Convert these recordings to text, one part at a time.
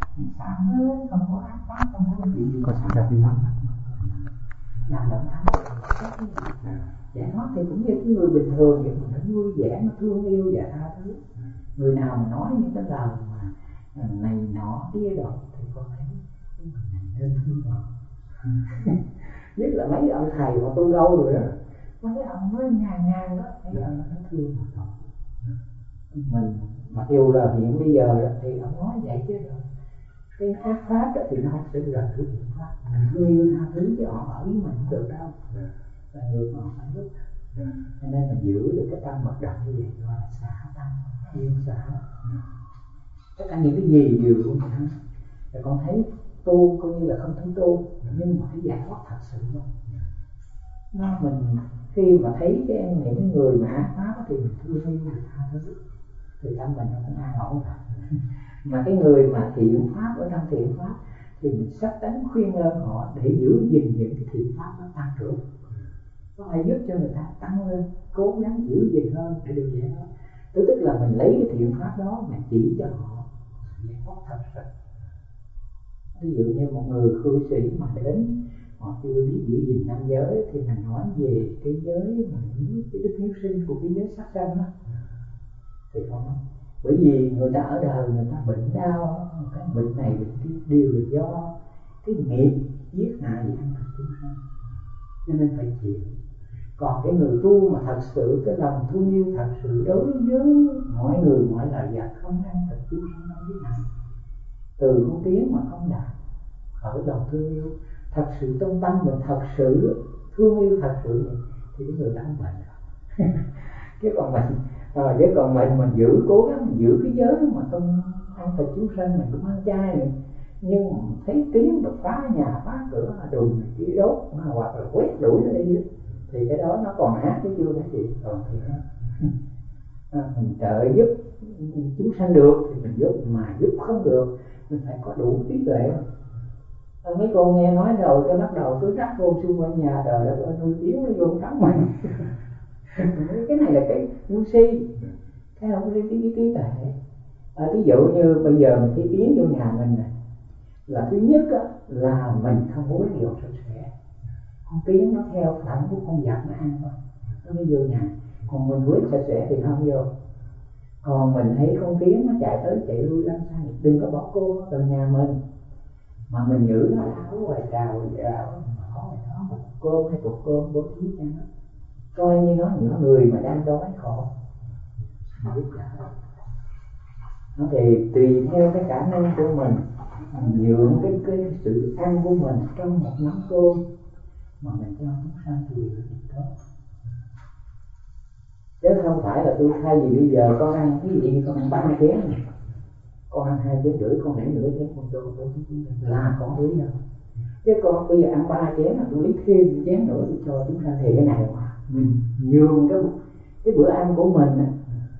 xả hết, không có ác pháp, không có cái gì có xả ra đi làm động tác giải thoát thì cũng như cái người bình thường vậy, nó vui vẻ, nó thương yêu và tha thứ. Người nào mà nói những cái lời mà này nọ kia đó thì con thấy mình này nên thương họ. Nhất là mấy ông thầy mà tu lâu rồi đó, mấy ông nói ngàn đó, mấy ông nó thương họ. Mình mặc dù là hiện bây giờ đó, thì ông nói vậy chứ rồi cái ác pháp đó thì nó không sẽ là cái thiện pháp. Mình thương yêu tha thứ chứ họ ở với mình không được đâu, là người họ phải giúp. Cho nên mình giữ được cái tâm mật đậm như vậy gọi là xả tâm, yêu xả. Tất cả những cái gì đều của mình hết. Rồi con thấy tu coi như là không thấy tu, nhưng mà cái giải thoát thật sự luôn. Nó mình khi mà thấy những người mà ác pháp thì mình thương yêu được tha thứ, thì tâm mình nó cũng an ổn rồi. Mà cái người mà thiện pháp ở trong thiện pháp thì mình sắp đánh khuyên ơn họ để giữ gìn những cái thiện pháp nó tăng trưởng, nó phải giúp cho người ta tăng lên, cố gắng giữ gìn hơn để được giải thoát. Tức là mình lấy cái thiện pháp đó mà chỉ cho họ giải thoát thật sự. Ví dụ như một người cư sĩ mà đến họ chưa biết giữ gìn năm giới thì mình nói về cái giới mà cái đức hiếu sinh của cái giới sát sanh đó thì không nói. Bởi vì người ta ở đời người ta bệnh đau, cái bệnh này bệnh kia đều là do cái nghiệp giết hại và ăn thịt chúng sanh, cho nên phải chịu. Còn cái người tu mà thật sự cái lòng thương yêu thật sự đối với mọi người mọi loài vật, không ăn thịt chúng sanh không biết nào, từ con kiến mà không đạt ở lòng thương yêu thật sự, trong tâm mình thật sự thương yêu thật sự thì cái người ta không bệnh đâu. Chứ còn mình giữ, cố gắng mình giữ cái giới mà không ăn thịt chúng sanh, mình cũng ăn chay nữa, nhưng thấy kiến mà phá nhà phá cửa đùm này kia đốt hoặc là quét đuổi nó đi thì cái đó nó còn ác chứ chưa phải gì. Còn thì mình trợ giúp chúng sanh được thì mình giúp, mà giúp không được mình phải có đủ trí tuệ. Mấy cô nghe nói rồi cái bắt đầu cứ rắc vô xung quanh nhà rồi nó nuôi kiến nó vô cắn mình. Cái này là cái ngu si, cái không có cái trí tuệ. Ví dụ như bây giờ mình thấy kiến vô nhà mình này, là thứ nhất á, là mình không có quét dọn sạch sẽ. Con kiến nó theo phản của con vật nó ăn thôi, nó mới vô nhà. Còn mình quét sạch sẽ thì không vô. Còn mình thấy con kiến nó chạy tới chạy lui lăn xăng, đừng có bỏ cô gần nhà mình, mà mình giữ nó ở ngoài trào ngoài rào, bỏ ngoài đó một cơm hay cục cơm bố thí cho nó, coi như nó những người mà đang đói khổ giúp đỡ. Nó thì tùy theo cái khả năng của mình nhượng cái sự ăn của mình trong một nắm cơm mà mình cho chúng sanh thì điều tốt. Chứ không phải là tôi thay vì bây giờ con ăn cái gì con ăn 3 chén này, con ăn 2 chén rưỡi, con để nửa chén con cho bố thí là con lý đâu. Chứ con bây giờ ăn 3 chén là tôi lấy thêm chén nữa để cho chúng sanh, thì cái này mà mình nhường cái bữa ăn của mình á,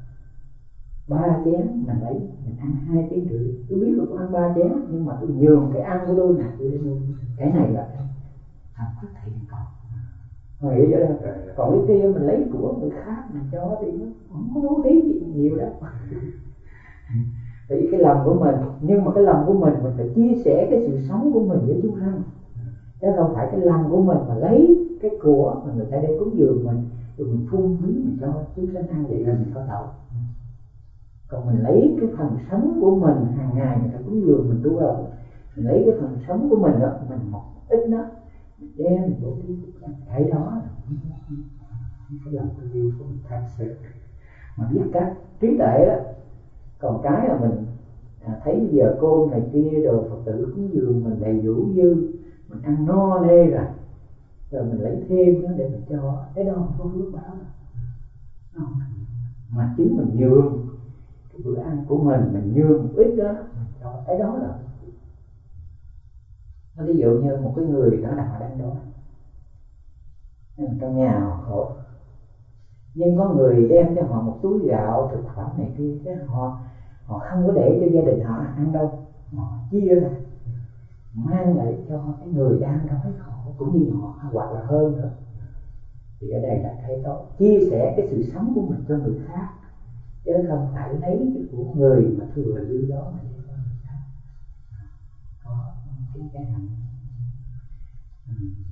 3 chén mình lấy, mình ăn 2 chén rưỡi, tôi biết là tôi ăn 3 chén nhưng mà tôi nhường cái ăn của tôi nè, tôi để nuôi cái này là thành phát thiện còn. Nghĩ vậy đó. Còn cái kia mình lấy của người khác mình cho thì nó không có bố thí gì nhiều đâu. Tại vì cái lòng của mình, nhưng mà cái lòng của mình phải chia sẻ cái sự sống của mình với chúng sanh, chứ không phải cái lòng của mình mà lấy cái của mà người ta đem cúng dường mình rồi mình phung phí mình cho chúng sanh ăn, vậy là mình có tội. Còn mình lấy cái phần sống của mình hàng ngày người ta cúng dường mình tu rồi, mình lấy cái phần sống của mình đó, mình một ít đó mình đem mình bố thí, cái đó là cái lòng thương yêu của mình thật sự mà biết cách trí tuệ đó. Còn cái là mình thấy bây giờ cô này kia đồ Phật tử cúng dường mình đầy đủ dư, mình ăn no nê rồi mình lấy thêm nó để mình cho, cái đó không có phước báo đâu. Mà chính mình nhường cái bữa ăn của mình nhường một ít đó mình cho, cái đó là nó. Ví dụ như một cái người đó là họ đang đói trong nhà họ khổ, nhưng có người đem cho họ một túi gạo thực phẩm này kia, cái họ không có để cho gia đình họ ăn đâu, họ chia ra mang lại cho cái người đang đói khổ cũng như họ, hoặc là hơn nữa. Thì ở đây là thấy tốt, chia sẻ cái sự sống của mình cho người khác, chứ không phải lấy cái của người mà thừa dư đó mà cho người khác.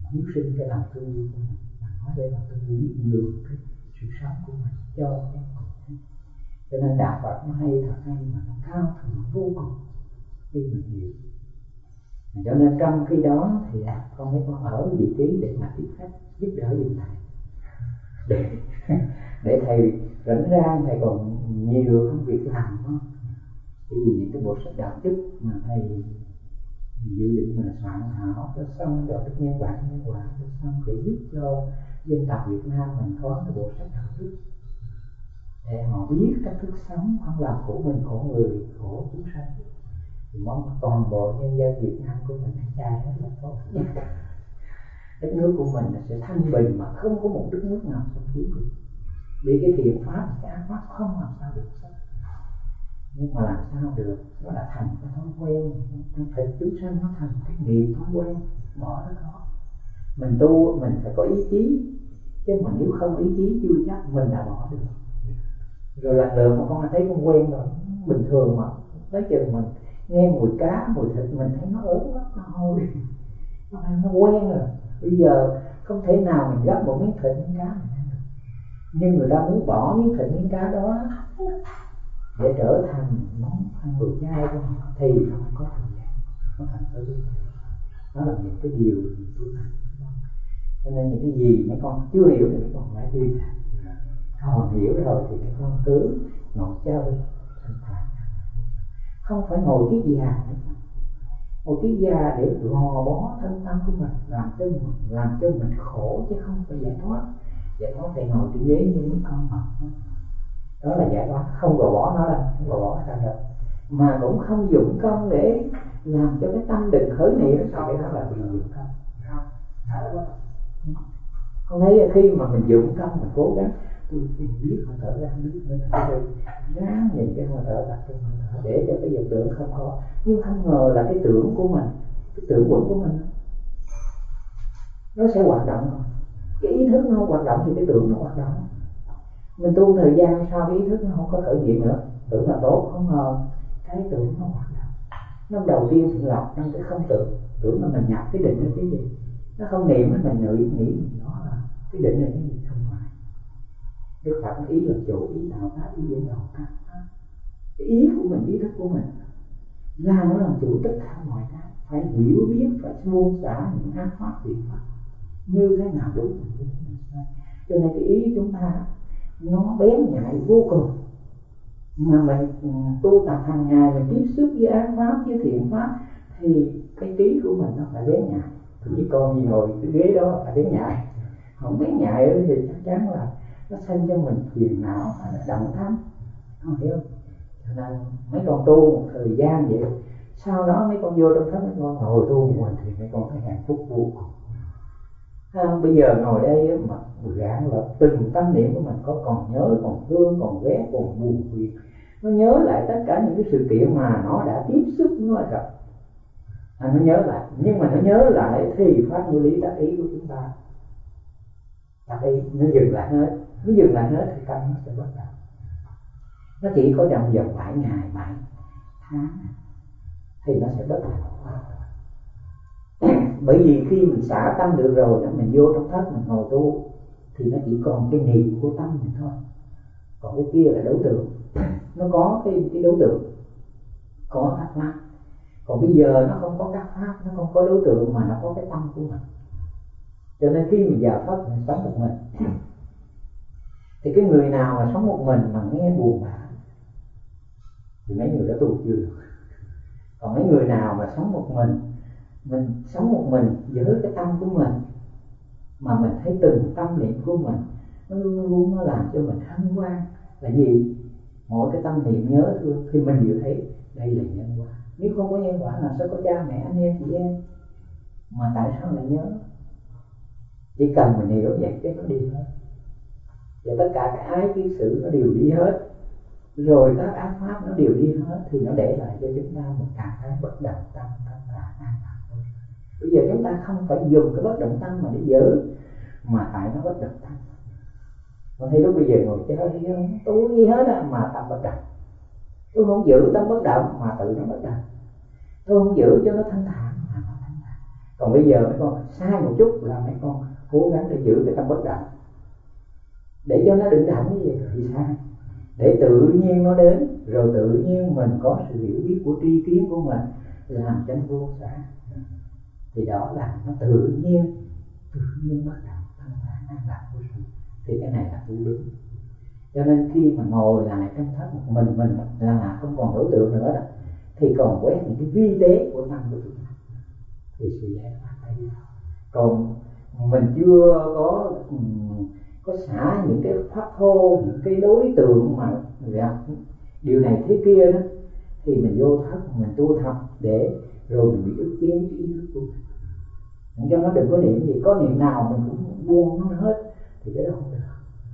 hiếu sinh cái lòng thương yêu của mình, mà nói về lòng thương yêu biết nhường cái sự sống của mình cho cái người. Cho nên đạo Phật nó hay, thật hay, mà nó cao thượng vô cùng khi mình hiểu. Cho nên trong khi đó thì con mấy con ở vị trí để mà tiếp khách giúp đỡ giùm thầy, để thầy rảnh rang, thầy còn nhiều công việc làm đó. Bởi vì những cái bộ sách đạo đức mà thầy dự định mình soạn thảo cho xong đạo đức nhân bản cho xong, để giúp cho dân tộc Việt Nam mình có cái bộ sách đạo đức để họ biết cách thức sống, không làm khổ mình, khổ người, khổ chúng sanh. Thì mong toàn bộ nhân dân Việt Nam của mình hãy trai hết là tốt nhất. Đất nước của mình là sẽ thanh bình mà không có một đất nước nào xâm chiếm được. Vì cái thiện pháp, cái ác pháp không làm sao được sống. Nhưng mà làm sao được, nó đã thành cái thói quen, trong thịt chúng sanh nó thành cái nghiệp thói quen, bỏ nó khó. Mình tu mình phải có ý chí, chứ mà nếu không ý chí chưa chắc mình đã bỏ được. Rồi lần lượt mà con thấy con quen rồi, bình thường mà tới chừng mình nghe mùi cá, mùi thịt mình thấy nó ớn lắm, nó hôi, nó quen rồi. Bây giờ không thể nào mình gấp một miếng thịt miếng cá mình ăn được. Nhưng người ta muốn bỏ miếng thịt miếng cá đó để trở thành món ăn đồ chay của họ thì không có thời gian, nó thành tới đây. Đó là những cái điều mình tu hành. Cho nên những cái gì mấy con chưa hiểu thì mấy con phải đi, còn hiểu rồi thì mấy con cứ ngồi chơi thanh thản, không phải ngồi kiết già nữa. Ngồi kiết già để gò bó thân tâm của mình, làm cho mình khổ chứ không phải giải thoát. Giải thoát phải ngồi trên ghế như mấy con mập, đó là giải thoát, không gò bó nó đâu, không gò bó ra đâu. Mà cũng không dụng công để làm cho cái tâm đừng khởi niệm, cái đó là bị dụng công. Con thấy khi mà mình dụng công, mình cố gắng tôi biết hơi thở ra, biết hơi thở ra, ráng nhìn cái hơi thở, đặt cái hơi thở để cho cái vọng tưởng không có. Nhưng không ngờ là cái tưởng của mình, cái tưởng quẩn của mình nó sẽ hoạt động rồi. Cái ý thức nó hoạt động thì cái tưởng nó hoạt động. Mình tu thời gian sau cái ý thức nó không có khởi niệm nữa, tưởng là tốt, không ngờ cái tưởng nó hoạt động. Năm đầu tiên thì lọc trong cái không tưởng là mình nhập cái định là cái gì, nó không niệm mình nghĩ nó là cái định là cái gì, không phải. Đức Phật ý là chủ, ý tạo pháp, ý dẫn đầu các pháp. Cái ý của mình, ý thức của mình là nó làm chủ tất cả mọi cái. Phải hiểu biết, phải buông xả những ác pháp, thiện pháp, như thế nào đúng, như thế nào sai. Cho nên cái ý chúng ta nó bén nhạy vô cùng. Mà mình tu tập hàng ngày, mình tiếp xúc với ác pháp, với thiện pháp, thì cái trí của mình nó phải bén nhạy. Chỉ còn gì ngồi cái ghế đó phải bén nhạy. Không bén nhạy thì chắc chắn là nó sinh cho mình phiền não hay là động tham, không hiểu không? Cho nên mấy con tu một thời gian vậy, sau đó mấy con vô trong thất, mấy con ngồi tu một mình thì mấy con thấy hạnh phúc vô cùng. Bây giờ ngồi đây mà rạng là từng tâm niệm của mình có còn nhớ, còn thương, còn ghét, còn buồn phiền, nó nhớ lại tất cả những cái sự kiện mà nó đã tiếp xúc nó rồi. Nó nhớ lại, nhưng mà nó nhớ lại thì pháp như lý tác ý của chúng ta, tác ý nó dừng lại hết, nó dừng lại hết thì tâm nó sẽ bắt đầu. Nó chỉ có trong vòng 7 ngày 7 tháng thì nó sẽ bắt đầu. Bởi vì khi mình xả tâm được rồi đó, mình vô trong thất mình ngồi tu thì nó chỉ còn cái niệm của tâm mình thôi. Còn cái kia là đối tượng, nó có cái đối tượng, có các pháp. Còn bây giờ nó không có các pháp, nó không có đối tượng mà nó có cái tâm của mình. Cho nên khi mình vào thất mình sống một mình thì cái người nào mà sống một mình mà nghe buồn bã thì mấy người đó tu chưa được. Còn mấy người nào mà sống một mình sống một mình với cái tâm của mình mà mình thấy từng tâm niệm của mình nó luôn luôn nó làm cho mình hân hoan là gì? Mỗi cái tâm niệm nhớ thương thì mình đều thấy đây là nhân quả. Nếu không có nhân quả làm sao có cha mẹ anh em chị em, mà tại sao lại nhớ? Chỉ cần mình hiểu vậy cái nó đi hết, và tất cả cái ái kiến sự nó đều đi hết, rồi các ác pháp nó đều đi hết, thì nó để lại cho chúng ta một trạng thái bất động tâm, thanh thản an lạc. Bây giờ chúng ta không phải dùng cái bất động tâm mà để giữ, mà tại nó bất động tâm. Còn thấy lúc bây giờ ngồi chơi không tu gì hết á, mà tâm bất động. Tôi không giữ tâm bất động mà tự nó bất động. Tôi không giữ cho nó thanh thản mà nó thanh thản. Còn bây giờ mấy con sai một chút là mấy con cố gắng để giữ cái tâm bất động, để cho nó đừng động như vậy thì sai, để tự nhiên nó đến, rồi tự nhiên mình có sự hiểu biết của tri kiến của mình làm cho nó vô xả, thì đó là nó tự nhiên bất động thanh thản an lạc vô sự. Thì cái này là tu đúng. Cho nên khi mà ngồi lại trong thất một mình là không còn đối tượng nữa đó, thì còn quét những cái vi tế của tâm của chúng ta thì sự giải thoát thấy. Còn mình chưa có xả những cái pháp thô, những cái đối tượng mà gặp điều này thế kia đó, thì mình vô thất mình tu thầm để rồi mình bị ức chế cái ý thức của mình, cho nó đừng có niệm gì, có niệm nào mình cũng buông nó hết, thì cái đó không được.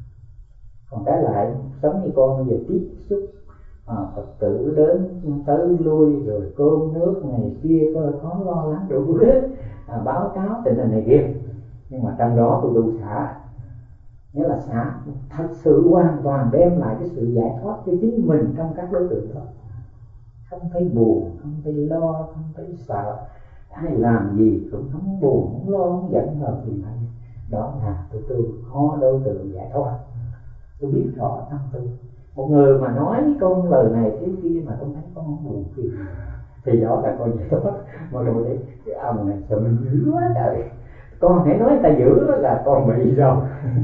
Còn cái lại sống như con bây giờ tiếp xúc Phật tử đến tới lui, rồi cơm nước này kia có lo lắng đủ hết, báo cáo tình hình này kia, nhưng mà trong đó tôi tu xả, nghĩa là xả thật sự hoàn toàn đem lại cái sự giải thoát cho chính mình trong các đối tượng đó. Không thấy buồn, không thấy lo, không thấy sợ, ai làm gì cũng không buồn, không lo, không giận hờn gì mà. Đó là tôi có đối tượng giải thoát. Tôi biết rõ tâm tôi. Một người mà nói con lời này thế kia mà con thấy con không buồn phiền, thì đó là con giải thoát. Mọi người thấy cái ông này sao mình dữ quá trời, con hãy nói ta dữ là con bị rồi.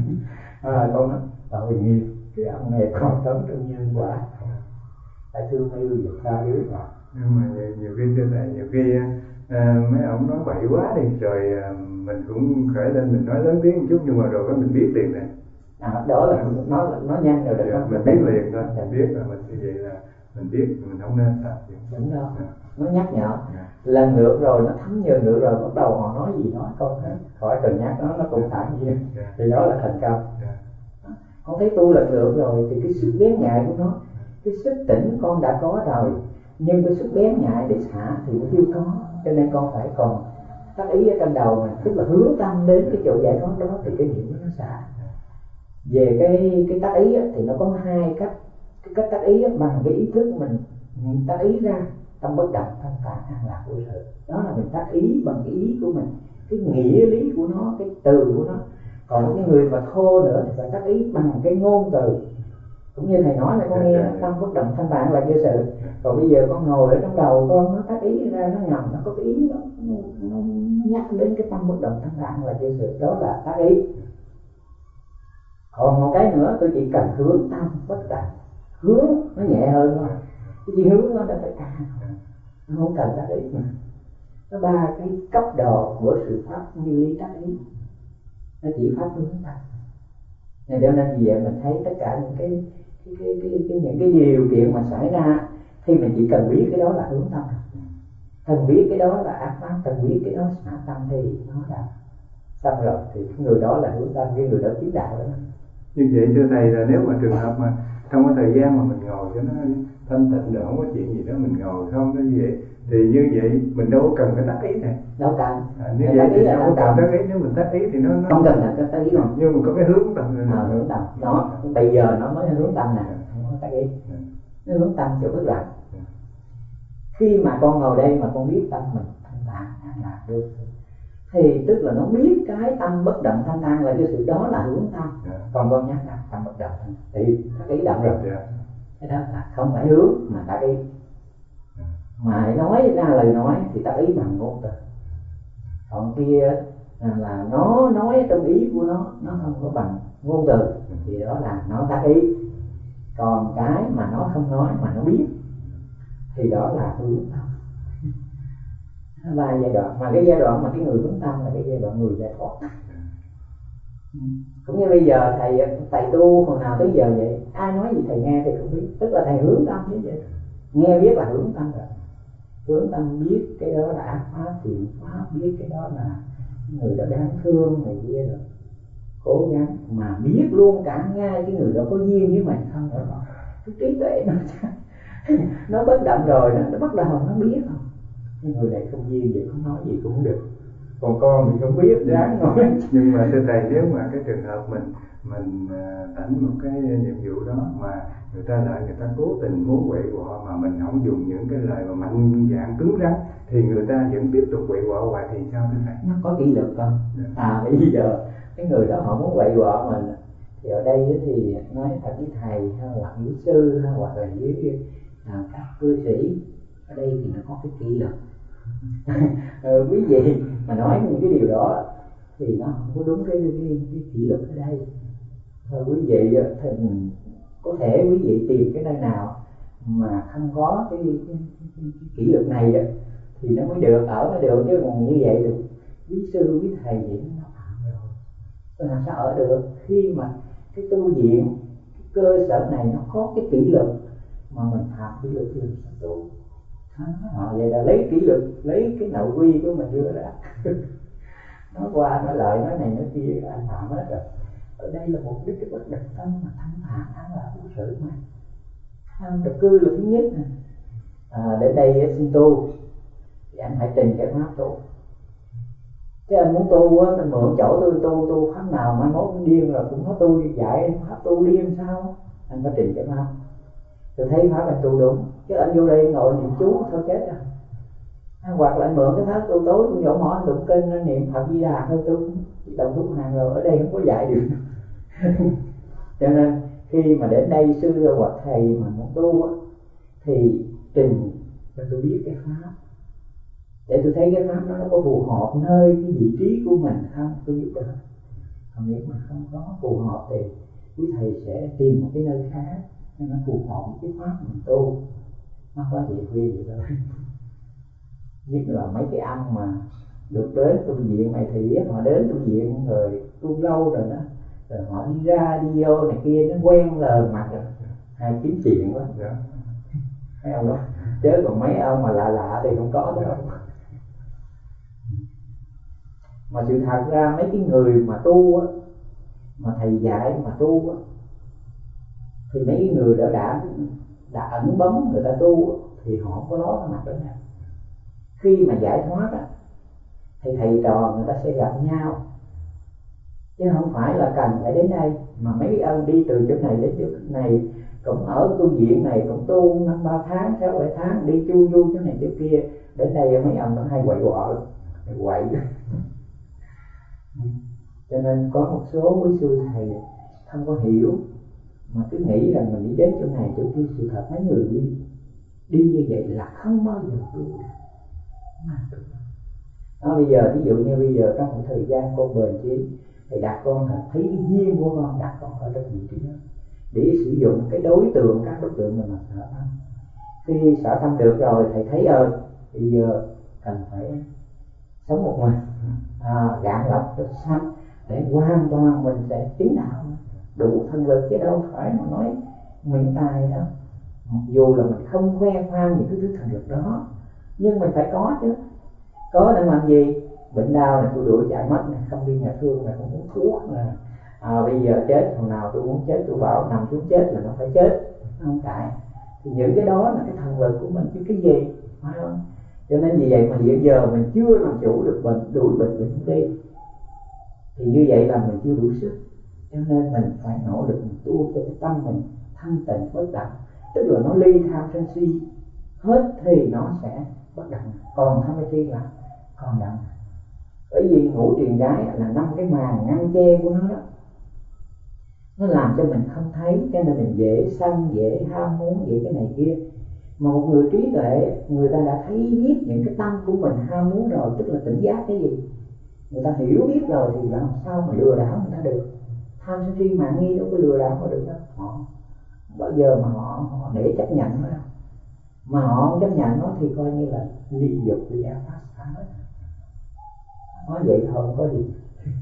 Con nói tội nghiệp, cái ông này còn sống trong nhân quả, ta thương yêu và tha thứ mà. Nhưng mà nhiều khi trên này, nhiều khi mấy ông nói bậy quá đi, rồi mình cũng khởi lên mình nói lớn tiếng một chút, nhưng mà rồi mình biết liền này. Đó là nó nhanh rồi đó. Mình biết liền thôi, mình biết là mình như vậy là mình biết mình không nên làm gì. Đúng đó. Nó nhắc nhở. Lần lượt rồi nó thấm nhiều lượt rồi bắt đầu họ nói gì nói con hết, khỏi cần nhắc nó cũng thản nhiên. Thì đó là thành công. Con thấy tu lần lượt rồi thì cái sức bén nhạy của nó, cái sức tỉnh con đã có rồi, nhưng cái sức bén nhạy để xả thì nó chưa có, cho nên con phải còn tác ý ở trong đầu mà, tức là hướng tâm đến cái chỗ giải thoát đó thì cái niệm nó xả. Về cái tác ý thì nó có hai cách. Cái cách tác ý bằng cái ý thức mình tác ý ra tâm bất động thanh thản an lạc vô sự, đó là mình tác ý bằng cái ý của mình, cái nghĩa lý của nó, cái từ của nó. Còn cái người mà thô nữa thì phải tác ý bằng cái ngôn từ, cũng như thầy nói là con nghe tâm bất động thanh thản là vô sự. Còn bây giờ con ngồi ở trong đầu con, nó tác ý ra, nó ngầm, nó có cái ý nó nhắc đến cái tâm bất động thanh thản là vô sự, đó là tác ý. Còn một cái nữa tôi chỉ cần hướng tâm bất động, hướng nó nhẹ hơn thôi, cái chỉ hướng nó đã phải cao, nó không cần tác ý mà. Có ba cái cấp độ của sự pháp như lý tác ý, nó chỉ pháp hướng tâm. Nên cho nên vì vậy mình thấy tất cả những những cái điều kiện mà xảy ra thì mình chỉ cần biết cái đó là hướng tâm, cần biết cái đó là ác pháp, cần biết cái đó xả tâm thì nó là xong rồi, thì cái người đó là hướng tâm, cái người đó chính đạo đó. Như vậy thưa thầy là nếu mà trường hợp mà trong cái thời gian mà mình ngồi cho nó thanh tịnh rồi không có chuyện gì đó, mình ngồi không cái gì vậy, thì như vậy mình đâu có cần cái tác ý này. Đâu cần. Như vậy thì không cần tác ý, nếu mình tác ý thì nó không cần là cái tác ý không. Nhưng mà có cái hướng tâm này. Hướng tâm. Đó, bây giờ nó mới hướng tâm nè, không có tác ý. Nó hướng tâm chỗ bất động. Khi mà con ngồi đây mà con biết tâm mình thanh thản an lạc được, thì tức là nó biết cái tâm bất động thanh thản là cái sự đó là hướng tâm. Còn con nhắc là tâm bất động thì tác ý động rồi. Cái đó là không phải hướng mà tác ý. Mà nói ra lời nói thì tác ý bằng ngôn từ. Còn kia là nó nói trong ý của nó không có bằng ngôn từ, thì đó là nó tác ý. Còn cái mà nó không nói mà nó biết thì đó là hướng tâm. Ba giai đoạn, mà cái giai đoạn mà cái người hướng tâm là cái giai đoạn người giải thoát. Cũng như bây giờ thầy tu hồi nào tới giờ vậy, ai nói gì thầy nghe thì cũng biết, tức là thầy hướng tâm như vậy. Nghe biết là hướng tâm rồi. Hướng tâm biết cái đó là ác pháp, thiện pháp, biết cái đó là người đó đáng thương này kia rồi. Cố gắng mà biết luôn cả ngay cái người đó có duyên với mình không nữa. Cái trí tuệ nó bất động rồi, nó bắt đầu nó biết không. Cái người này không duyên vậy, không nói gì cũng không được. còn con thì không biết ráng nói. Nhưng mà thưa thầy, nếu mà cái trường hợp mình ảnh một cái nhiệm vụ đó mà người ta cố tình muốn quậy quọ mà mình không dùng những cái lời mà mạnh dạn cứng rắn thì người ta vẫn tiếp tục quậy quọ hoài thì sao thưa thầy? Nó có kỷ luật không? Bây giờ cái người đó họ muốn quậy quọ mình thì ở đây thì nói thật với thầy hoặc với sư hoặc là với các cư sĩ ở đây thì nó có cái kỷ luật. Quý vị mà nói những cái điều đó thì nó không có đúng cái kỷ luật ở đây. Quý vị thì có thể quý vị tìm cái nơi nào mà không có cái kỷ luật này đó thì nó mới được ở mới được, chứ còn như vậy được quý sư quý thầy vậy nó phạm rồi làm sao ở được. Khi mà cái tu viện cái cơ sở này nó có cái kỷ luật mà mình phạm kỷ luật thì sao tu? Vậy là lấy kỷ luật, lấy cái nội quy của mình đưa ra nói qua nói lại nói này nói kia anh phạm hết rồi. Ở đây là mục đích cái bất đặc tâm mà thanh thản án là vô sự mà trật cư là thứ nhất nè. Đến đây xin tu thì anh phải trình cái pháp tu. Chứ anh muốn tu á, mình mượn chỗ tôi tu pháp nào mà nói điên rồi cũng nói tôi dạy pháp tu điên sao? Anh phải trình cái pháp. Tôi thấy pháp anh tu đúng, chứ anh vô đây ngồi niệm chú thôi chết rồi. Hoặc là anh mượn cái pháp tu tối tôi nhổ mỏ anh tụng kinh anh niệm Phật Di Đà thôi, tôi đồng thuốc hàng rồi, ở đây không có dạy được. Cho nên khi mà đến đây sư hoặc thầy mà muốn tu á, thì trình cho tôi biết cái pháp để tôi thấy cái pháp nó có phù hợp nơi cái vị trí của mình không, tôi biết được. Còn nếu mà không có phù hợp thì quý thầy sẽ tìm một cái nơi khác cho nó phù hợp với cái pháp mình tu. Nó có gì vậy thôi. Nhất là mấy cái anh mà được đến tu viện này thì biết họ đến tu viện rồi tu lâu rồi đó, rồi họ đi ra đi vô này kia nó quen lời mặt rồi, hay kiếm chuyện quá rồi. Thấy không đó? Chứ còn mấy ông mà lạ thì không có đâu. Mà sự thật ra mấy cái người mà tu á, mà thầy dạy mà tu á, thì mấy cái người đã ẩn bóng người ta tu á, thì họ không có nói cái mặt đó nào. Khi mà giải thoát á, thì thầy trò người ta sẽ gặp nhau, chứ không phải là cần phải đến đây. Mà mấy ông đi từ chỗ này đến chỗ này, cũng ở tu viện này cũng tu 5-3 tháng, 6-7 tháng, đi chu du chỗ này chỗ kia, đến đây mấy ông nó hay quậy quọ quậy. Cho nên có một số quý sư thầy không có hiểu mà cứ nghĩ rằng mình đi đến chỗ này chỗ kia. Sự thật mấy người đi như vậy là không bao giờ tu được. Bây giờ ví dụ như bây giờ trong một thời gian con bền chí thì đặt con thấy cái duyên của con đặt con ở trong vị trí đó để sử dụng cái đối tượng, các đối tượng mình mà sợ thăm. Khi sợ thăm được rồi thầy thấy bây giờ cần phải sống một mình, gạn lọc cho sanh để hoàn toàn mình sẽ chứng đạo đủ thân lực, chứ đâu phải mà nói nguyện tài đâu. Mặc dù là mình không khoe khoang những cái thứ thần lực đó, nhưng mình phải có chứ. Có để làm gì? Bệnh đau này tôi đuổi chạy mất này, không đi nhà thương này, không uống thuốc nè. Bây giờ chết, hồi nào tôi muốn chết tôi bảo nằm xuống chết là nó phải chết, nó không chạy. Thì những cái đó là cái thần lực của mình chứ cái gì, phải không? Cho nên vì vậy mà hiện giờ mình chưa làm chủ được bệnh, đuổi bệnh không đi, thì như vậy là mình chưa đủ sức. Cho nên mình phải nỗ lực mình tu cho cái tâm mình thanh tịnh bất động, tức là nó ly tham sân si hết thì nó sẽ bất động. Còn tham si là còn động. Bởi vì ngũ triền đái là 5 cái màn ngăn che của nó đó, nó làm cho mình không thấy, cho nên mình dễ sân, dễ ham muốn, dễ cái này kia. Mà một người trí tuệ, người ta đã thấy biết những cái tâm của mình ham muốn rồi, tức là tỉnh giác cái gì, người ta hiểu biết rồi thì làm sao mà lừa đảo người ta được. Tham sân si mạng nghi đâu có lừa đảo mà được đâu. Họ bao giờ mà họ để chấp nhận nó đâu. Mà họ không chấp nhận nó thì coi như là ly dục, ly ác phát xá hết. Nói vậy thôi không có gì.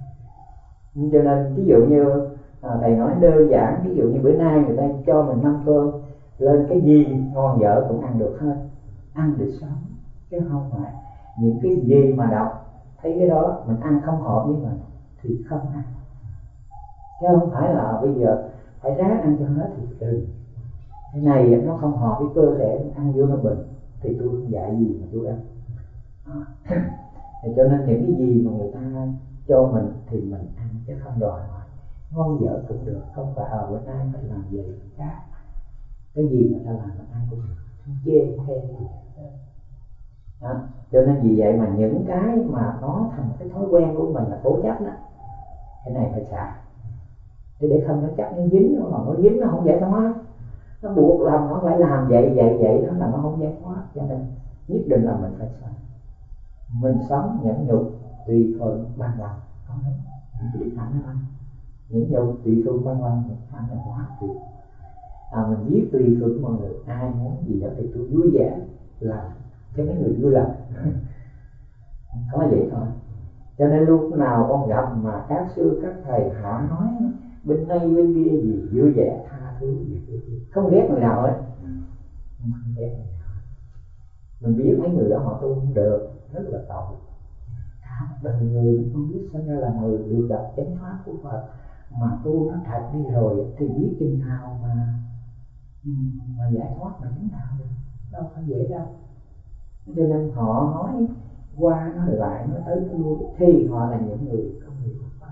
Cho nên ví dụ như thầy nói đơn giản, ví dụ như bữa nay người ta cho mình 5 cơm, lên cái gì ngon dở cũng ăn được hết, ăn được sống, chứ không phải những cái gì mà độc thấy cái đó mình ăn không hợp với mình thì không ăn. Chứ không phải là bây giờ phải ráng ăn cho hết thì đừng. Cái này nó không hợp với cơ thể, ăn vô nó bệnh thì tôi không dạy gì mà tôi ăn. Thì cho nên những cái gì mà người ta cho mình thì mình ăn, chứ không đòi hỏi ngon dở cũng được, không phải bữa nay mình làm gì khác, cái gì người ta làm mình ăn cũng được, không chê không khen gì đó. Cho nên vì vậy mà những cái mà nó thành cái thói quen của mình là cố chấp đó, cái này phải xả để không nó chấp nó dính, mà nó dính nó không giải thoát, nó buộc lòng nó phải làm vậy đó là nó không giải thoát. Cho nên nhất định là mình phải xả. Mình sống nhẫn nhục tùy thuận bằng lòng, không đấy chỉ thẳng thôi. Nhẫn nhục tùy thuận bằng lòng thẳng là quá tuyệt. Mình biết tùy thuận mọi người, ai muốn gì đó thì tôi vui vẻ làm cho mấy người vui lòng có vậy thôi. Cho nên lúc nào con gặp mà các sư các thầy họ nói bên đây bên kia gì vui vẻ tha thứ gì không ghét người nào hết, không ghét người nào. Mình biết mấy người đó họ tu không được, rất là tội. Cả đời người không biết sinh ra là người được gặp chánh pháp của Phật mà tu nó thật đi rồi thì biết chừng nào mà giải thoát mà chứng đạo được, đâu phải dễ đâu. Cho nên họ nói qua nói lại nói tới cái lui thì họ là những người không hiểu pháp.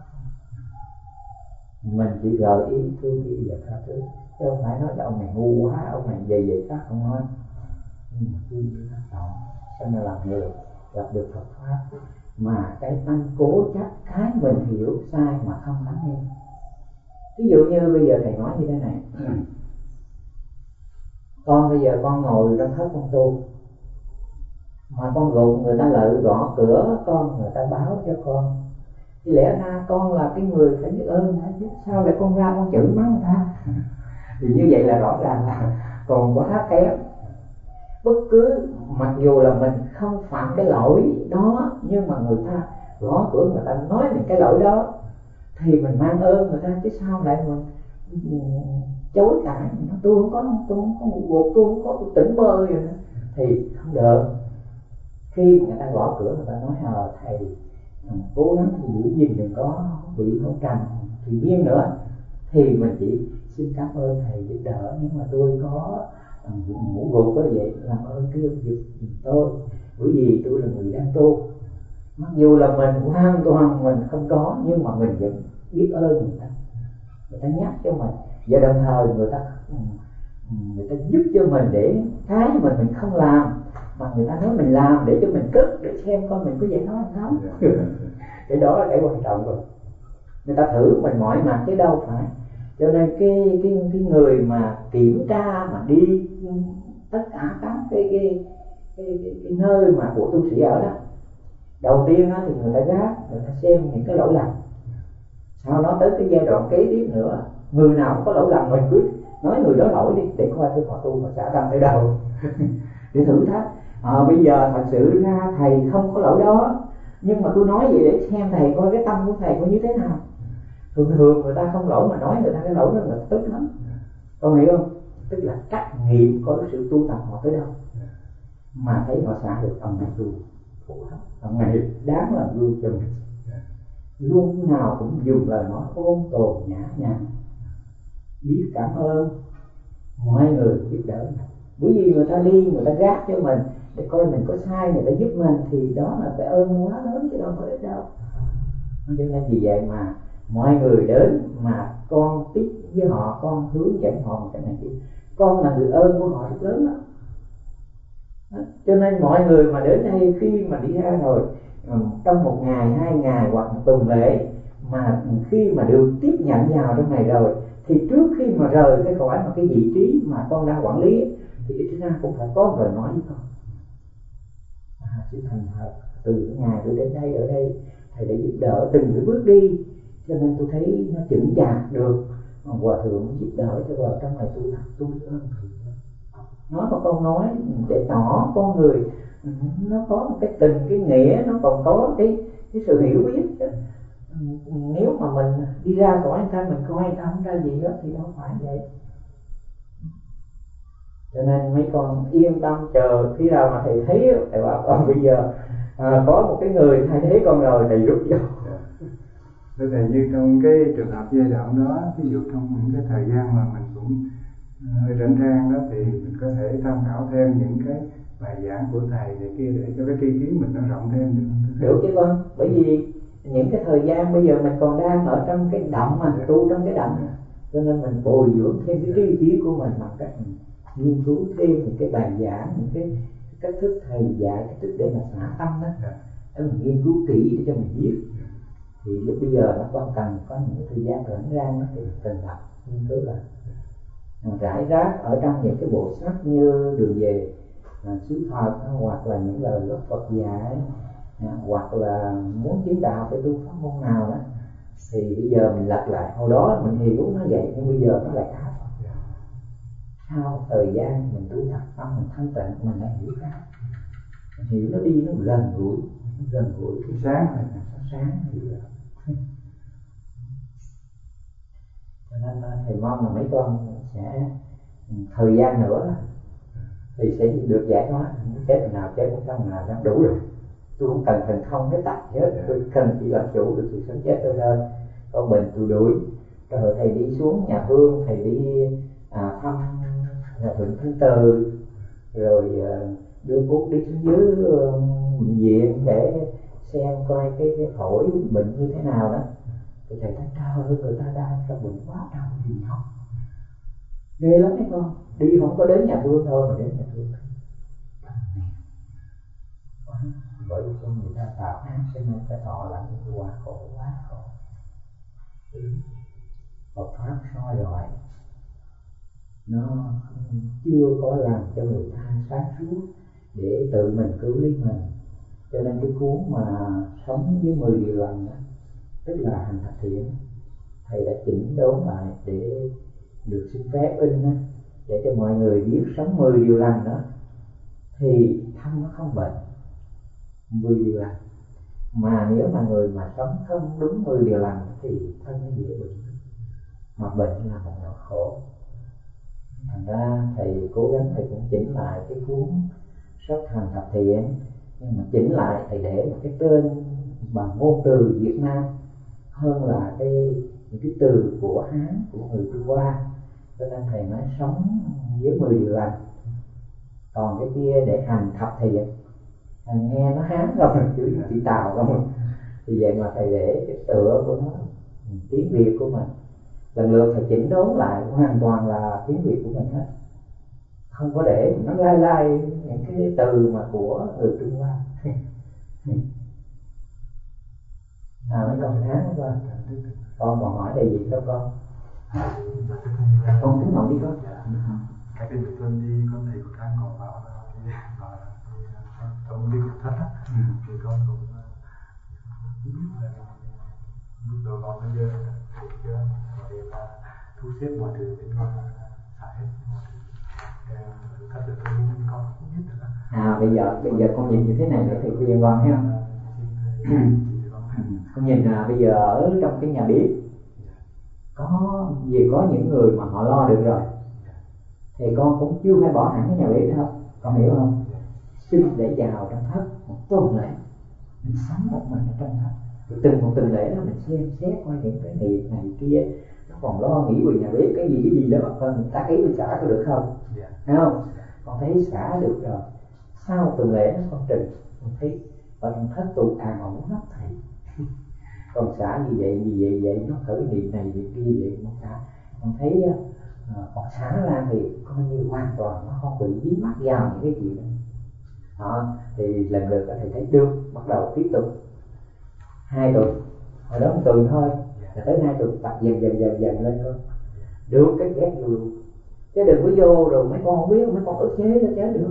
Mình chỉ gợi ý thương yêu và tha thứ, chứ không phải nói là ông này ngu quá, ông này vậy khác, không nói. Nhưng mà thương yêu tác động cho nên là người gặp được Phật pháp mà cái tâm cố chấp cái mình hiểu sai mà không lắng nghe. Ví dụ như bây giờ thầy nói như thế này, con bây giờ con ngồi trong thất con tu mà con gục người ta lại gõ cửa con, người ta báo cho con thì lẽ ra con là cái người phải biết ơn hả chứ, sao lại con ra con chửi mắng người ta thì như vậy là rõ ràng là còn quá kém. Bất cứ mặc dù là mình không phạm cái lỗi đó nhưng mà người ta gõ cửa người ta nói mình cái lỗi đó thì mình mang ơn người ta, chứ sao lại mình chối cãi nó tôi không có ngủ gục, tôi không có, tôi tỉnh bơ rồi nữa thì không được. Khi người ta gõ cửa người ta nói thầy cố gắng thì giữ gìn đừng có bị hôn trầm thì biên nữa, thì mình chỉ xin cảm ơn thầy giúp đỡ, nhưng mà tôi có ngủ gục quá vậy, làm ơn kêu giúp tôi, bởi vì tôi là người đang tu. Mặc dù là mình hoàn toàn mình không có nhưng mà mình vẫn biết ơn người ta nhắc cho mình, và đồng thời người ta giúp cho mình để cái mình không làm mà người ta nói mình làm để cho mình cất để xem coi mình có giải thoát không. Cái đó là cái quan trọng rồi, người ta thử mình mọi mặt chứ đâu phải. Cho nên cái người mà kiểm tra mà đi tất cả các cái nơi mà của tu sĩ ở đó, đầu tiên đó thì người ta gác, người ta xem những cái lỗi lầm, sau đó tới cái giai đoạn kế tiếp nữa, người nào có lỗi lầm mình cứ nói người đó lỗi đi để coi thử họ tu họ xả tâm tới đâu để thử thách. Bây giờ thật sự ra thầy không có lỗi đó, nhưng mà tôi nói vậy để xem thầy coi cái tâm của thầy có như thế nào. Thường người ta không lỗi mà nói người ta cái lỗi đó là tức lắm, con hiểu không? Tức là trách nhiệm có sự tu tập họ tới đâu mà thấy họ xả được, ông này tu khổ lắm, ông này đáng làm gương cho mình. Lúc nào cũng dùng lời nói ôn tồn nhã nhặn, biết cảm ơn mọi người giúp đỡ mình. Bởi vì người ta đi người ta gác cho mình để coi mình có sai, người ta giúp mình thì đó là cái ơn quá lớn chứ đâu phải đâu. Cho nên vì vậy mà mọi người đến mà con tiếp với họ, con hướng dẫn họ một cái này kia, con là người ơn của họ rất lớn đó. Cho nên mọi người mà đến đây khi mà đi ra rồi trong một ngày, 2 ngày hoặc một tuần lễ mà khi mà được tiếp nhận vào trong này rồi thì trước khi mà rời cái khỏi mà cái vị trí mà con đang quản lý thì ít ra cũng phải có lời nói với con. Xin thành thật từ cái ngày tôi đến đây, ở đây thầy đã giúp đỡ từng cái bước đi, cho nên tôi thấy nó chững chạc được. Hòa thượng giúp đỡ cho vào trong này tôi ơn thầy. Nói một câu nói để tỏ con người nó có một cái tình, cái nghĩa, nó còn có cái sự hiểu biết chứ. Nếu mà mình đi ra khỏi anh ta mình coi anh ta không ra gì hết thì đâu phải vậy. Cho nên mấy con yên tâm chờ khi nào mà thầy thấy, thầy bảo con bây giờ có một cái người thay thế con rồi thầy rút vô. Thưa thầy, như trong cái trường hợp giai đoạn đó, ví dụ trong những cái thời gian mà mình cũng hơi rảnh rang đó thì mình có thể tham khảo thêm những cái bài giảng của thầy này kia để cho cái tri kiến mình nó rộng thêm được chứ con. Bởi vì những cái thời gian bây giờ mình còn đang ở trong cái động mà tu trong cái động, cho nên mình bồi dưỡng thêm cái tri kiến của mình bằng cách nghiên cứu thêm những cái bài giảng, những cái cách thức thầy dạy, cách thức để mà xả tâm đó, để mình nghiên cứu kỹ để cho mình biết. Thì lúc bây giờ nó con cần có những cái thời gian rảnh rang nó thì cần đọc nghiên cứu lại. Rải rác ở trong những cái bộ sách như Đường Về Xứ Phật, hoặc là những lời của Phật dạy, hoặc là muốn chứng đạo phải tu pháp môn nào đó, thì bây giờ mình lật lại. Hồi đó mình hiểu nó vậy nhưng bây giờ nó lại khác. Sau thời gian mình tu thật tâm, mình thanh tịnh, mình lại hiểu khác. Mình hiểu nó đi nó gần gũi cái sáng này, sáng hiểu được. Cho nên thầy mong là mấy con sẽ thời gian nữa thì sẽ được giải thoát. Chết lần nào chết, không nào đã đủ rồi. Tôi không cần thành không hết tạch hết, tôi cần chỉ làm chủ được sự sống chết tôi thôi. Còn mình tôi đuổi. Rồi thầy đi xuống nhà Vương, thầy đi thăm nhà Thượng Thánh Từ, rồi đưa Cúc đi xuống dưới bệnh viện để xem coi cái phổi bệnh như thế nào đó. Thì thầy thấy trời ơi, người ta đang trong bệnh quá trời gì không, ghê lắm đấy con. Đi không có đến nhà Vương thôi mà đến nhà Vương bởi vì con người ta tạo ác cho nên phải thọ lãnh những quá khổ. Phật pháp soi rọi nó chưa có làm cho người ta sáng suốt để tự mình cứu lý mình. Cho nên cái cuốn mà Sống với 10 điều lành đó, tức là hành thập thiện, thầy đã chỉnh đốn lại để được xin phép in đó, để cho mọi người biết sống 10 điều lành đó thì thân nó không bệnh. 10 điều lành mà nếu mà người mà sống không đúng 10 điều lành thì thân nó dễ bệnh, mà bệnh là một nỗi khổ. Thành ra thầy cố gắng thầy cũng chỉnh lại cái cuốn Sách Hành Thập Thiện, nhưng mà chỉnh lại thầy để một cái tên bằng ngôn từ Việt Nam hơn là những cái từ của Hán, của người Trung Hoa. Cho nên thầy nói sống với 10 điều lành, còn cái kia để hành thập thiện. Nghe nó Hán không, chữ chỉ Tàu không. Thì vậy mà thầy để cái tựa của nó tiếng Việt của mình. Lần lượt thầy chỉnh đốn lại hoàn toàn là tiếng Việt của mình hết, không có để nó lai những cái từ mà của người Trung Hoa. Mấy con Hán đó con còn hỏi đề gì không con? Con tính hỏi đi con. Cái bên tuần đi con thấy của Trang còn bảo là trong đi thất á, thì con cũng biết là lúc đầu con bây giờ thấy chưa để mà thu xếp mọi thứ bên con xả hết thất được con cũng biết được. Bây giờ con nhìn như thế này để thầy khuyên con thấy không? Con nhìn bây giờ ở trong cái nhà bếp có những người mà họ lo được rồi, thì con cũng chưa phải bỏ hẳn cái nhà bếp đâu, con hiểu không? Xin để vào trong thất một tuần lễ, mình sống một mình ở trong thất, rồi từng một tuần lễ đó mình xem xét qua những cái niệm này kia, nó còn lo nghĩ về nhà bếp cái gì đó, con người ta ý mình xả có được không? Thấy không? Con thấy xả được rồi. Sau tuần lễ đó con trình, con thấy ở trong thất tụ ổn lắm thầy. Con xả như vậy nó thử niệm này niệm kia vậy con xả. Con thấy con xả ra thì coi như hoàn toàn nó không bị dính mắc vào những cái chuyện đó. Thì lần lượt thầy thấy được, bắt đầu tiếp tục 2 tuần, hồi đó 1 tuần thôi, là tới 2 tuần tập dần lên con được cái ghét luôn. Chứ đừng có vô rồi mấy con không biết, mấy con ức chế nó chết được.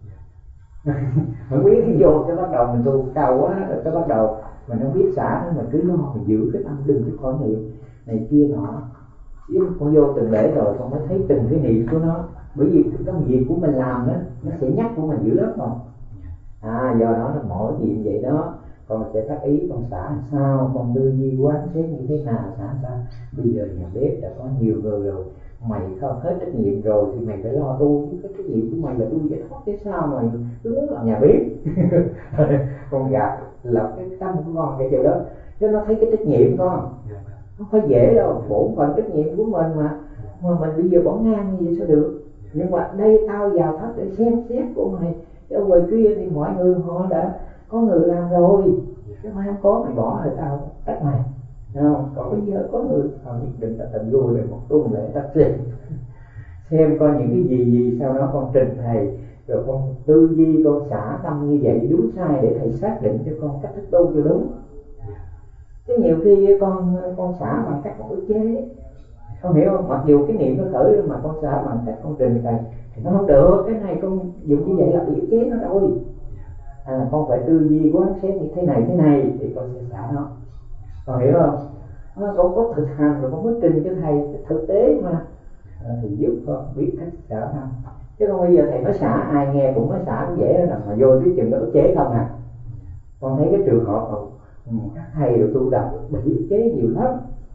Mình biết cái vô cái bắt đầu mình tu cao quá, rồi cái bắt đầu mình không biết xả nữa, mình cứ lo mình giữ cái tâm đừng cái khỏi niệm này kia nọ. Chứ con vô từng lễ rồi con mới thấy từng cái niệm của nó, bởi vì cái công việc của mình làm đó nó sẽ nhắc của mình dữ lắm không. Do đó nó mỗi chuyện vậy đó, con sẽ tác ý con xả làm sao, con tư duy quán xét như thế nào, xả sao. Bây giờ nhà bếp đã có nhiều người rồi, mày không hết trách nhiệm rồi thì mày phải lo tu, chứ cái trách nhiệm của mày là tu giải thoát, thế sao mày cứ muốn làm nhà bếp? Con gạt là cái tâm của con cái điều đó, chứ nó thấy cái trách nhiệm con không phải dễ đâu, bổn phận trách nhiệm của mình mà mình bây giờ bỏ ngang như vậy sao được. Nhưng mà đây tao vào thất để xem xét của mày, Ở ngoài kia thì mọi người họ đã có người làm rồi, chứ mà không có mày bỏ rồi tao tách mày, không? Còn bây giờ có người họ nhất định là tận vui để một tuần lễ tập xem coi những cái gì sau đó con trình thầy, rồi con tư duy, con xả tâm như vậy đúng sai để thầy xác định cho con cách thức tu cho đúng. Chứ nhiều khi con xả bằng cách con ức chế, con hiểu không? Mặc dù cái niệm nó khởi rồi mà con xả bằng cách con trình thầy thì nó không được, cái này con dùng như vậy là bị ức chế nó rồi. Con phải tư duy quán xét như thế này thì con sẽ xả nó, con hiểu không? Con có thực hành rồi con mới trình cho thầy thực tế mà, thì giúp con biết cách xả tâm. Chứ không bây giờ thầy nói xả ai nghe cũng nói xả cũng dễ rồi, mà vô cái chừng đó ức chế không à. Con thấy cái trường hợp các thầy rồi tu tập bị ức chế nhiều lắm.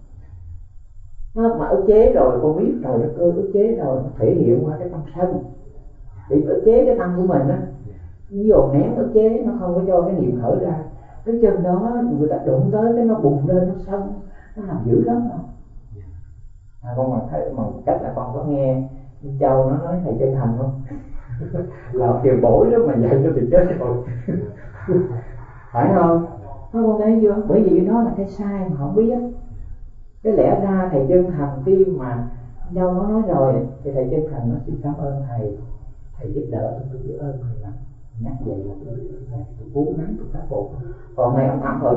Mà ức chế rồi con biết rồi, nó cơ ức chế rồi nó thể hiện qua cái tâm sân, bị ức chế cái tâm của mình á, dồn nén ức chế, nó không có cho cái niệm khởi ra. Cái chân đó người ta đụng tới cái nó bùng lên, nó sân, nó làm dữ lắm đâu. Con còn thấy bằng cách là con có nghe Châu nó nói thầy chân thành không? Là tiền bối đó mà dạy cho thì chết rồi. Phải không? Con thấy chưa? Bởi vì đó là cái sai mà không biết. Cái lẽ ra thầy chân thành khi mà Châu nó nói rồi thì thầy chân thành nó xin cảm ơn thầy giúp đỡ tôi biết ơn thầy lắm, nhắc vậy là tôi cố gắng tôi khắc phục. Còn này ông ẩm ở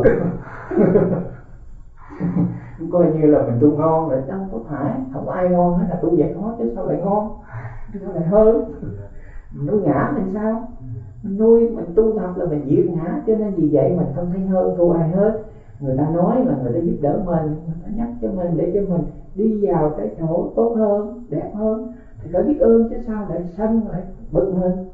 coi như là mình tu ngon rồi, đâu có phải, không có ai ngon hết là tu giải thoát chứ sao lại ngon, sao lại hơn. Mình nuôi ngã mình sao, mình tu tập là mình diệt ngã, cho nên vì vậy mình không thấy hơn thua ai hết. Người ta nói là người ta giúp đỡ mình, người ta nhắc cho mình để cho mình đi vào cái chỗ tốt hơn, đẹp hơn thì phải biết ơn chứ sao lại sân lại bực mình.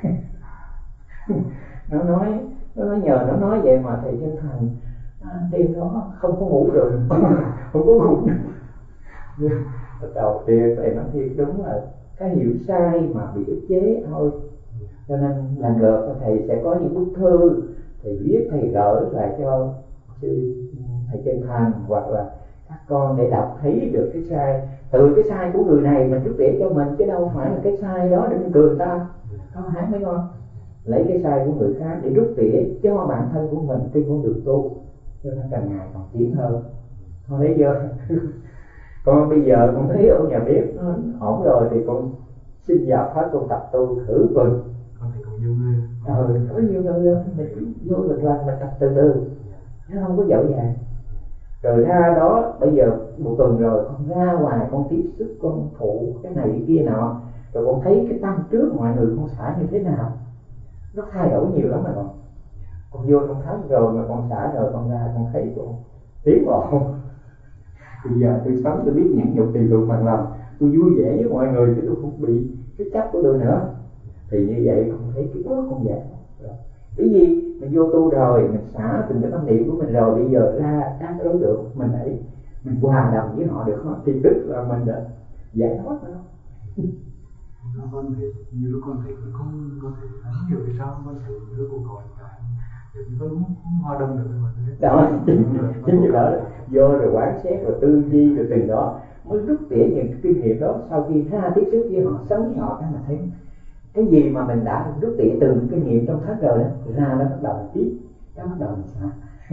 nó nói nhờ nó nói vậy mà thầy chân thành đêm đó không có ngủ được. Không có ngủ được. Đầu tiên thầy nói thiệt đúng là cái hiểu sai mà bị ức chế thôi. Cho nên lần lượt thầy sẽ có những bức thư thầy viết, thầy gửi lại cho thầy chân thành hoặc là các con để đọc thấy được cái sai. Từ cái sai của người này mình rút tỉa cho mình, chứ đâu phải là cái sai đó để mình cười người ta. Có hát mấy con lấy cái sai của người khác để rút tỉa cho bản thân của mình trên con đường tu, cho nó càng ngày càng tiến hơn. Con thấy chưa? Con bây giờ con thấy ở nhà bếp nó ổn rồi thì con xin vào pháp con tập tu thử tuần. Con thấy có nhiều người. Có nhiều người mình vô lần mình tập từ từ, nó không có dội dàng. Rồi ra đó bây giờ một tuần rồi con ra ngoài con tiếp xúc, con phụ cái này cái kia nọ, rồi con thấy cái tâm trước mọi người con xả như thế nào, nó thay đổi nhiều lắm mà con vô con thấy rồi mà con xả rồi con ra con thấy con tiến bộ. Bây giờ tôi sống tôi biết những nhục tùy thường bằng lòng, tôi vui vẻ với mọi người chứ tôi không bị cái chấp của tôi nữa. Thì như vậy con thấy cái bước con vậy. Cái gì mình vô tu rồi mình xả từng cái tâm niệm của mình rồi, bây giờ ra các đối tượng mình ấy mình hòa đồng với họ được không? Thì tức là mình đã giải thoát nữa. Con thấy như lúc con thấy con có thể hắn hiểu vì sao con thấy đứa cô gọi cả để con đúng hòa đồng được mọi người đó. Chính như đó vô rồi quán xét rồi tư duy rồi từng đó mới rút tỉa những cái kinh nghiệm đó. Sau khi ra tiếp xúc với họ, sống với họ cái mà thấy cái gì mà mình đã rút tỉa từ kinh nghiệm trong thất rồi đó, ra nó bắt đầu tiếp, nó bắt đầu mình xả.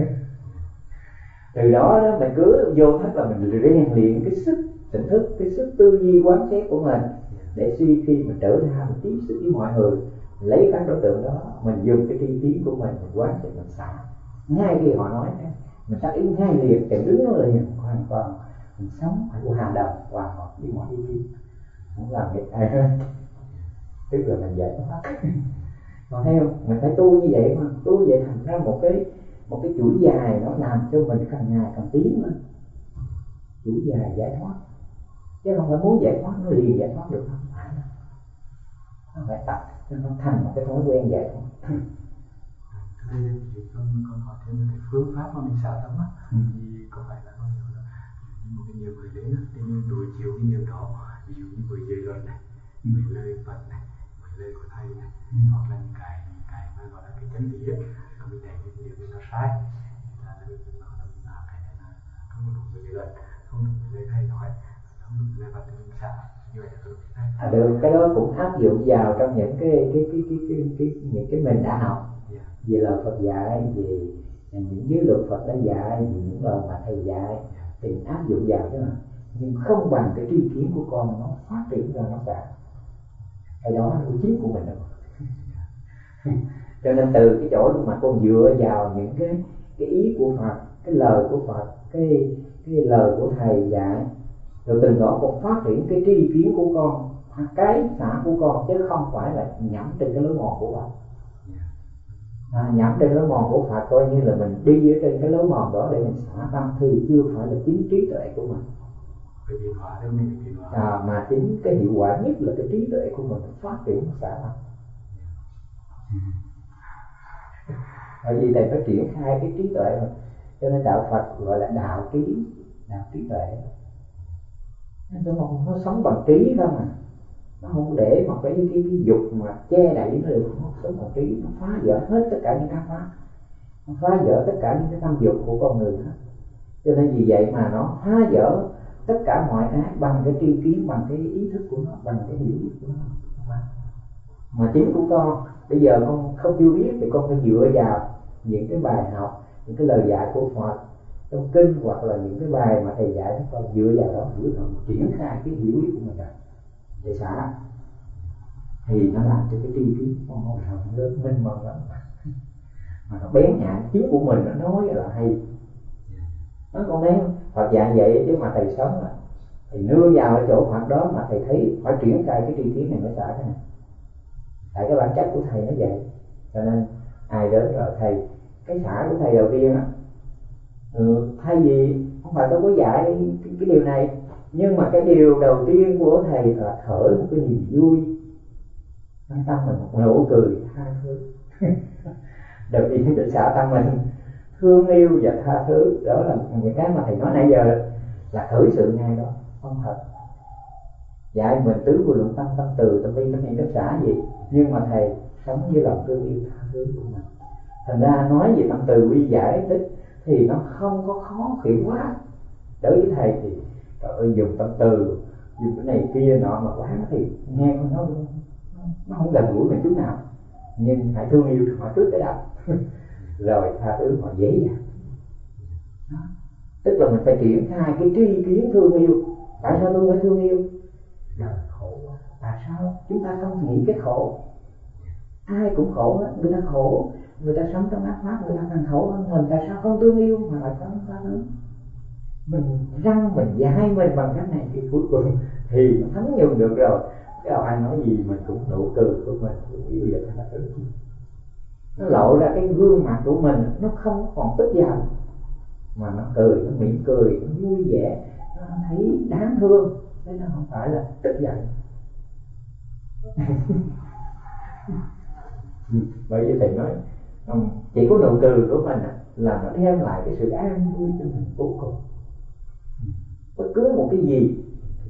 Từ đó mình cứ vô thất là mình rèn luyện cái sức tỉnh thức, cái sức tư duy quán xét của mình, để khi mình trở ra mình tiếp xúc với mọi người, lấy các đối tượng đó mình dùng cái tri kiến của mình quán xét mình xả. Ngay khi họ nói mình tác ý ngay liền, chẳng đứng nó liền, hoàn toàn mình sống phải hòa đồng hòa hợp với mọi ý kiến, không làm việc ai hết, tức là mình giải thoát. Còn thấy không, mình phải tu như vậy mà, tu như vậy thành ra một cái chuỗi dài, nó làm cho mình càng ngày càng tiến lên, chuỗi dài giải thoát. Chứ không phải muốn giải thoát nó liền giải thoát được, không phải đâu. Nó phải tập cho nó thành một cái thói quen giải thoát. Đây thì con hỏi thêm cái phương pháp mà mình xả tâm á, thì có phải là con hiểu là một cái niệm người đến thì nên đối chiếu cái niệm đó, ví dụ như với giới luật này, với lời Phật này, với lời của thầy này, hoặc là những cái mà gọi là cái chân lý ấy, và mình thấy cái niệm nó sai, là mình nói là cái này là không có đúng với giới luật, không đúng với lời thầy nói, không đúng với lời Phật thì mình xả. như vậy được. Được, cái đó cũng áp dụng vào trong những cái mình đã học về lời Phật dạy, về những giới luật Phật đã dạy, về những lời mà thầy dạy thì áp dụng vào chứ mà, nhưng không bằng cái tri kiến của con nó phát triển ra nó cả cái đó là cái chính của mình rồi. Cho nên từ cái chỗ mà con dựa vào những cái ý của Phật, cái lời của Phật, cái lời của thầy dạy, rồi từ đó con phát triển cái tri kiến của con, cái xã của con, chứ không phải là nhắm trên cái lối mòn của Phật. Nhắm trên lối mòn của Phật coi như là mình đi ở trên cái lối mòn đó để mình xả tâm thì chưa phải là chính trí tuệ của mình. Mà chính cái hiệu quả nhất là cái trí tuệ của mình phát triển xả tâm. Bởi vì thầy phải triển khai cái trí tuệ mà, cho nên đạo Phật gọi là đạo trí tuệ. Nó sống bằng trí không à, nó không để mà cái dục mà che đậy nó được, nó sống bằng trí, nó phá vỡ hết tất cả những cái pháp, nó phá vỡ tất cả những cái tâm dục của con người hết. Cho nên vì vậy mà nó phá vỡ tất cả mọi cái bằng cái tri kiến, bằng cái ý thức của nó, bằng cái hiểu biết của nó. Mà chính của con bây giờ con không chưa biết thì con phải dựa vào những cái bài học, những cái lời dạy của Phật trong kinh, hoặc là những cái bài mà thầy dạy, con dựa vào đó hiểu rồi triển khai cái hiểu biết của mình rồi để xả, thì nó làm cho cái tri kiến con nó rộng lớn minh mông lắm, mà nó bén nhạy chính của mình, nó nói là hay. Nó con thấy Phật dạy vậy chứ mà thầy sống là thầy nương vào ở chỗ Phật đó mà thầy thấy phải triển khai cái tri kiến này mới xả cái này, tại cái bản chất của thầy nó vậy. Cho nên ai đến rồi thầy, cái xả của thầy đầu tiên á, thay vì không phải tôi có dạy cái điều này, nhưng mà cái điều đầu tiên của thầy là khởi một cái niềm vui, trong tâm mình một nụ cười tha thứ. Đầu tiên để xả tâm mình thương yêu và tha thứ, đó là những cái mà thầy nói nãy giờ là khởi sự ngay đó. Không thật dạy mình tứ vô lượng tâm, tâm từ, tâm bi, tâm niệm, tâm xả gì, nhưng mà thầy sống với lòng thương yêu tha thứ của mình. Thành ra nói về tâm từ bi giải thích thì nó không có khó khăn quá. Đối với thầy thì trời ơi, dùng tâm từ, dùng cái này kia nọ mà quá thì nghe nó không gần gũi mình chút nào. Nhưng hãy thương yêu họ trước cái đã rồi tha thứ họ dễ dàng. Tức là mình phải triển khai cái tri kiến thương yêu. Tại sao tôi phải thương yêu? Đời khổ quá. Tại sao chúng ta không nghĩ cái khổ? Ai cũng khổ hết, người ta khổ, người ta sống trong ác pháp, người ta càng khổ hơn mình. Tại sao không thương yêu mà lại không tha thứ? Mình răng mình dạy mình bằng cách này thì cuối cùng thì nó thấm nhuần được rồi. Cái nào ai nói gì mình cũng nụ cười của mình cũng yêu và tha thứ. Nó lộ ra cái gương mặt của mình, nó không còn tức giận mà nó cười, nó mỉm cười, nó vui vẻ, nó thấy đáng thương, thế nó không phải là tức giận. Bởi vì thầy nói chỉ có nụ cười của mình là nó đem lại cái sự an vui cho mình vô cùng. Bất cứ một cái gì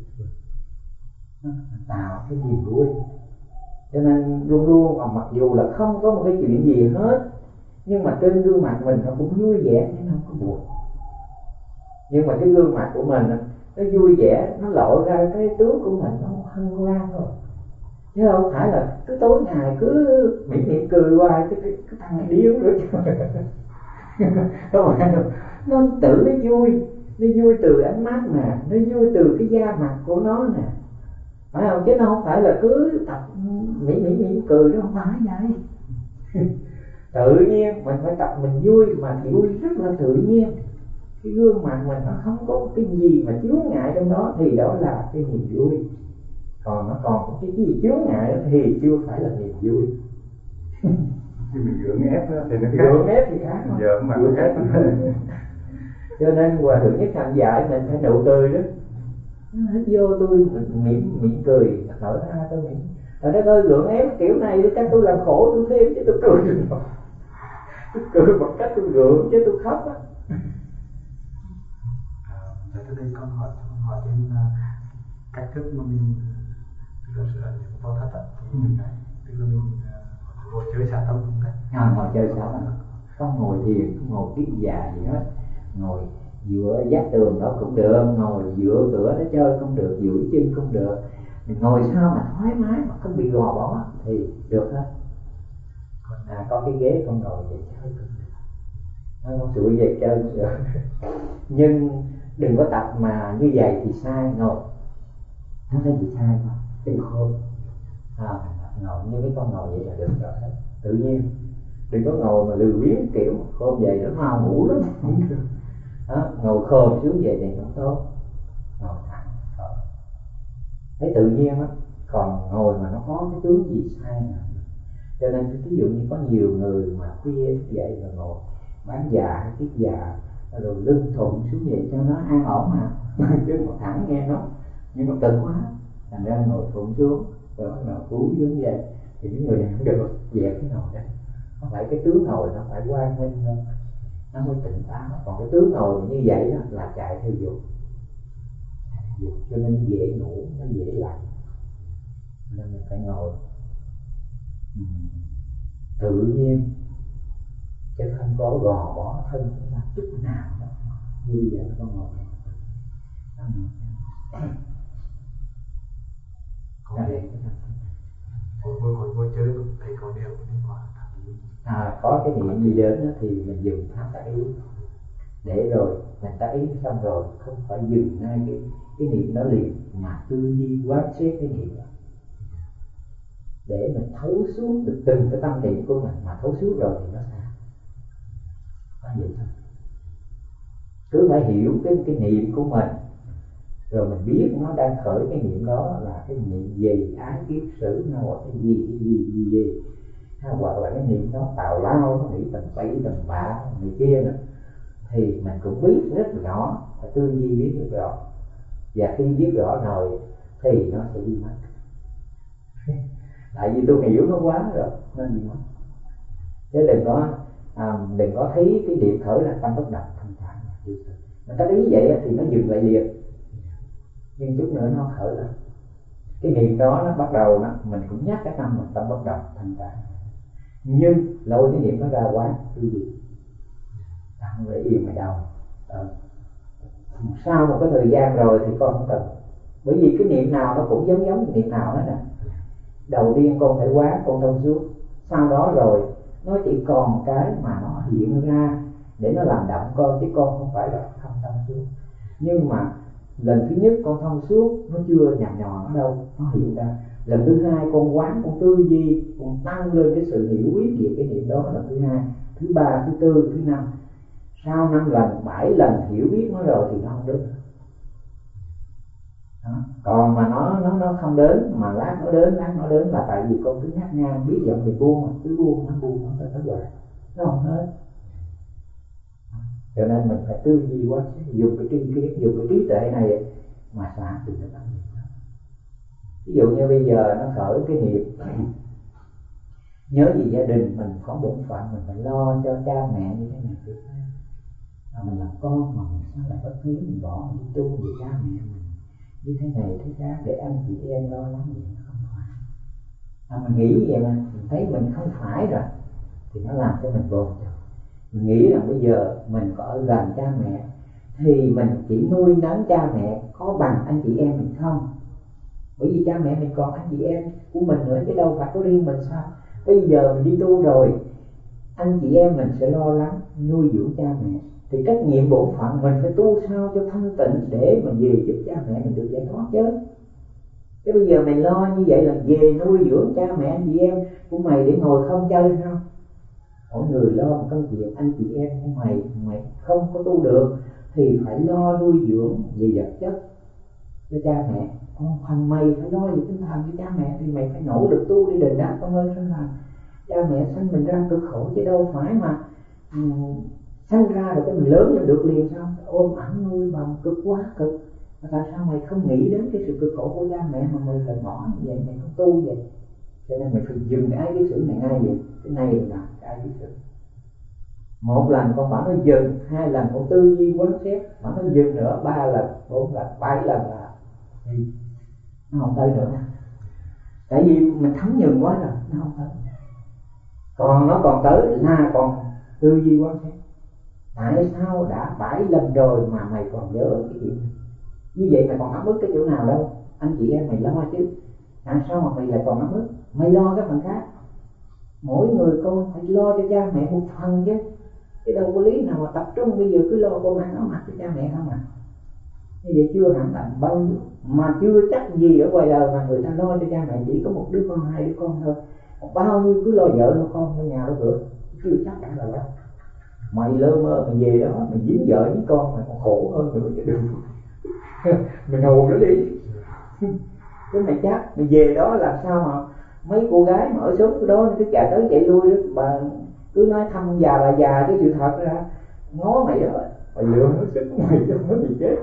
nó tạo cái niềm vui. Cho nên luôn luôn mặc dù là không có một cái chuyện gì hết, nhưng mà trên gương mặt mình nó cũng vui vẻ chứ nó không có buồn. Nhưng mà cái gương mặt của mình nó vui vẻ, nó lộ ra cái tướng của mình nó hân hoan thôi, chứ không phải là cứ tối ngày cứ mỉm cười hoài cái thằng này điếu nữa. Không phải đâu, nó tự nó vui từ ánh mắt nè, nó vui từ cái da mặt của nó nè, phải không? Chứ nó không phải là cứ tập mỉm cười, nó không phải vậy. Tự nhiên mình phải tập mình vui, mà thì vui rất là tự nhiên. Cái gương mặt mình nó không có cái gì mà chướng ngại trong đó thì đó là cái niềm vui. Còn nó còn cái gì chướng ngại thì chưa phải là niềm vui. Khi mình gượng ép đó thì nó khác. Gượng ép thì khác. Giờ mà gượng ép. Cho nên Hòa Thượng Nhất Hạnh dạy mình phải nụ cười đó. Hết vô tôi mỉm cười, thở ra tôi mỉm. Rồi đó tôi gượng ép kiểu này thì chắc tôi làm khổ tôi thêm chứ tôi cười được rồi. Tôi cười bằng cách tôi gượng chứ tôi khóc á. Tới đây con hỏi trên cách thức mà mình tức là những vô thất á, thì tức là mình ngồi chơi xả tâm không đấy. Ngồi chơi xả tâm, không ngồi thiền, không ngồi kiết già gì hết. Ngồi dựa vách tường đó cũng được, ngồi dựa cửa đó chơi không được, duỗi chân không được, mình ngồi sao mà thoải mái mà không bị gò bó thì được hết. Có cái ghế con ngồi vậy chơi cũng được, không sủi về chơi cũng được. Nhưng đừng có tập mà như vậy thì sai. Ngồi nó thấy bị sai không? Đừng khôn. Ngồi như mấy con ngồi vậy là được rồi hết, tự nhiên. Đừng có ngồi mà lười biếng kiểu khôn vậy nó mau ngủ lắm, không được. Ngồi khom xuống vậy thì không tốt. Ngồi thẳng thấy tự nhiên á. Còn ngồi mà nó có cái tướng gì sai nào. Cho nên ví dụ như có nhiều người mà khuya vậy rồi ngồi bán già hay tiết già rồi lưng thụn xuống vậy cho nó an ổn mà. Chứ ngồi thẳng nghe nó nhưng nó cực quá, thành ra ngồi thụn xuống rồi bắt đầu cúi xuống vậy thì những người này không được dẹp cái ngồi đó. Không phải cái tướng ngồi nó phải quang minh thôi, nó mới tỉnh táo. Còn cái tướng ngồi như vậy đó là chạy theo dục, cho nên nó dễ ngủ, nó dễ lạnh. Nên mình phải ngồi tự nhiên chứ không có gò bó thân chúng ta chút nào đó. Như bây giờ con ngồi này Ngồi chơi thầy có điều liên quan có cái niệm gì đến đó, thì mình dùng pháp tác ý để rồi mình tác ý xong rồi không phải dừng ngay cái niệm đó liền mà tư duy quán xét cái niệm đó để mình thấu suốt được từng cái tâm niệm của mình. Mà thấu suốt rồi thì nó sao? Có vậy thôi. Cứ phải hiểu cái niệm của mình rồi mình biết nó đang khởi cái niệm đó là cái niệm gì, ái kiết sử nào, cái gì hoặc là cái niệm đó tào lao, nó nghĩ tầm bậy tầm bạ người kia nữa, thì mình cũng biết rất rõ, phải tư duy biết được rõ. Và khi biết rõ rồi thì nó sẽ đi mất. Tại vì tôi hiểu nó quá rồi nên đi mất. Chứ đừng có thấy cái niệm khởi là tâm bất động thanh thản. Mình ta ý vậy thì nó dừng lại liền, nhưng chút nữa nó khởi lên. Cái niệm đó nó bắt đầu nó mình cũng nhắc cái tâm mình tâm bất động thanh thản, nhưng lôi cái niệm nó ra quán cái gì không để yên mày đâu. Sau một cái thời gian rồi thì con không cần, bởi vì cái niệm nào nó cũng giống cái niệm nào hết nè. Đầu tiên con phải quán, con thông suốt, sau đó rồi nó chỉ còn cái mà nó hiện ra để nó làm động con, chứ con không phải là không thông suốt. Nhưng mà lần thứ nhất con thông suốt nó chưa nhằm nhò nó đâu, nó hiện ra. Lần thứ hai con quán, con tư duy, con tăng lên cái sự hiểu biết về cái niệm đó. Lần thứ hai, thứ ba, thứ tư, thứ năm. Sau 5 lần, 7 lần hiểu biết nó rồi thì nó không đến. Còn mà nó không đến, mà lát nó đến là tại vì con cứ ngắt ngang biết giọng thì buông, cứ buông nó tới hoài, nó không hết. Cho nên mình phải tư duy quá, dùng cái tri kiến, dùng cái trí tuệ này mà xả từ cái tâm niệm đó. Ví dụ như bây giờ nó khởi cái niệm nhớ về gia đình mình có bổn phận, mình phải lo cho cha mẹ như thế này thế khác. Mình làm con mà mình sao lại bất hiếu, mình bỏ mình đi tu về cha mẹ mình như thế này thế khác để anh chị em lo lắng vậy, nó không phải. Mình nghĩ vậy mà mình thấy mình không phải rồi thì nó làm cho mình bồn chồn. Mình nghĩ rằng bây giờ mình có ở gần cha mẹ thì mình chỉ nuôi nấng cha mẹ có bằng anh chị em mình không? Bởi vì cha mẹ mình còn anh chị em của mình nữa chứ đâu phải có riêng mình sao? Bây giờ mình đi tu rồi, anh chị em mình sẽ lo lắng nuôi dưỡng cha mẹ, thì trách nhiệm bổn phận mình phải tu sao cho thanh tịnh để mà về giúp cha mẹ mình được giải thoát chứ. Thế bây giờ mày lo như vậy là về nuôi dưỡng cha mẹ anh chị em của mày để ngồi không chơi sao? Mỗi người lo một công việc, anh chị em của mày không có tu được thì phải lo nuôi dưỡng về vật chất cho cha mẹ. Còn mày phải lo về tinh thần cho cha mẹ thì mày phải nỗ lực tu để đền đáp công ơn sinh thành. Cha mẹ sanh mình ra cực khổ chứ đâu phải mà sanh ra rồi cái mình lớn lên được liền sao? Ôm ẵm nuôi bằng cực quá cực. Mà tại sao mày không nghĩ đến cái sự cực khổ của cha mẹ mà mày lại bỏ như vậy, mày không tu vậy? Cho nên mày phải dừng cái ái kiết sử này ngay vậy. Cái này là cái ái kiết sử. Một lần con bảo nó dừng, 2 lần con tư duy quán xét, bảo nó dừng nữa, 3 lần, 4 lần, 7 lần là nó không tới nữa. Tại vì mình thấm nhường quá rồi, nó không tới. Còn nó còn tới là còn tư duy quán xét. Tại sao đã 7 lần rồi mà mày còn nhớ cái chuyện này? Như vậy mày còn ấm ức cái chỗ nào đâu? anh chị em mày lo chứ, sao mà mày lại còn ấm ức, mày lo các phần khác. Mỗi người con phải lo cho cha mẹ một phần chứ, chứ đâu có lý nào mà tập trung bây giờ cứ lo con ăn áo mặc cho cha mẹ không à. Như vậy chưa hẳn là bao nhiêu, mà chưa chắc gì ở ngoài đời mà người ta lo cho cha mẹ chỉ có một đứa con, hai đứa con thôi. Bao nhiêu cứ lo vợ lo con, lo nhà lo cửa, chưa chắc đã là đâu. Mày lơ mơ mày về đó mày dính vợ với con mày còn khổ hơn nữa chứ đừng. Mày hù nó đi. Chứ mày chắc mày về đó làm sao mà mấy cô gái mà ở xóm cái đó cứ chạy tới chạy lui đó, bà cứ nói thăm già bà già, cái sự thật ra ngó mày đó, mày lựa nó xích mày cho nó bị chết.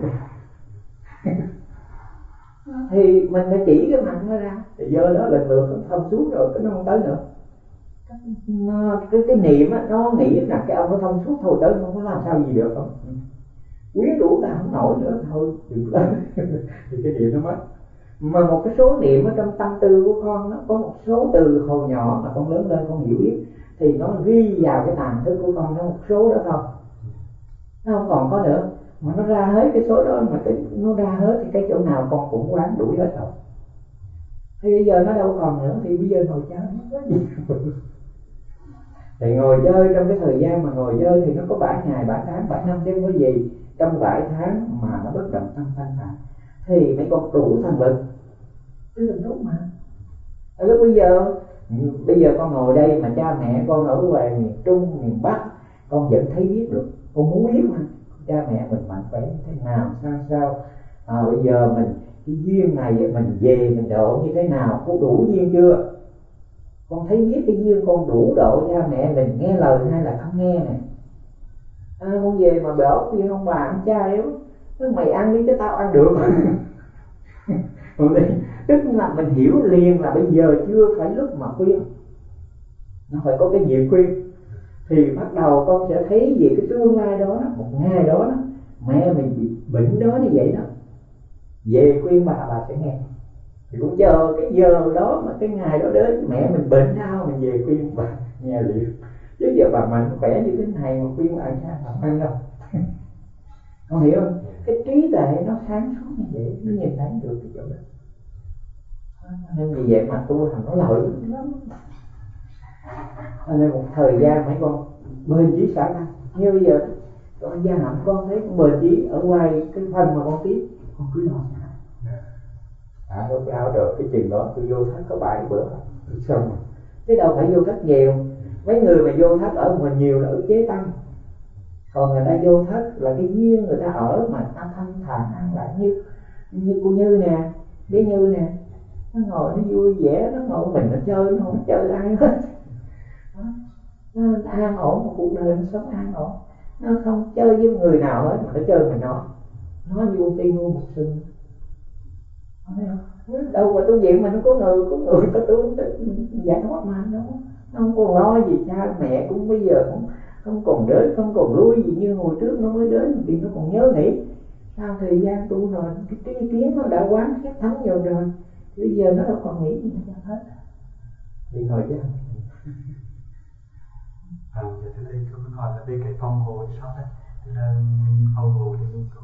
Thì mình phải chỉ cái mặt nó ra, thì do đó lần lượt nó thông suốt rồi, cái nó không tới nữa. Cái niệm á, nó nghĩ là cái ông nó thông suốt thôi, tới không có làm sao gì được không, quyến rũ ta không nổi nữa thôi đừng lên. Thì cái niệm nó mất. Mà một cái số niệm ở trong tâm tư của con, nó có một số từ hồi nhỏ mà con lớn lên con hiểu biết, thì nó ghi vào cái tàng thức của con, nó một số đó thôi, nó không còn có nữa. Mà nó ra hết cái số đó, mà nó ra hết thì cái chỗ nào con cũng quán đuổi hết rồi. Thì bây giờ nó đâu còn nữa, thì bây giờ ngồi chơi nó có gì. Thì ngồi chơi trong cái thời gian mà ngồi chơi thì nó có 7 ngày, 7 tháng, 7 năm chứ không có gì. Trong 7 tháng mà nó bất động tâm thanh thản thì mấy con đủ thần lực. Chứ đừng lúc mà lúc bây giờ con ngồi đây mà cha mẹ con ở ngoài miền Trung, miền Bắc, con vẫn thấy biết được, con muốn biết mà cha mẹ mình mạnh khỏe như thế nào, sao bây giờ mình cái duyên này mình về mình độ như thế nào, có đủ duyên chưa. Con thấy biết cái duyên con đủ độ cha mẹ mình nghe lời hay là không nghe này. Con về mà bảo khuyên ông bà ăn chay yếu, mày ăn đi chứ tao ăn được. Tức là mình hiểu liền là bây giờ chưa phải lúc mà khuyên, nó phải có cái gì khuyên. Thì bắt đầu con sẽ thấy về cái tương lai đó, một ngày đó mẹ mình bị bệnh đó như vậy đó, về khuyên bà sẽ nghe. Thì cũng chờ cái giờ đó mà cái ngày đó đến, mẹ mình bệnh đau mình về khuyên bà nghe liền. Chứ giờ bà mạnh khỏe như thế này mà khuyên bà sao làm ăn đâu. Con hiểu không? Cái trí tuệ nó sáng suốt như vậy, nó nhìn thấy được cái chỗ đó. Nên vì vậy mà tu hành nó lợi lắm. Nên một thời gian mấy con bền chí xả năng. Như bây giờ con Gia Hạnh con thấy con bền chí ở ngoài cái phần mà con tiếp, con cứ lo xả. Lúc lao được cái chừng đó tôi vô thất có 7 bữa tôi xong rồi. Chứ đâu phải vô thất nhiều. Mấy người mà vô thất ở ngoài nhiều là ức chế tâm. Còn người ta vô thất là cái duyên người ta ở mà ta thanh thản an lạc, như cô Như nè, bé Như nè, nó ngồi nó vui vẻ, nó ngồi mình nó chơi, nó không chơi ai hết. Nó an ổn, một cuộc đời nó sống an ổn, nó không chơi với người nào hết mà nó chơi mình nó như con tiên ngu một sừng. Đâu mà tu viện mà nó có người có tu giải thoát mà nó không còn lo gì cha mẹ, cũng bây giờ cũng không còn đến không còn lui gì như hồi trước nó mới đến, vì nó còn nhớ nghĩ. Sau thời gian tu rồi cái ý kiến nó đã quán xét thấm vô rồi, bây giờ nó đâu còn nghĩ gì nữa hết. Thì ngồi chứ. Giờ từ đây tôi muốn hỏi là về cái phòng hộ thì sao đấy? Tức là phòng hộ thì mình có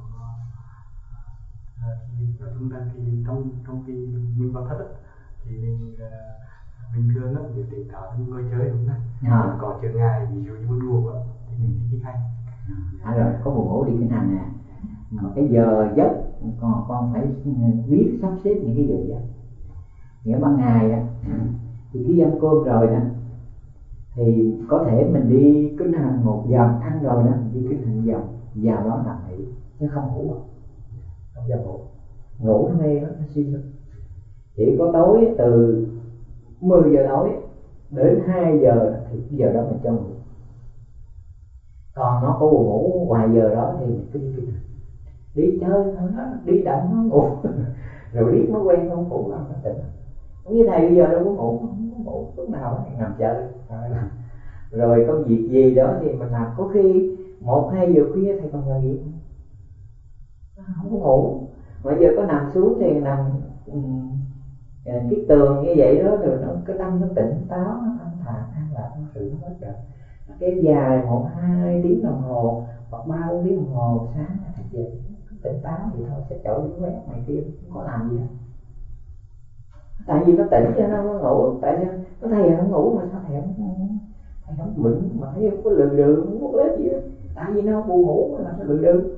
khi nói chung là khi trong khi mình vào thất ấy, thì mình thường á để tỉnh táo những người chơi đúng không? Có trở ngại ví dụ như buồn ngủ á thì mình đi hành. Rồi có buồn ngủ đi cái nào nè, mà cái giờ giấc con phải biết sắp xếp những cái giờ giấc. Nghĩa ban ngày á thì khi ăn cơm rồi đó thì có thể mình đi kinh hành một vòng, ăn rồi đó mình đi kinh hành vòng, vào đó nằm nghỉ chứ không ngủ, không vào ngủ nó mê lắm, nó suy lắm. Chỉ có tối từ 10 giờ tối đến 2 giờ thì cái giờ đó mình cho ngủ. Còn nó có buồn ngủ ngoài giờ đó thì mình cứ đi kinh hành, đi chơi thôi đó, đi động nó ngủ. Rồi biết nó quen không ngủ làm nó tỉnh. Cũng như thầy bây giờ đâu có ngủ, không có ngủ, lúc nào nó nằm chơi. Rồi công việc gì đó thì mình làm, có khi 1-2 giờ khuya thầy còn làm việc, không có ngủ. Mà giờ có nằm xuống thì nằm cái tường như vậy đó, rồi nó cái tâm nó tỉnh táo, nó thanh thản an lạc, nó sự nó hết rồi. Nó kéo dài 1-2 tiếng đồng hồ hoặc 3-4 tiếng đồng hồ sáng là thầy về tỉnh táo vậy thôi, sẽ chổi quét này kia không có làm gì hết. Tại vì nó tỉnh cho nó ngủ, tại vì nó thầy không ngủ mà sao thầy không bệnh mà thấy không có lừ đừ không có ếch gì đó. Tại vì nó buồn ngủ mà làm sao lừ đừ.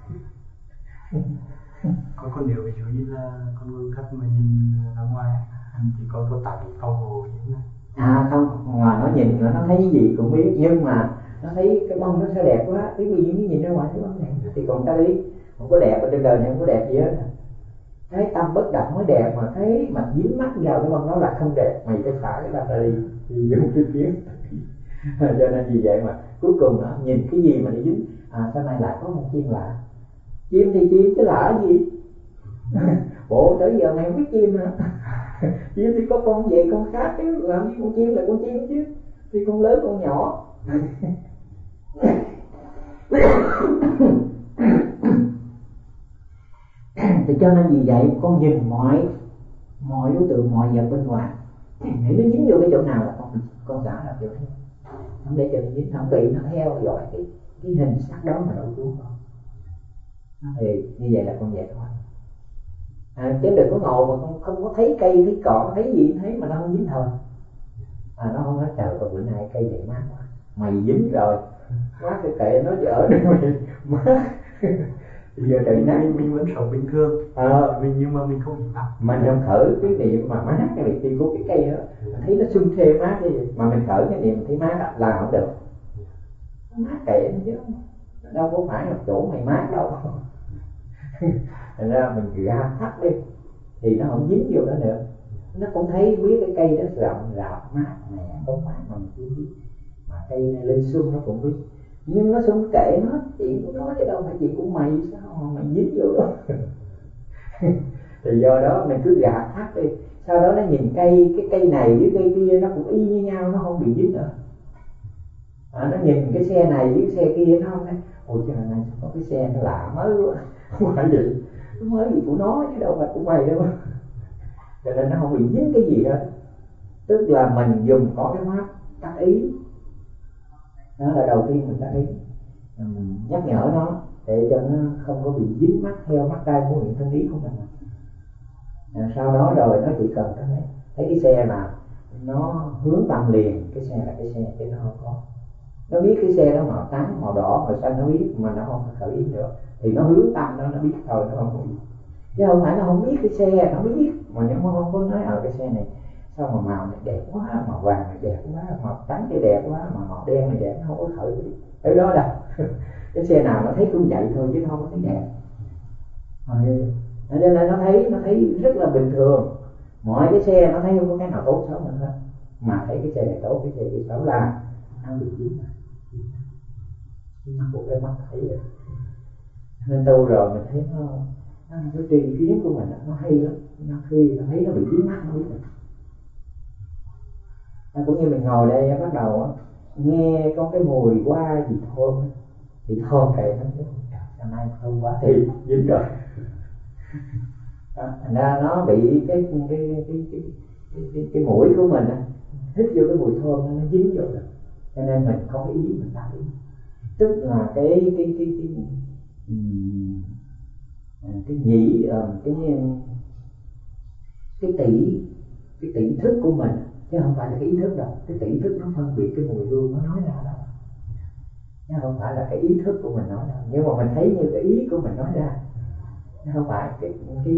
Còn nếu ví dụ như là con người khách mà nhìn ra ngoài anh chỉ có tại phòng hồ như thế này. Không, ngoài nó nhìn nó thấy cái gì cũng biết, nhưng mà nó thấy cái bông nó sẽ đẹp quá, cái gì nó nhìn ra ngoài cái bông này thì còn ta đi không có đẹp, ở trên đời này không có đẹp gì hết. Cái tâm bất động mới đẹp, mà thấy mà dính mắt vào cái bông đó là không đẹp, mày phải xả cái tâm ra đi thì dùng cái kiếm. Cho nên vì vậy mà cuối cùng nó nhìn cái gì mà đi dính, sau này lại có một chim lạ. Chim thì chim chứ lạ gì. Bộ tới giờ mày không biết chim nữa. Chim thì có con về con khác chứ, làm gì con chim là con chim chứ, thì con lớn con nhỏ. Thì cho nên vì vậy con nhìn mọi đối tượng, mọi vật bên ngoài, nghĩ nó dính vô cái chỗ nào là con xả ra chỗ đó, không để cho nó dính, không bị nó theo dõi cái hình sắc đó mà đổ xuống con. Thì như vậy là con về thôi. Chứ đừng có ngồi mà không có thấy cây, thấy cỏ, thấy gì thấy mà nó không dính thôi. Nó không nói trời ơi bữa nay cây này mát quá, mày dính rồi, mát cái kệ nó ở đây mày mát. Giờ trời nát mình vẫn sống bình thường, nhưng mà mình không bị mát. Mình không thử cái niệm mà mát cái niệm tiên của cái cây đó, mình thấy nó sung thê mát đi, mà mình thử cái niệm thấy mát là không được. Mát kệ nó chứ đâu có phải là chỗ mày mát đâu. Thành ra mình gạt thắt đi thì nó không dính vô đó nữa. Nó cũng thấy biết cái cây đó rộng rạp mát mẻ có mát mà mình chưa biết, mà cây này lên xuân nó cũng biết, nhưng nó xuân kệ nó, chuyện của nó chứ đâu phải chuyện của mày, sao mà mày dính vô đó. Thì do đó mình cứ gạt thắt đi, sau đó nó nhìn cây, cái cây này với cây kia nó cũng y như nhau, nó không bị dính nữa. Nó nhìn cái xe này với cái xe kia nó không thấy ôi trời này có cái xe nó lạ mới quá. Không phải gì, nó mới gì của nó chứ đâu phải của mày đâu. Cho nên nó không bị dính cái gì hết. Tức là mình dùng có cái pháp tác ý, đó là đầu tiên mình tác ý, mình nhắc nhở nó để cho nó không có bị dính mắt theo mắt tai mũi miệng thân ý của mình. Sau đó rồi nó chỉ cần thấy cái xe nào nó hướng tâm liền, cái xe là cái xe, chứ nó không có. Nó biết cái xe đó màu trắng, màu đỏ, màu xanh nó biết, mà nó không khởi ý nữa thì nó hướng tâm nó biết thôi, nó không có gì. Chứ không phải nó không biết cái xe, nó biết mà nó không có nói cái xe này sao mà màu này đẹp quá, màu vàng này đẹp quá, màu trắng này đẹp quá, mà màu đen này đẹp, nó không có khởi ý ở đó đâu. Cái xe nào nó thấy cũng vậy thôi chứ nó không có thấy đẹp. Nên là nó thấy rất là bình thường. Mọi cái xe nó thấy không có cái nào tốt xấu mình hết, mà thấy cái xe này tốt, cái xe này xấu là nó bị dính mà. Nó của cái mắt thấy rồi. Nên tu rồi mình thấy nó cái tri kiến của mình nó hay lắm. Nó khi nó thấy nó bị dính mắt nó biết rồi. Cũng như mình ngồi đây bắt đầu nghe có cái mùi hoa gì thơm thì thơm kệ nó chứ hôm nay thơm quá thì dính rồi. Thành ra nó bị cái mũi của mình hít vô cái mùi thơm nó dính vô rồi. Cho nên mình có cái ý mình tác ý, tức là cái nhị cái tỷ thức của mình, chứ không phải là cái ý thức đâu. Cái tỷ thức nó phân biệt cái mùi hương nó nói ra đâu, chứ không phải là cái ý thức của mình nói đâu. Nhưng mà mình thấy như cái ý của mình nói ra, nó không phải cái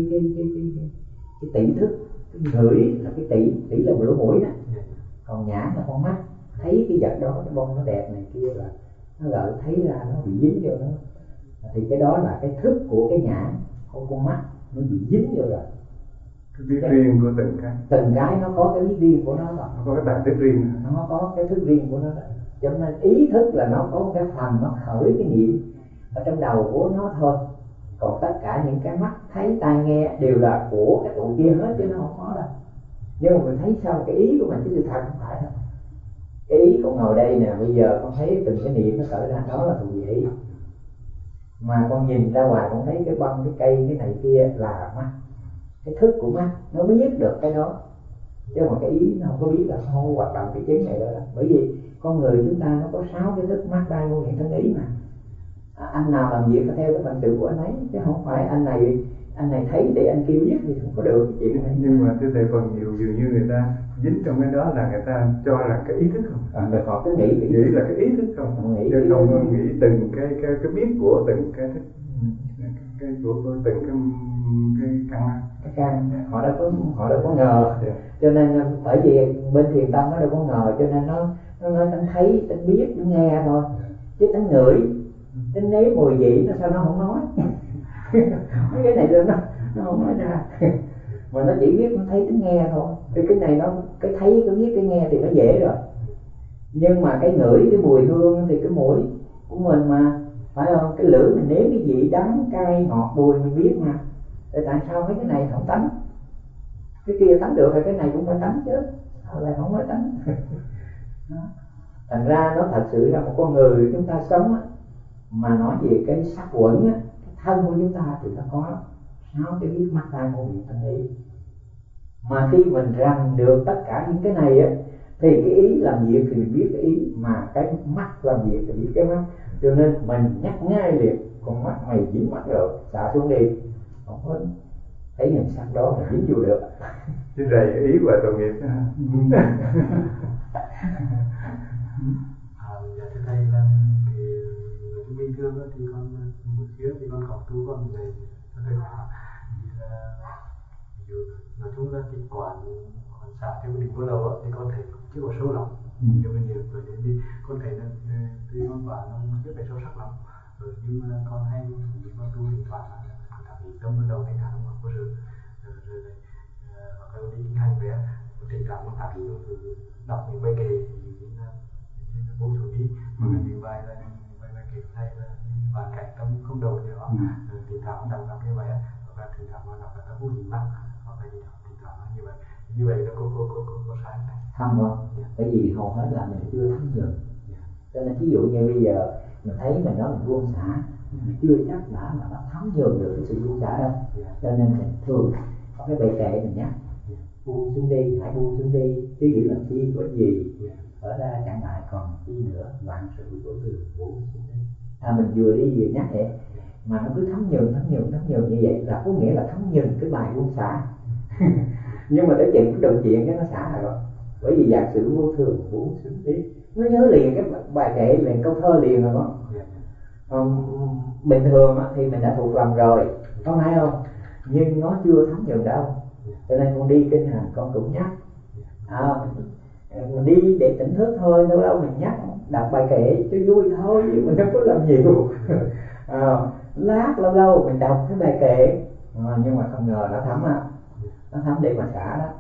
tỷ thức. Cái ngửi là cái tỷ là lỗ mũi đó, còn nhãn là con mắt. Thấy cái vật đó, cái bông nó đẹp này kia là nó gợi thấy ra, nó bị dính vô nó, thì cái đó là cái thức của cái nhãn, của con mắt nó bị dính vô rồi. Cái biết riêng của từng cái nó có cái biết riêng của nó rồi, nó có cái bản thức riêng, nó có cái thức riêng của nó rồi. Cho nên ý thức là nó có một cái phần nó khởi cái niệm ở trong đầu của nó thôi, còn tất cả những cái mắt thấy tai nghe đều là của cái tụi kia hết chứ nó không có đâu. Nhưng mà mình thấy sao cái ý của mình, chứ sự thật không phải đâu. Cái ý con ngồi đây nè, bây giờ con thấy từng cái niệm nó khởi ra, đó là thuộc về ý. Mà con nhìn ra ngoài con thấy cái bông, cái cây, cái này kia là mắt. Cái thức của mắt nó biết được cái đó, chứ mà cái ý nó không có biết, là không có hoạt động cái chứng này đó. Bởi vì con người chúng ta nó có 6 cái thức: mắt, tai, mũi, miệng, thân, ý mà. Anh nào làm việc phải theo cái phận sự của anh ấy, chứ không phải anh này anh này thấy để anh kêu biết thì không có được chuyện này. Nhưng mà thưa thầy, phần nhiều dường như người ta dính trong cái đó là người ta cho là cái ý thức không? Người họ cứ nghĩ là cái ý thức không? Chứ không nghĩ từng cái biết của từng cái thức, cái của từng cái căn. Họ đâu có ngờ. Cho nên bởi vì bên thiền tông nó đâu có ngờ, cho nên nó nói tánh thấy, tánh biết, tánh nghe thôi. Chứ tánh ngửi, tánh nếm mùi vị nó sao nó không nói. Mấy cái này nó không nói ra. Mà nó chỉ biết nó thấy, tánh nghe thôi. Cái này nó cái thấy, cái biết, cái nghe thì nó dễ rồi. Nhưng mà cái ngửi, cái mùi hương thì cái mũi của mình mà, phải không? Cái lưỡi mình nếm cái vị đắng, cay, ngọt, bùi mình biết mà. Tại sao mấy cái này không tánh? Cái kia tánh được thì cái này cũng phải tánh chứ. Sao lại không nói tánh? Thành ra nó thật sự là một con người chúng ta sống á, mà nói về cái sắc quẩn á, cái thân của chúng ta thì nó có 6 cái biết, mắt tai mũi miệng thân ý. Mà khi mình rành được tất cả những cái này á, thì cái ý làm việc thì mình biết cái ý, mà cái mắt làm việc thì biết cái mắt. Cho nên mình nhắc ngay liền, con mắt mày dính mắt rồi, xả xuống đi, không có thấy hình sắc đó mà dính vô được. Chứ rầy ý và tội nghiệp. Dạ thưa thầy, là thì bình thường thì con một phía thì con học tu con về thầy hỏi thì ví dụ nói chung là cái quản xã theo quy định ban đầu thì con thấy chưa có sâu lắm. Cho nên nhiều rồi đến đi con thấy là tuy con quản nó chưa phải sâu sắc lắm, nhưng mà con hay những con tu điện thoại là tâm ban đầu hay là không có sự rồi hoặc là đi hành vẽ tình cảm con thả thì đọc những bài kệ như bố chủ đi mà những bài là bài kệ thầy là hoàn cảnh tâm không đầu gì đó, tình cảm đọc như vậy, hoặc là tình cảm đọc là tâm vô nhìn mắt, hoặc là gì đó tình cảm như vậy nó có sai này không? Bởi vì hầu hết là mình chưa thấm nhuần. Cho nên ví dụ như bây giờ mình thấy mình nói mình buông xả, mình chưa chắc đã mà nó thấm nhuần được cái sự buông xả đâu. Cho nên mình thường có cái bài kệ mình nhắc buông xuống đi, hãy buông xuống đi, chứ giữ làm chi có gì, ở ra chẳng lại còn chi nữa, vạn sự của thường buông xuống đi. Mình vừa đi vừa nhắc vậy mà nó cứ thấm nhuần như vậy là có nghĩa là thấm nhuần cái bài buông xả. Nhưng mà tới chuyện cái đồng chuyện cái nó xả lại rồi, bởi vì dạng sự vô thường buông xuống đi, nó nhớ liền cái bài kệ liền, câu thơ liền rồi đó. Bình thường thì mình đã thuộc lòng rồi, có phải không? Nhưng nó chưa thấm nhuần đâu. Cho nên con đi kinh hành con cũng nhắc, mình đi để tỉnh thức thôi, lâu lâu mình nhắc đọc bài kệ cho vui thôi, chứ mình không có làm nhiều. Lát lâu lâu mình đọc cái bài kệ, nhưng mà không ngờ nó thấm để mà xả đó.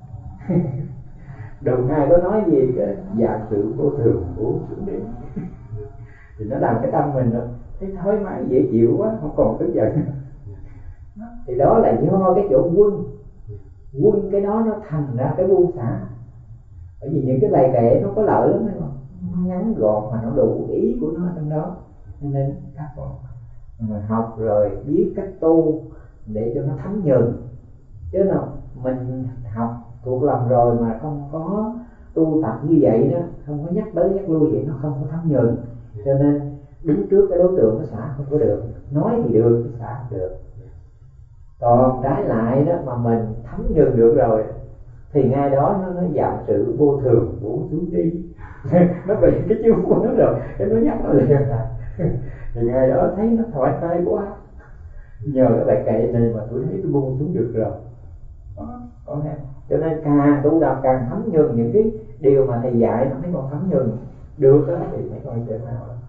Đồng Ngài có nói gì cái dạng sự vô thường buông xuống đi thì nó làm cái tâm mình thấy thoải mái dễ chịu quá, không còn tức giận. Thì đó là do cái chỗ quân cái đó nó thành ra cái buông xả. Bởi vì những cái bài kệ nó có lợi lắm đấy, ngắn gọn mà nó đủ ý của nó trong đó. Cho nên các con học rồi biết cách tu để cho nó thấm nhuần. Chứ nào mình học thuộc lòng rồi mà không có tu tập như vậy đó, không có nhắc tới nhắc lui vậy, nó không có thấm nhuần. Cho nên đứng trước cái đối tượng nó xả không có được, nói thì được, xả không được. Còn trái lại đó mà mình thấm nhuần được rồi thì ngay đó nó giảm sự vô thường buông xuống đi. Nó bị cái chú của nó rồi, cái nó nhắc nó liền lại. Thì ngay đó thấy nó thoải mái quá. Nhờ cái bài kệ này mà tôi thấy tôi buông xuống được rồi. Có nghe? Cho nên càng tu tập càng thấm nhuần những cái điều mà thầy dạy nó mấy con thấm nhuần được đó thì mấy con chơi nào đó.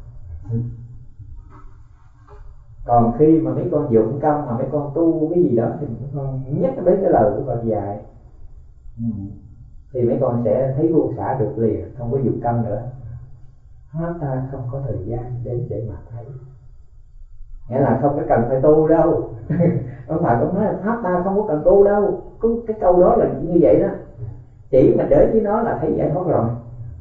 Còn khi mà mấy con dụng công mà mấy con tu cái gì đó thì mấy con nhắc đến cái lời của Phật dạy, thì mấy con sẽ thấy buông xả được liền, không có dụng công nữa. Ta không có thời gian đến để mà thấy, nghĩa là không có cần phải tu đâu. Ông Phật cũng nói là Pháp ta không có cần tu đâu. Cái câu đó là như vậy đó, chỉ mình đến với nó là thấy giải thoát rồi.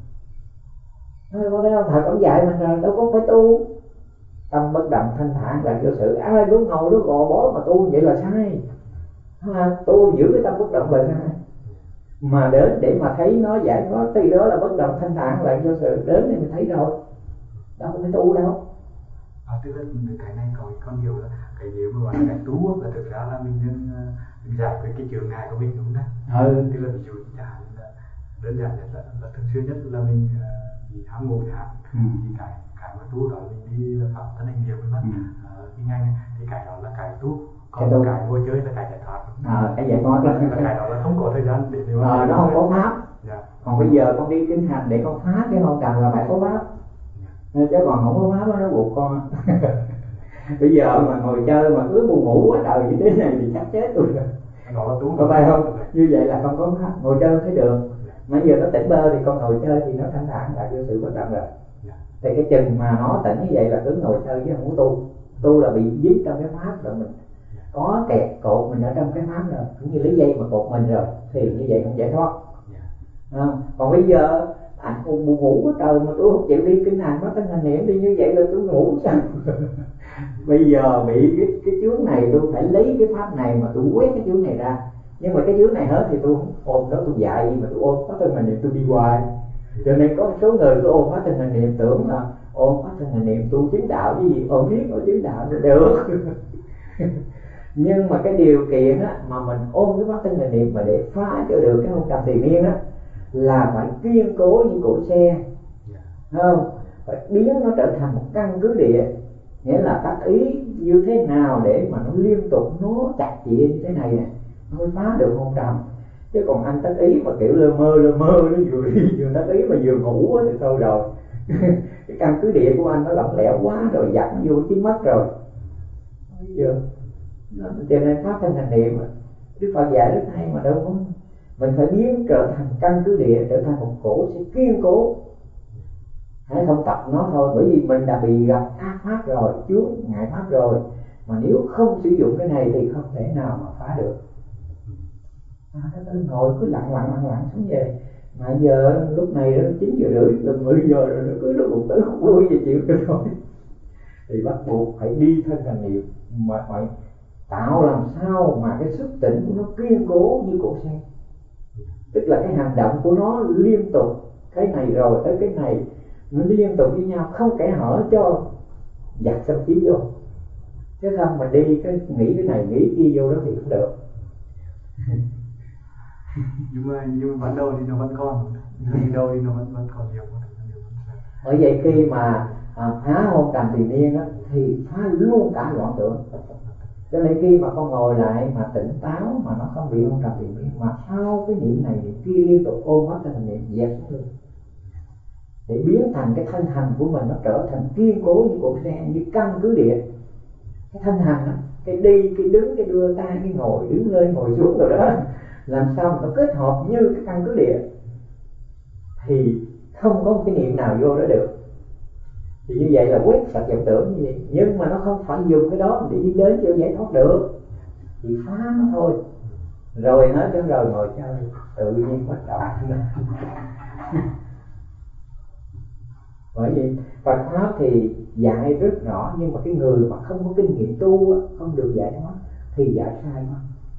Có thấy ông Phật ông dạy mình rồi, đâu có phải tu. Tâm bất động thanh thản là vô sự, ai cứ ngồi đó gò bó mà tu vậy là sai. Tu giữ cái tâm bất động là sai. Mà đến để mà thấy nó giải thoát, từ đó là bất động thanh thản lại vô sự, đến thì mình thấy rồi, đâu có phải tu đâu. tức là cái này có con hiểu là cái nếu mà gọi là cái tú là thực ra là mình nên giải quyết cái chướng ngại của mình đúng không? Tức là ví dụ chẳng hạn là đơn giản nhất là thường xuyên nhất là mình bị ham ngủ chẳng hạn, thì cái mà tú đó mình đi pháp thân hành niệm với kinh anh thì cái đó là cái tú, còn cái ngồi chơi là cái giải thoát. Cái giải thoát là cái đó là không có thời gian để nó không có pháp. Còn bây giờ con đi kinh hành để con phá cái hôn trầm là phải có pháp, chứ còn không có pháp nó buộc con. Bây giờ mà ngồi chơi mà cứ buồn ngủ quá trời như thế này thì chắc chết rồi. Có phải không? Như vậy là không có pháp, ngồi chơi thấy được. Mà giờ nó tỉnh bơ thì con ngồi chơi thì nó thanh thản lại vô sự bất động rồi. Thì cái chừng mà nó tỉnh như vậy là cứ ngồi chơi chứ không có tu là bị dính trong cái pháp rồi, mình có kẹt cột mình ở trong cái pháp rồi, cũng như lấy dây mà cột mình rồi thì như vậy không giải thoát. Còn bây giờ anh buồn ngủ quá trời mà tôi không chịu đi kinh hành phát thanh hành niệm đi, như vậy là tôi ngủ sao? Bây giờ bị cái chướng này tôi phải lấy cái pháp này mà tôi quét cái chướng này ra, nhưng mà cái chướng này hết thì tôi không ôm đó tôi dạy gì mà tôi ôm phát thanh hành niệm tôi đi hoài. Cho nên có một số người cứ ôm phát thanh hành niệm tưởng là ôm phát thanh hành niệm tu chứng đạo cái gì, ôm biết có chứng đạo thì được. Nhưng mà cái điều kiện á, mà mình ôm cái phát thanh hành niệm mà để phá cho được cái hôn trầm triền miên á là phải kiên cố như cổ xe, không? Phải biến nó trở thành một căn cứ địa, nghĩa là tác ý như thế nào để mà nó liên tục nó chặt chẽ như thế này nè, nó mới phá được hôn trầm. Chứ còn anh tác ý mà kiểu lơ mơ nó vừa đi vừa tác ý mà vừa ngủ thì thôi rồi. Cái căn cứ địa của anh nó lỏng lẻo quá rồi, giặt nó vô chí mất rồi. Bây giờ cho nên pháp thanh hành niệm Đức Phật dạy rất hay mà đâu có, mình phải biến trở thành căn cứ địa, trở thành một cổ sẽ kiên cố. Hãy không tập nó thôi, bởi vì mình đã bị gặp ác pháp rồi, chướng ngại pháp rồi, mà nếu không sử dụng cái này thì không thể nào mà phá được. Nó ngồi cứ lặng xuống về, mà giờ lúc này nó 9 giờ rưỡi, gần 10 giờ rồi, nó cứ nó cũng tới không vui về chịu rồi thôi. Thì bắt buộc phải đi thân hành niệm, mà phải tạo làm sao mà cái sức tỉnh của nó kiên cố như cổ xe. Tức là cái hành động của nó liên tục, cái này rồi tới cái này, nó liên tục với nhau, không kẽ hở cho giặc xâm chiếm vô. Chứ không mà đi cái nghĩ cái này nghĩ kia vô đó thì không được. nhưng mà ban đầu thì nó vẫn còn, đi đâu thì nó vẫn còn nhiều. Bởi vậy khi mà phá hôn trầm triền miên á thì phá luôn cả loạn tưởng. Cho nên khi mà con ngồi lại mà tỉnh táo mà nó không bị hôn trầm triền miên, mà sau cái niệm này niệm kia liên tục ôm hết cái niệm dẹp xuống luôn, để biến thành cái thân hành của mình nó trở thành kiên cố như cổ xe, như căn cứ địa. Cái thân hành đó, cái đi, cái đứng, cái đưa tay, cái ngồi, đứng lên, ngồi xuống rồi đó, làm sao mà nó kết hợp như cái căn cứ địa thì không có một cái niệm nào vô đó được. Thì như vậy là quét sạch vọng tưởng như vậy. Nhưng mà nó không phải dùng cái đó để đi đến cho giải thoát được, chỉ phá nó thôi. Rồi hết đến rồi ngồi chơi tự nhiên bắt đầu. Bởi vì Phật pháp thì dạy rất rõ, nhưng mà cái người mà không có kinh nghiệm tu không được giải thoát thì dạy sai mất.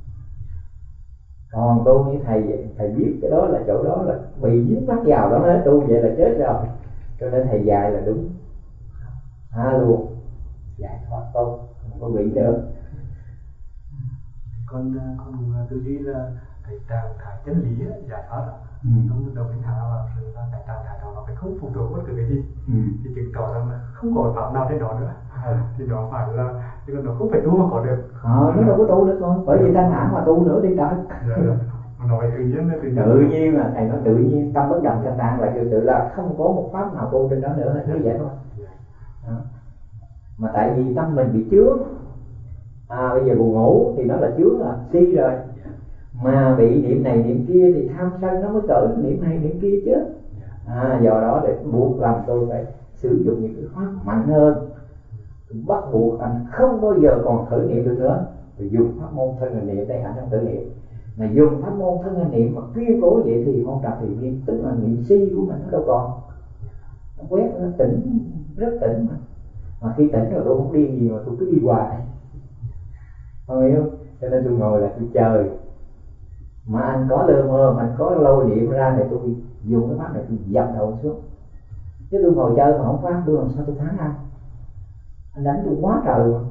Còn tu như thầy biết cái đó là chỗ đó là bị dính mắc vào đó hết, tu vậy là chết rồi. Cho nên thầy dạy là đúng, luôn giải thoát tốt, không có bị được. Con tư duy là cái trạng thái chân lý giải thoát không đầu đến hạ vào sự là cái trạng thái đó nó phải không phụ thuộc bất cứ cái gì, thì chứng tỏ rằng là không có pháp nào trên đó nữa. Thì nó phải là, chứ còn nó không phải tu mà có được. Nó đâu có tu được thôi, bởi vì thanh thản mà tu nữa đi trời. Nói tự nhiên là thầy nói tự nhiên, tâm bất động thanh thản là sự là không có một pháp nào tu trên đó nữa, như vậy thôi. Mà tại vì tâm mình bị chướng, bây giờ buồn ngủ thì nó là chướng là si rồi, mà bị niệm này niệm kia thì tham sân nó mới cởi niệm này niệm kia chứ. Do đó để buộc làm tôi phải sử dụng những cái pháp mạnh hơn, bắt buộc anh không bao giờ còn khởi niệm được nữa, thì dùng pháp môn thân hành niệm. Đây anh đang khởi niệm mà dùng pháp môn thân hành niệm mà kiên cố vậy thì hôn trầm triền miên, tức là niệm si của mình nó đâu còn, nó quét, nó tỉnh, rất tỉnh mà khi tỉnh rồi tôi không đi gì mà tôi cứ đi hoài, không hiểu. Cho nên tôi ngồi là tôi chờ, mà anh có lơ mơ mà anh có lôi niệm ra thì tôi dùng cái pháp này tôi dập đầu xuống. Chứ tôi ngồi chơi mà không pháp tôi làm sao tôi thắng anh? anh đánh tôi quá trời mà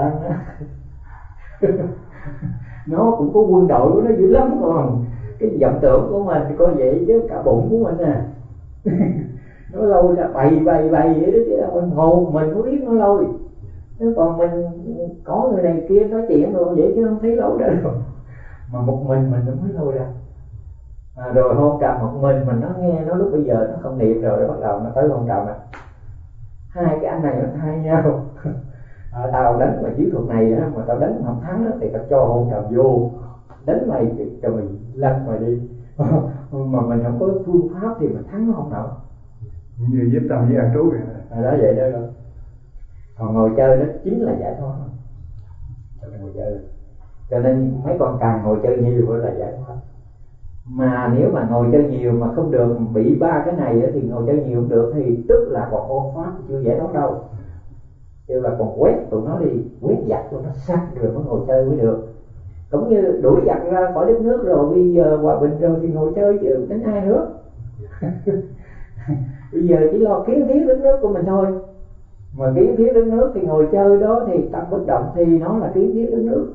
nó cũng có quân đội của nó dữ lắm, còn cái vọng tưởng của mình thì coi vậy chứ cả bụng của mình à nó lôi ra bày vậy đó chứ đâu mình hồn mình có biết nó lôi, chứ còn mình có người này kia nói chuyện rồi vậy chứ không thấy lôi ra đâu, mà một mình nó mới lôi ra. Rồi hôn trầm một mình nó nghe nó lúc bây giờ nó không niệm rồi, bắt đầu nó tới hôn trầm này, hai cái anh này nó thay nhau tao đánh mà chiến thuật này á, mà tao đánh không thắng á, thì tao cho hôn trầm vô đánh mày cho mày lăn mày đi mà mình không có phương pháp thì mình thắng nó không nổi, như giúp tâm với ăn trú vậy đó vậy đó. Còn ngồi chơi đó chính là giải thoát, ngồi chơi. Cho nên mấy con càng ngồi chơi nhiều là giải thoát. Mà nếu mà ngồi chơi nhiều mà không được, bị ba cái này thì ngồi chơi nhiều không được, thì tức là còn ôn pháp chưa giải thoát đâu. Chứ là còn quét tụi nó đi, quét giặc tụi nó sạch rồi mới ngồi chơi mới được. Cũng như đuổi giặc ra khỏi đất nước rồi, bây giờ hòa bình rồi thì ngồi chơi chứ đánh ai nữa bây giờ chỉ lo kiến thiết đất nước của mình thôi. Mà kiến thiết đất nước thì ngồi chơi đó thì tâm bất động thì nó là kiến thiết đất nước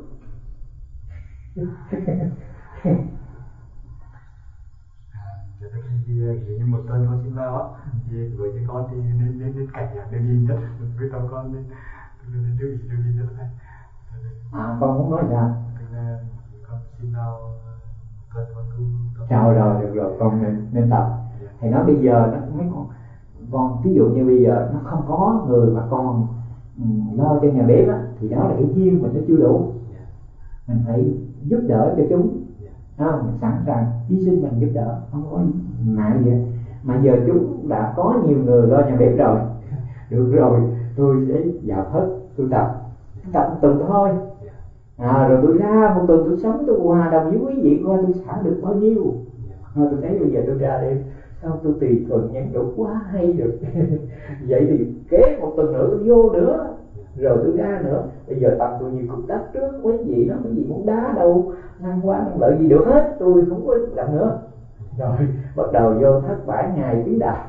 Nếu như một tuần con xin vào á, thì với cái con thì nên cảnh giác điều gì nhất, với tao con nên điều gì nhất này. Con muốn nói sao? Con xin vào tuần con tu. Rồi được rồi, con nên tập. Thì nó bây giờ nó mấy con ví dụ như bây giờ nó không có người mà con lo cho nhà bếp á, thì đó là cái duyên mình nó chưa đủ, mình phải giúp đỡ cho chúng. Mình sẵn sàng hy sinh mình giúp đỡ, không có ngại gì. Mà giờ chúng đã có nhiều người lo nhà bếp rồi, được rồi tôi sẽ vào thất tôi tập một tuần thôi, rồi tôi ra một tuần tôi sống, tôi hòa đồng với quý vị coi tôi xả được bao nhiêu. Tôi thấy bây giờ tôi ra đây sao tôi tùy thuận nhân đủ quá hay được vậy thì kế một tuần nữa tôi vô nữa, rồi tôi ra nữa. Bây giờ tâm tôi như cục đất trước, quý vị nó cái gì muốn đá đâu năng quá năng lợi gì được hết, tôi không có làm nữa. Rồi bắt đầu vô thất 7 ngày tiếng đạo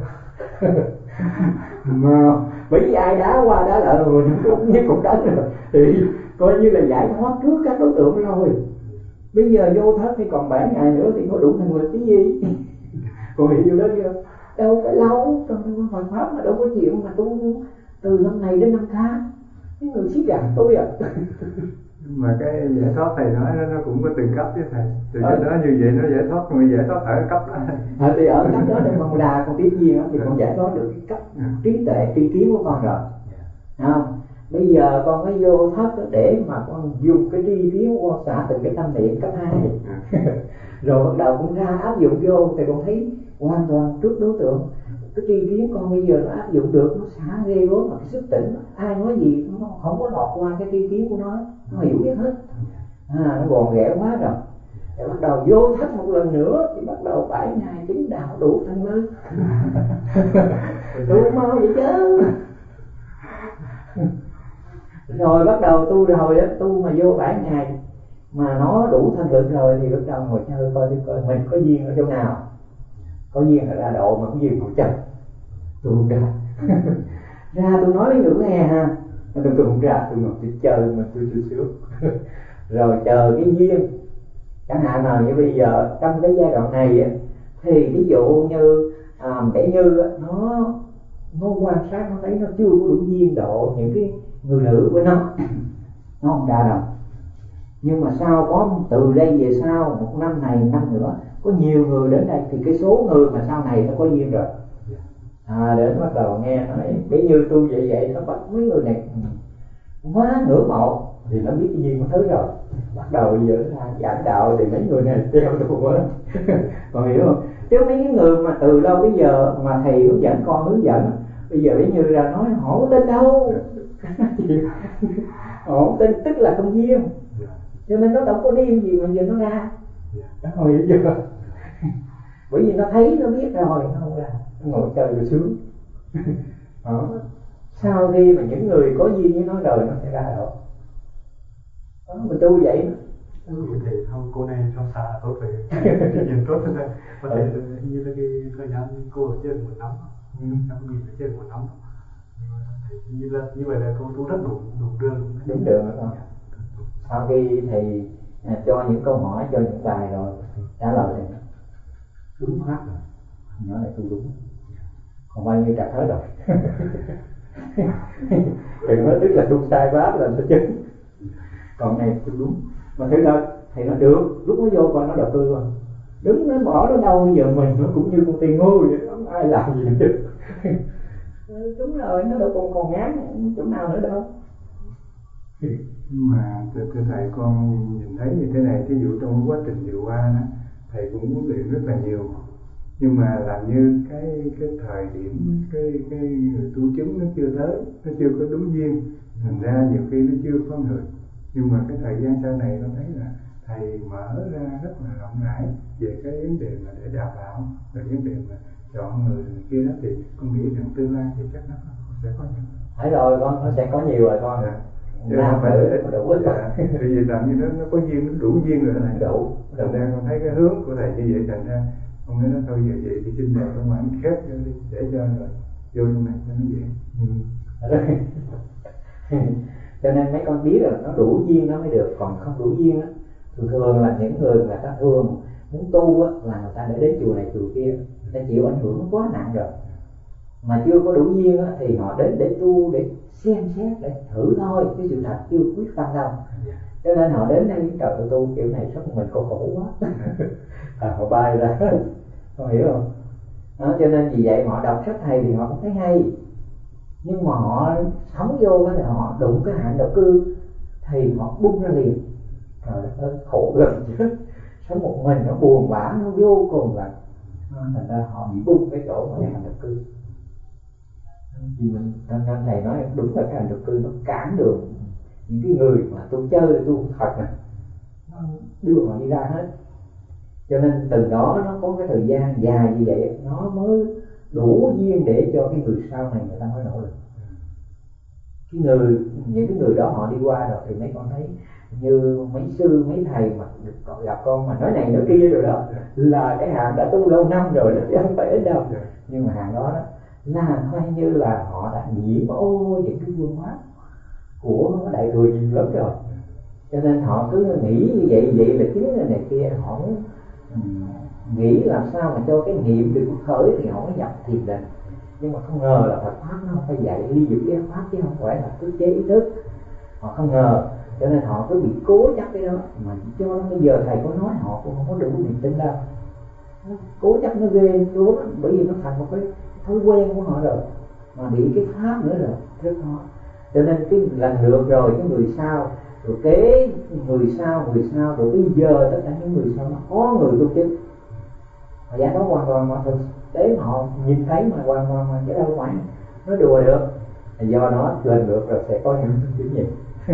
mà bởi vì ai đá qua đá lại rồi mình cũng như cục đất rồi, thì coi như là giải thoát trước các đối tượng rồi. Bây giờ vô thất thì còn 7 ngày nữa thì có đủ thành lực cái gì còn hiểu đó chưa? Đâu phải lâu trong Phật pháp mà đâu có chuyện mà tu từ năm này đến năm khác, cái người siết gạt tôi mà cái giải thoát thầy nói nó cũng có từng cấp chứ thầy, từ cái đó như vậy nó giải thoát, người giải thoát ở cấp đó thì ở cấp đó để con đà con tiếp viên thì con giải thoát được cái cấp trí tuệ tri kiến của con rồi, không? Bây giờ con mới vô thất để mà con dùng cái tri kiến của con xả từng cái tâm niệm cấp 2 rồi bắt đầu con ra áp dụng vô thì con thấy hoàn toàn trước đối tượng. Cái tri kiến con bây giờ nó áp dụng được, nó xả ghê gớm, mà cái sức tỉnh ai nói gì nó không có lọt qua cái tri kiến của nó hiểu biết hết, nó gòn ghẽ quá rồi. Để bắt đầu vô thất một lần nữa thì bắt đầu 7 ngày chứng đạo đủ thân lớn tu mau vậy chứ. Rồi bắt đầu tu rồi đó, tu mà vô 7 ngày mà nó đủ thân lực rồi thì bắt đầu ngồi chơi coi mình có duyên ở chỗ nào, có duyên là ra độ, mà có duyên ngồi chơi tôi không ra ra tôi nói với người nghe ha, tôi không ra, tôi ngồi tôi chơi mà tôi sướng rồi chờ cái duyên. Chẳng hạn nào như bây giờ trong cái giai đoạn này thì ví dụ như Bé Như nó quan sát nó thấy nó chưa có đủ duyên độ những cái người nữ của nó không ra đâu. Nhưng mà sau có từ đây về sau một năm này năm nữa có nhiều người đến đây thì cái số người mà sau này nó có duyên rồi, đến bắt đầu nghe nói Bé Như tu vậy nó bắt mấy người này quá ngưỡng mộ thì nó biết cái duyên của thứ rồi, bắt đầu bây giờ ra giảng đạo thì mấy người này theo tôi quá còn hiểu không? Chứ mấy cái người mà từ lâu bây giờ mà thầy hướng dẫn con hướng dẫn, bây giờ Bé Như ra nói họ không tin đâu họ không tin, tức là không duyên, cho nên nó đâu có điên gì mà giờ nó ra đó, hiểu chưa? Bởi vì nó thấy nó biết rồi nó không ra, nó ngồi chơi rồi sướng đó. Sau khi mà những người có duyên với nó rồi nó sẽ ra rồi đó, mình tu vậy đó. Thì không, cô này trong xã tốt về cái nhìn tốt hơn đây, có thể như là cái thời gian cô ở trên một năm, em nhìn ở trên một năm thì như vậy là con tu rất đúng đường. Đúng đường đó con. Sau khi thầy cho những câu hỏi, cho những bài rồi trả lời thì đúng pháp rồi, nhỏ này tu đúng, còn bao nhiêu trật hết rồi. Thì nói tức là tu sai pháp là nó chứng, còn này tu đúng. Mà thầy nói thầy nói được, lúc nó vô coi nó đầu tư rồi, đứng nó bỏ nó đâu, bây giờ mình nó cũng như con tiên ngu vậy, không ai làm gì được. Đúng rồi, nó đâu còn ngán chỗ nào nữa đâu. Mà thưa thầy, con nhìn thấy như thế này, thí dụ trong quá trình vừa qua đó, thầy cũng huấn luyện rất là nhiều, nhưng mà làm như cái thời điểm cái người tu chứng nó chưa tới, nó chưa có đúng duyên, thành ra nhiều khi nó chưa có người. Nhưng mà cái thời gian sau này con thấy là thầy mở ra rất là rộng rãi về cái vấn đề mà để đào tạo, về vấn đề mà chọn người kia đó, thì con nghĩ rằng tương lai thì chắc nó sẽ có những. Thấy rồi con, nó sẽ có nhiều rồi con. Làm phải đủ ít. Vì vậy làm như nó có duyên, nó đủ duyên rồi này. Đủ. Thành ra con thấy cái hướng của thầy như vậy, thành ra con nói nó thôi vậy thì xin thầy con quản khép cho đi, để cho rồi vô trong này cho nó dễ. Cho nên mấy con biết là nó đủ duyên nó mới được, còn không đủ duyên á, thường là những người người ta thường muốn tu á, là người ta để đến chùa này chùa kia, người ta chịu ảnh hưởng quá nặng rồi, mà chưa có đủ duyên á, thì họ đến để tu, để xem xét, để thử thôi, cái sự thật chưa quyết tâm đâu. Cho nên họ đến đây trời ơi, tu kiểu này sống mình khổ quá. Họ bay ra, con hiểu không? Đó, cho nên vì vậy họ đọc sách thầy thì họ cũng thấy hay, nhưng mà họ sống vô thì họ đụng cái hạnh đầu cư thì họ bung ra liền. Trời ơi, khổ gần chứ, sống một mình nó buồn bã, nó vô cùng là thành ra họ bị bung cái chỗ mà hạnh đầu cư. Vì mình nên thầy nói đúng là cái hạnh đầu cư nó cản đường những cái người mà tu chơi, tu thật này, nó đưa họ đi ra hết. Cho nên từ đó nó có cái thời gian dài như vậy, nó mới đủ duyên để cho cái người sau này người ta mới nỗ lực. Những cái người đó họ đi qua rồi thì mấy con thấy như mấy sư, mấy thầy mà được gặp con mà nói này nói kia rồi đó, là cái hàng đã tu lâu năm rồi đó, chứ không phải ít đâu. Nhưng mà hàng đó là coi như là họ đã nhiễm những cái phương pháp của đại thừa nhiều lắm rồi. Cho nên họ cứ nghĩ như vậy là chính là này kia, họ muốn nghĩ làm sao mà cho cái niệm được khởi thì họ mới nhập thiền định. Nhưng mà không ngờ là Phật pháp nó không phải dạy ly giữ cái pháp, chứ không phải là cứ chế ý thức. Họ không ngờ, cho nên họ cứ bị cố chấp cái đó, mà cho bây giờ thầy có nói họ cũng không có đủ niềm tin đâu. Cố chấp nó ghê gớm, bởi vì nó thành một cái thói quen của họ rồi, mà bị cái pháp nữa rồi rất khó. Cho nên cái lần lượt rồi cái người sau, rồi kế người sau, rồi bây giờ tất cả những người sau nó có người tu chứng, họ giải thoát hoàn toàn mà thực tế mà họ nhìn thấy mà hoàn toàn mà chứ đâu phải nói đùa được. Do đó lần lượt rồi sẽ có những chứng nghiệm.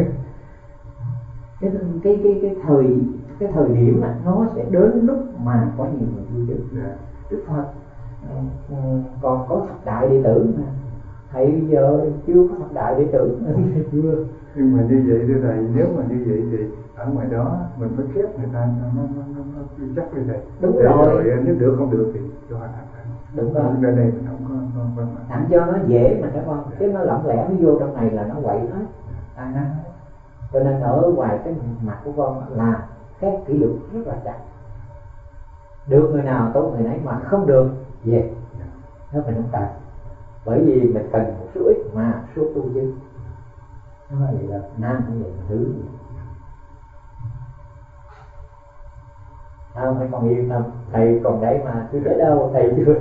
cái thời điểm là nó sẽ đến lúc mà có nhiều người tu chứng. Đức Phật còn có thập đại đệ tử mà thầy bây giờ chưa có thập đại đệ tử chưa. Nhưng mà như vậy thưa thầy, nếu mà như vậy thì ở ngoài đó mình phải khép người ta nó chắc như thầy. Đúng rồi. Nếu được không được thì cho họ thật. Đúng rồi. Ở đây mình không có tặng cho nó dễ mà các con, chứ nó lỏng lẻo nó vô trong này là nó quậy hết. Cho nên ở ngoài cái mặt của con là các kỷ luật rất là chặt. Được người nào tốt người nấy, mà không được về nó mình không cần. Bởi vì mình cần một số ít mà số tu chứ. Nó nói vậy là nam cũng vậy, nữ cũng vậy. Không, mấy con yên tâm, thầy còn đấy mà, chứ tới đâu thầy chưa.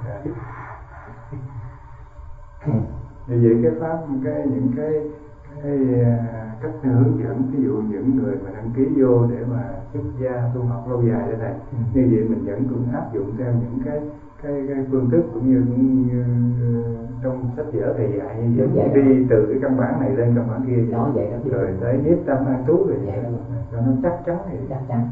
Như vậy cái pháp, những cái cách hướng dẫn, ví dụ những người mà đăng ký vô để mà xuất gia tu học lâu dài thế này, như vậy mình vẫn cũng áp dụng theo những cái phương thức cũng như trong sách vở thầy dạy như vậy, đi từ cái căn bản này lên căn bản kia đó, vậy đó, rồi tới nhiếp tâm an trú rồi vậy cho nó chắc chắn thì chắc chắn.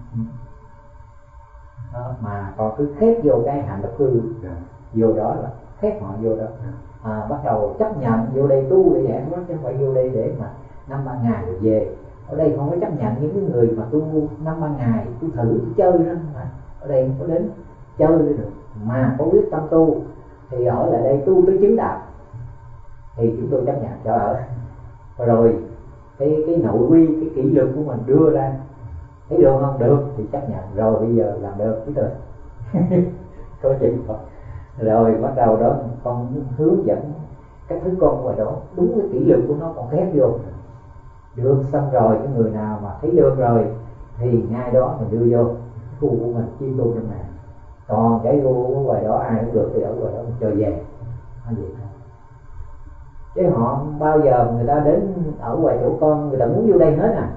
Đó, mà còn cứ khép vô cái hạnh độc cư, vô đó là khép họ vô đó. Bắt đầu chấp nhận vô đây tu để giải thoát, chứ không phải vô đây để mà 5-3 ngày rồi về. Ở đây không có chấp nhận những cái người mà tu 5-3 ngày tu thử tu chơi đó, mà ở đây không có đến chơi được, mà có quyết tâm tu thì ở lại đây tu tới chứng đạo. thì chúng tôi chấp nhận cho ở. Rồi cái nội quy, cái kỷ luật của mình đưa ra, thấy được không? Được thì chấp nhận, rồi bây giờ làm được chứ rồi. Có chuyện rồi bắt đầu đó con hướng dẫn cách thức con ngoài đó đúng cái kỷ luật của nó, còn ghép vô được. Xong rồi cái người nào mà thấy được rồi thì ngay đó mình đưa vô khu của mình chuyên tu trong này. Còn cái khu ở ngoài đó ai cũng được thì ở ngoài đó mình cho về vậy thôi. Chứ họ bao giờ người ta đến ở ngoài chỗ con, người ta muốn vô đây hết à.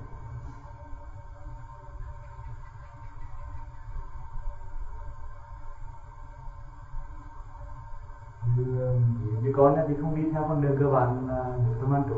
Như con thì không đi theo con đường cơ bản tâm an trụ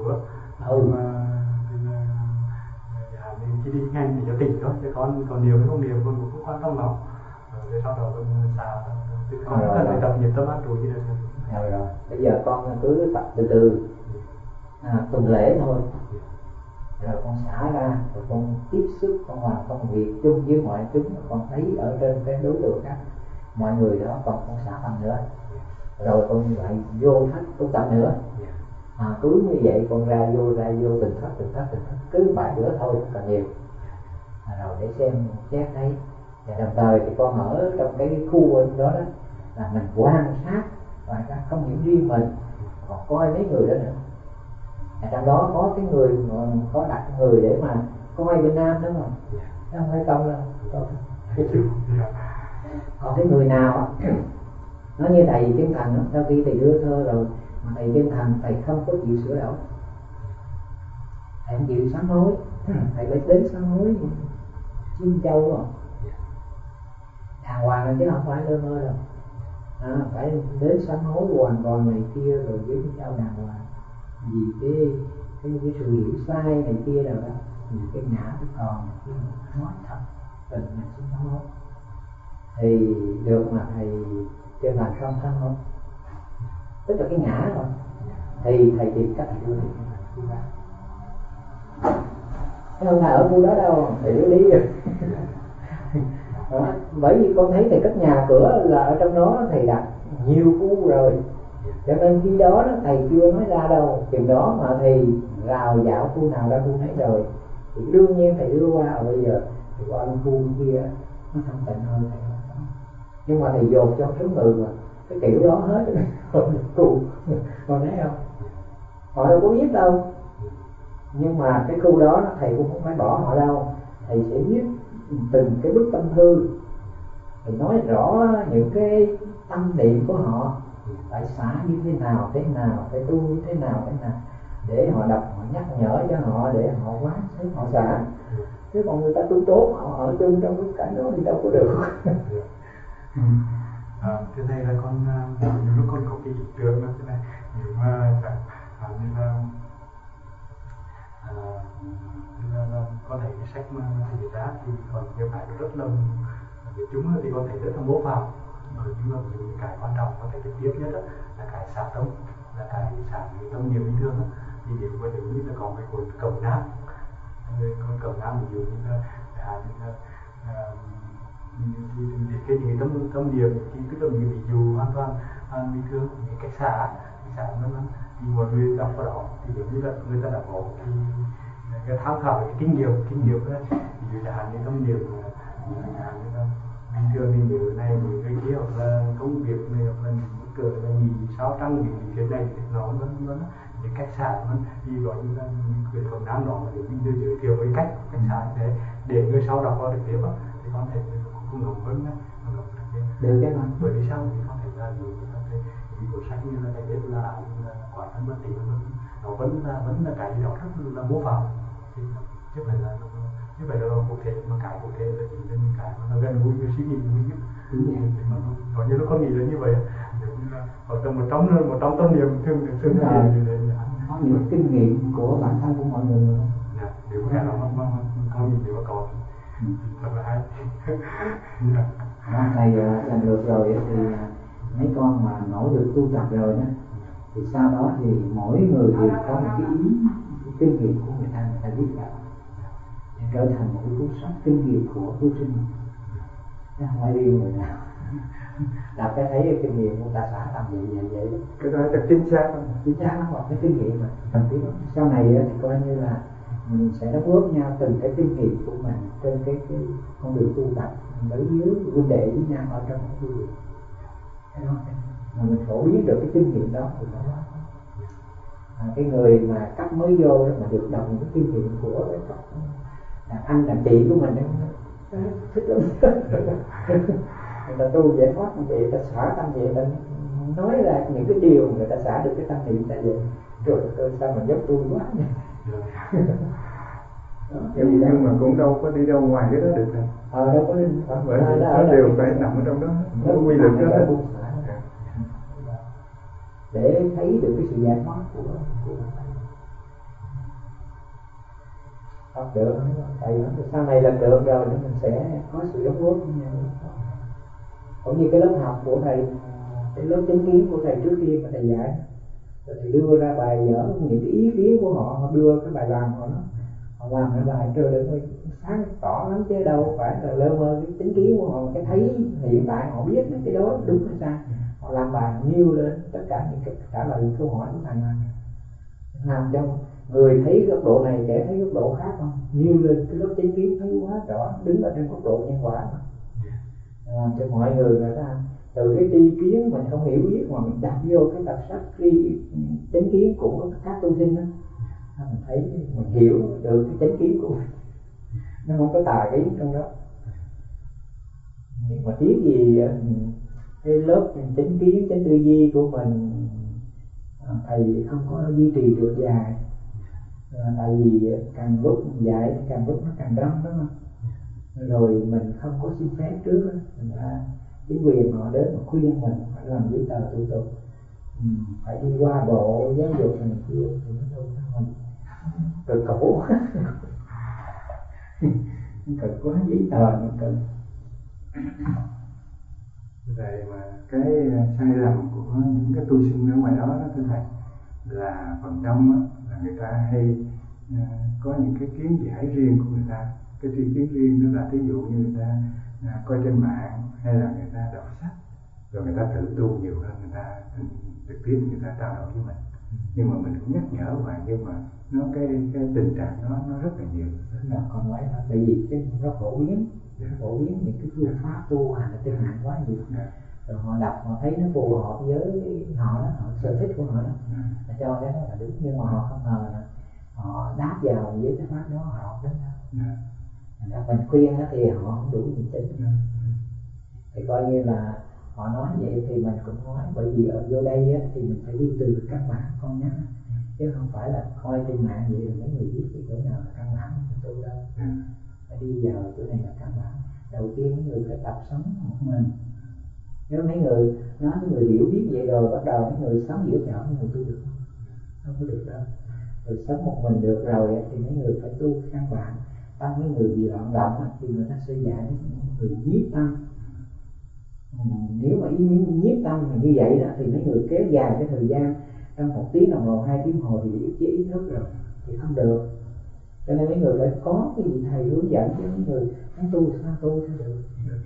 mình chỉ đi nhanh để cho tỉnh thôi, chứ con còn nhiều không nhiều con cũng không quan tâm lắm. Rồi sau đó con xả con cần phải tập nhịp tâm an trụ như thế. Rồi bây giờ con cứ tập từ từ, tuần lễ thôi, rồi con xả ra, rồi con tiếp xúc, con làm công việc chung với mọi chúng, con thấy ở trên cái đối tượng khác mọi người đó, còn con xả bằng nữa, rồi con lại vô thách con tập nữa. Cứ như vậy con ra vô từng thách cứ 7 bữa thôi, không cần nhiều. Rồi để xem xét đấy. Và đồng thời thì con ở trong cái khu đó đó là mình quan sát, không những riêng mình, còn coi mấy người đó nữa. Trong đó có cái người mà có đặt người để mà coi bên Nam đó mà, không phải công đâu. Còn cái người nào nó như thầy Chân Thành đó, sau khi thầy đưa thơ rồi mà thầy Chân Thành thầy không có chịu sửa đổi, thầy không chịu sám hối, thầy phải đến sám hối Chiêm Châu rồi đàng hoàng rồi, chứ không phải lơ mơ đâu. Phải đến sám hối hoàn toàn này kia rồi với Chiêm Châu đàng hoàng, vì cái sự hiểu sai này kia rồi đó, vì cái ngã cái còn này kia nói thật tình mình xin sám hối thì được. Mà thầy Chân Thành không sám hối, tức là cái ngã rồi, thì thầy tìm cách đưa đi không phải ở khu đó đâu, thầy đưa đi rồi. Bởi vì con thấy thầy cất nhà cửa là ở trong đó thầy đặt nhiều khu rồi, cho nên khi đó thầy chưa nói ra đâu, chừng đó mà thầy rào dạo khu nào ra khu nấy rồi thì đương nhiên thầy đưa qua. Ở bây giờ thì qua khu kia nó thanh tịnh hơn thầy, nhưng mà thầy dồn cho số người mà cái kiểu đó hết rồi khu con thấy không, họ đâu có biết đâu. Nhưng mà cái khu đó thầy cũng không phải bỏ họ đâu, thầy sẽ viết từng cái bức tâm thư, thầy nói rõ những cái tâm niệm của họ, phải xả như thế nào, phải tu như thế nào, để họ đọc, họ nhắc nhở cho họ, để họ quán thấy họ xả. Chứ còn người ta tu tốt, họ ở chung trong cái cảnh đó thì đâu có được. Thế này là con lúc con có cái hiện tượng thế này, nếu mà con thấy cái sách mà thầy viết ra thì còn nhiều cái rất là về chúng thì con thấy rất là mô phỏng, nhưng mà những cái quan trọng con thấy trực tiếp nhất là cái xả tâm, là cái xả tâm nhiều bình thường. Thì nếu mà giống như là có cái cuốn Cẩm Nang, con Cẩm Nang ví dụ như là cái gì tâm niệm thì cứ tâm niệm ví dụ hoàn toàn bình thường, những cách xả nó thì mọi người đọc vào đó thì giống như là người ta đã có cái tham khảo cái kinh nghiệm đấy. Ví dụ chẳng hạn như tâm niệm bình thường thì nhớ này những cái kia, hoặc là công việc này, hoặc là những cờ là nhìn sao trăng những cái này thì nó những cách xả thì gọi như là người còn đang đó để mình đưa giới thiệu cái cách xả như thế để người sau đọc qua được tiếp thì con thể cũng ngầm vấn đấy, được cái mà. Bởi vì sao thì con thể ra vì cuốn sách như là thầy biết là quả thân bất tỉnh, nó vẫn là cái gì đó rất là mô phỏng, chứ phải là cụ thể, mà cái cụ thể là chỉ là những cái mà nó gần gũi với suy nghĩ của mình. Có như nó con nghĩ là như vậy, ở trong một trong tâm niệm thường như thế. Có những kinh nghiệm của bản thân của mọi người. Nếu cái đó con nhìn thì có thật là hay. Thầy làm được rồi thì mấy con mà nổi được tu tập rồi đó, thì sau đó thì mỗi người đều có một cái ý kinh nghiệm của người ta viết vào để trở thành một cái cuốn sách kinh nghiệm của tu sinh, chứ không phải riêng người nào. là cái thấy cái kinh nghiệm của ta xả tâm vậy. Cái đó là chính xác không? Chính xác lắm, một cái kinh nghiệm mà cần thiết. Sau này thì coi như là mình sẽ đóng góp nhau từng cái kinh nghiệm của mình trên cái con đường tu tập đối với huynh đệ với nhau ở trong cái tu viện. Cái đó mà mình phổ biến được cái kinh nghiệm đó thì nó quá. Cái người mà cấp mới vô đó mà được đọc những cái kinh nghiệm của đàn anh đàn chị của mình đó, thích lắm. Người ta tu giải thoát như vậy, người ta xả tâm vậy, người ta nói ra những cái điều người ta xả được cái tâm niệm ta vậy. Rồi tôi sao mà dốc tu quá nhỉ? Nhưng mà cũng đâu có đi đâu ngoài cái đó được đâu. Đâu có đi. Bởi vì nó đều phải nằm ở trong đó, nó quy luật đó hết. Để thấy được cái sự giải thoát của học được. Tại sau này là được rồi thì mình sẽ có sự đóng góp với nhau. Cũng như cái lớp học của thầy, cái lớp chánh kiến của thầy trước kia mà thầy dạy, rồi thầy đưa ra bài vở những cái ý kiến của họ đưa cái bài làm của họ làm cái bài trời được sáng tỏ lắm chứ đâu phải là lơ mơ cái chánh kiến của họ, cái thấy hiện tại họ biết cái đó đúng hay sai, họ làm bài họ nêu lên tất cả những cái trả lời những câu hỏi của thầy này, làm cho người thấy góc độ này kẻ thấy góc độ khác không, nêu lên cái lớp chánh kiến thấy quá rõ, đứng ở trên góc độ nhân quả mà. Cho mọi người ta từ cái tri kiến mình không hiểu biết mà mình đặt vô cái tập sách chánh kiến của các tu sinh đó, mình thấy mình hiểu được cái chánh kiến của mình, nó không có tà ý trong đó. Nhưng mà tiếc gì cái lớp chánh kiến chánh tư duy của mình thầy không có duy trì được dài, tại vì càng lúc dạy càng lúc nó càng đông đó mà. Rồi mình không có xin phép trước đó. Chính quyền họ đến mà khuyên mình phải làm giấy tờ thủ tục, phải đi qua bộ giáo dục này kia thì nó đâu mình cực khổ cực quá, giấy tờ nó cực. Vậy mà cái sai lầm của những cái tu sinh ở ngoài đó đó thưa thầy, là phần đông á, là người ta hay có những cái kiến giải riêng của người ta. Cái tri kiến riêng đó là thí dụ như người ta coi trên mạng hay là người ta đọc sách, rồi người ta tự tu nhiều hơn, người ta trực tiếp người ta trao đổi với mình. Nhưng mà mình cũng nhắc nhở vậy, nhưng mà nó cái tình trạng nó rất là nhiều. Còn nói là bởi vì cái nó phổ biến những cái phương pháp tu hành ở trên mạng quá nhiều. Rồi họ đọc họ thấy nó phù hợp với họ đó, họ sở thích của họ đó, cho cái đó là đúng. Nhưng mà họ không ngờ là họ đáp vào với cái pháp đó họ không đến đâu. Mình khuyên thì họ không đủ niềm tin. Thì coi như là họ nói vậy thì mình cũng nói, bởi vì ở vô đây thì mình phải đi từ căn bản con nhé, chứ không phải là coi trên mạng vậy rồi mấy người biết cái chỗ nào là căn bản của tôi đâu. Phải đi vào chỗ này là căn bản. Đầu tiên mấy người phải tập sống một mình. Nếu mấy người nói mấy người hiểu biết vậy rồi bắt đầu mấy người sống giữa chợ mấy người tu được không có được đâu. Rồi sống một mình được rồi thì mấy người phải tu căn bản. Tâm mấy người bị loạn động thì người ta sẽ dạy mấy người nhiếp tâm. Nếu mà nhiếp tâm như vậy đó thì mấy người kéo dài cái thời gian trong 1 tiếng đồng hồ 2 tiếng đồng hồ thì bị ức chế ý thức rồi thì không được. Cho nên mấy người phải có cái vị thầy hướng dẫn cho mấy người muốn tu sao tu sẽ được.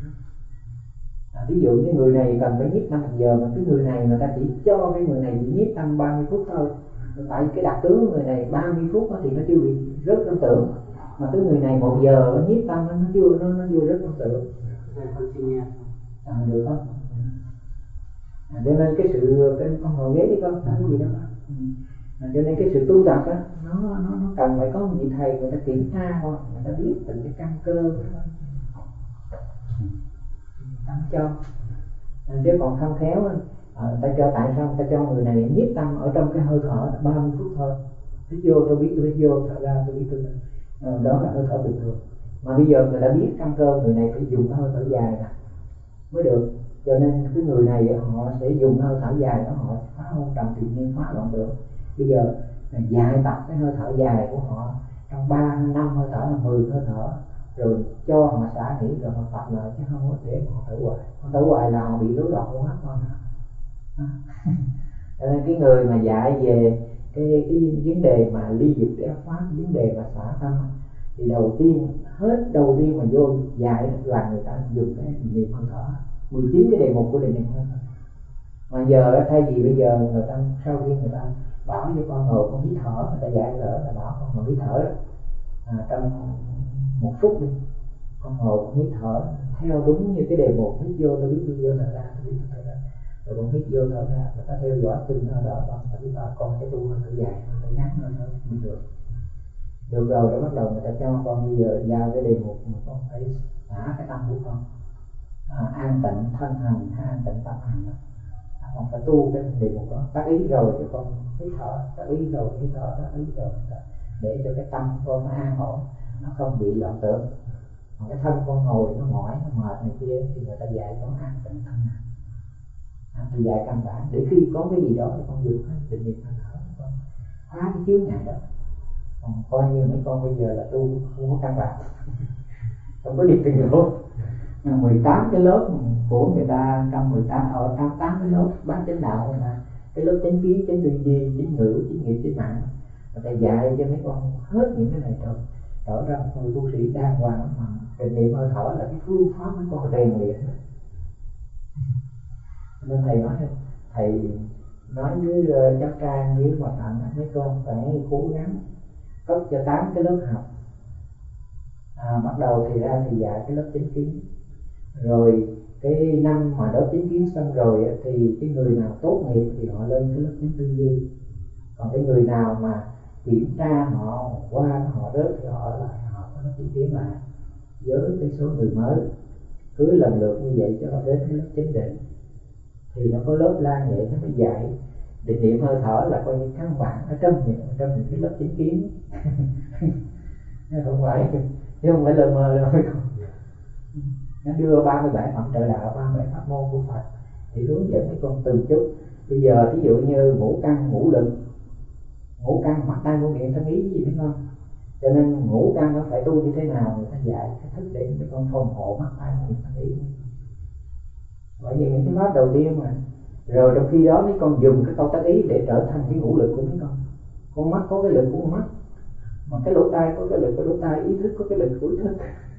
Ví dụ như người này cần phải nhiếp tâm 1 giờ mà cái người này người ta chỉ cho cái người này chỉ nhiếp tâm 30 phút thôi. Tại cái đặc tướng người này 30 phút thì nó chưa bị rớt ấn tượng, mà cái người này 1 giờ nó nhiếp tâm nó chưa rớt ấn tượng. Được không? Cho nên cái sự con ngồi ghế đi con, nói cái gì đâu. Cho nên cái sự tu tập đó, nó cần phải có một vị thầy người ta kiểm tra thôi, người ta biết từng cái căn cơ tâm cho. Chứ còn không khéo ta cho, tại sao ta cho người này nhiếp tâm ở trong cái hơi thở 30 phút thôi, hít vô tôi biết tôi hít vô, thở ra tôi biết tôi đó là hơi thở bình thường. Mà bây giờ người ta biết căn cơ người này phải dùng cái hơi thở dài nè mới được. Cho nên cái người này họ sẽ dùng hơi thở dài đó, họ phá hôn trầm tự nhiên, phá loạn tưởng. Bây giờ dạy tập cái hơi thở dài của họ trong 3 5 hơi thở là 10 hơi thở, rồi cho họ xả nghỉ rồi họ tập lại, chứ không có để họ thở hoài. Họ thở hoài là họ bị rối loạn hô hấp thôi. Cho nên cái người mà dạy về cái vấn đề mà ly dục để pháp, vấn đề mà xả tâm thì đầu tiên mà vô dạy là người ta dùng cái niệm hơi thở. 19 cái đề mục của định niệm hơi thở. Mà giờ thay vì bây giờ người ta sau khi người ta bảo cho con ngồi con hít thở, người ta dạy lỡ là bảo con ngồi hít thở trong 1 phút đi, con ngồi con hít thở theo đúng như cái đề mục, hít vô tôi biết tôi vô thở ra, tôi biết tôi thở ra, rồi con hít vô thở ra, người ta theo dõi từng hơi thở con, ta biết con cái tu hơi thở dài, hơi thở ngắn hơi thở như được. Được rồi, để bắt đầu người ta cho con bây giờ giao cái đề mục mà con phải xả cái tâm của con, an tịnh thân hành, an tịnh tâm hành. Con phải tu cái đề mục đó, tác ý rồi cho con hít thở, tác ý rồi hít thở, tác ý rồi để cho cái tâm của con nó an ổn, nó không bị loạn tưởng. Còn cái thân con ngồi nó mỏi, nó mệt này kia thì người ta dạy con an tịnh thân hành. Thì dạy căn bản để khi có cái gì đó thì con dùng cái định niệm hơi thở, con phá cái chướng ngại đó. Còn coi như mấy con bây giờ là tu không có căn bản, không có đi từng lỗ. 18 cái lớp của người ta, trong 18 cái lớp bán chánh đạo người ta, cái lớp chánh kiến, chánh tư duy, chánh ngữ, chánh nghiệp, chánh mạng, người ta dạy cho mấy con hết những cái này rồi trở ra một người tu sĩ đàng hoàng. Mà định niệm hơi thở là cái phương pháp mấy con rèn luyện. Nên thầy nói với cháu Trang với bà Hạnh, mấy con phải cố gắng cấp cho 8 cái lớp học. Bắt đầu thì ra thì dạy cái lớp chánh kiến, rồi cái năm mà lớp chánh kiến xong rồi thì cái người nào tốt nghiệp thì họ lên cái lớp chánh tư duy, còn cái người nào mà kiểm tra họ qua họ rớt thì họ ở lại, họ có lớp chánh kiến lại với cái số người mới, cứ lần lượt như vậy cho họ đến cái lớp chánh định. Thì nó có lớp lan vậy, nó mới dạy định niệm hơi thở là coi như căn bản ở trong những cái lớp chánh kiến. không phải lơ mơ đâu. Nó đưa 37 phẩm trợ đạo, 37 pháp môn của Phật thì hướng dẫn mấy con từng chút. Bây giờ ví dụ như ngũ căn ngũ lực, ngũ căn mắt tai mũi miệng thân ý gì biết không? Cho nên ngũ căn nó phải tu như thế nào, người ta dạy cái thức để mấy con phòng hộ mắt tai mũi miệng thân ý. Bởi vì những cái pháp đầu tiên mà, rồi trong khi đó mấy con dùng cái câu tác ý để trở thành cái ngũ lực của mấy con. Con mắt có cái lực của con mắt, mà cái lỗ tai có cái lực của lỗ tai, ý thức có cái lực của ý thức.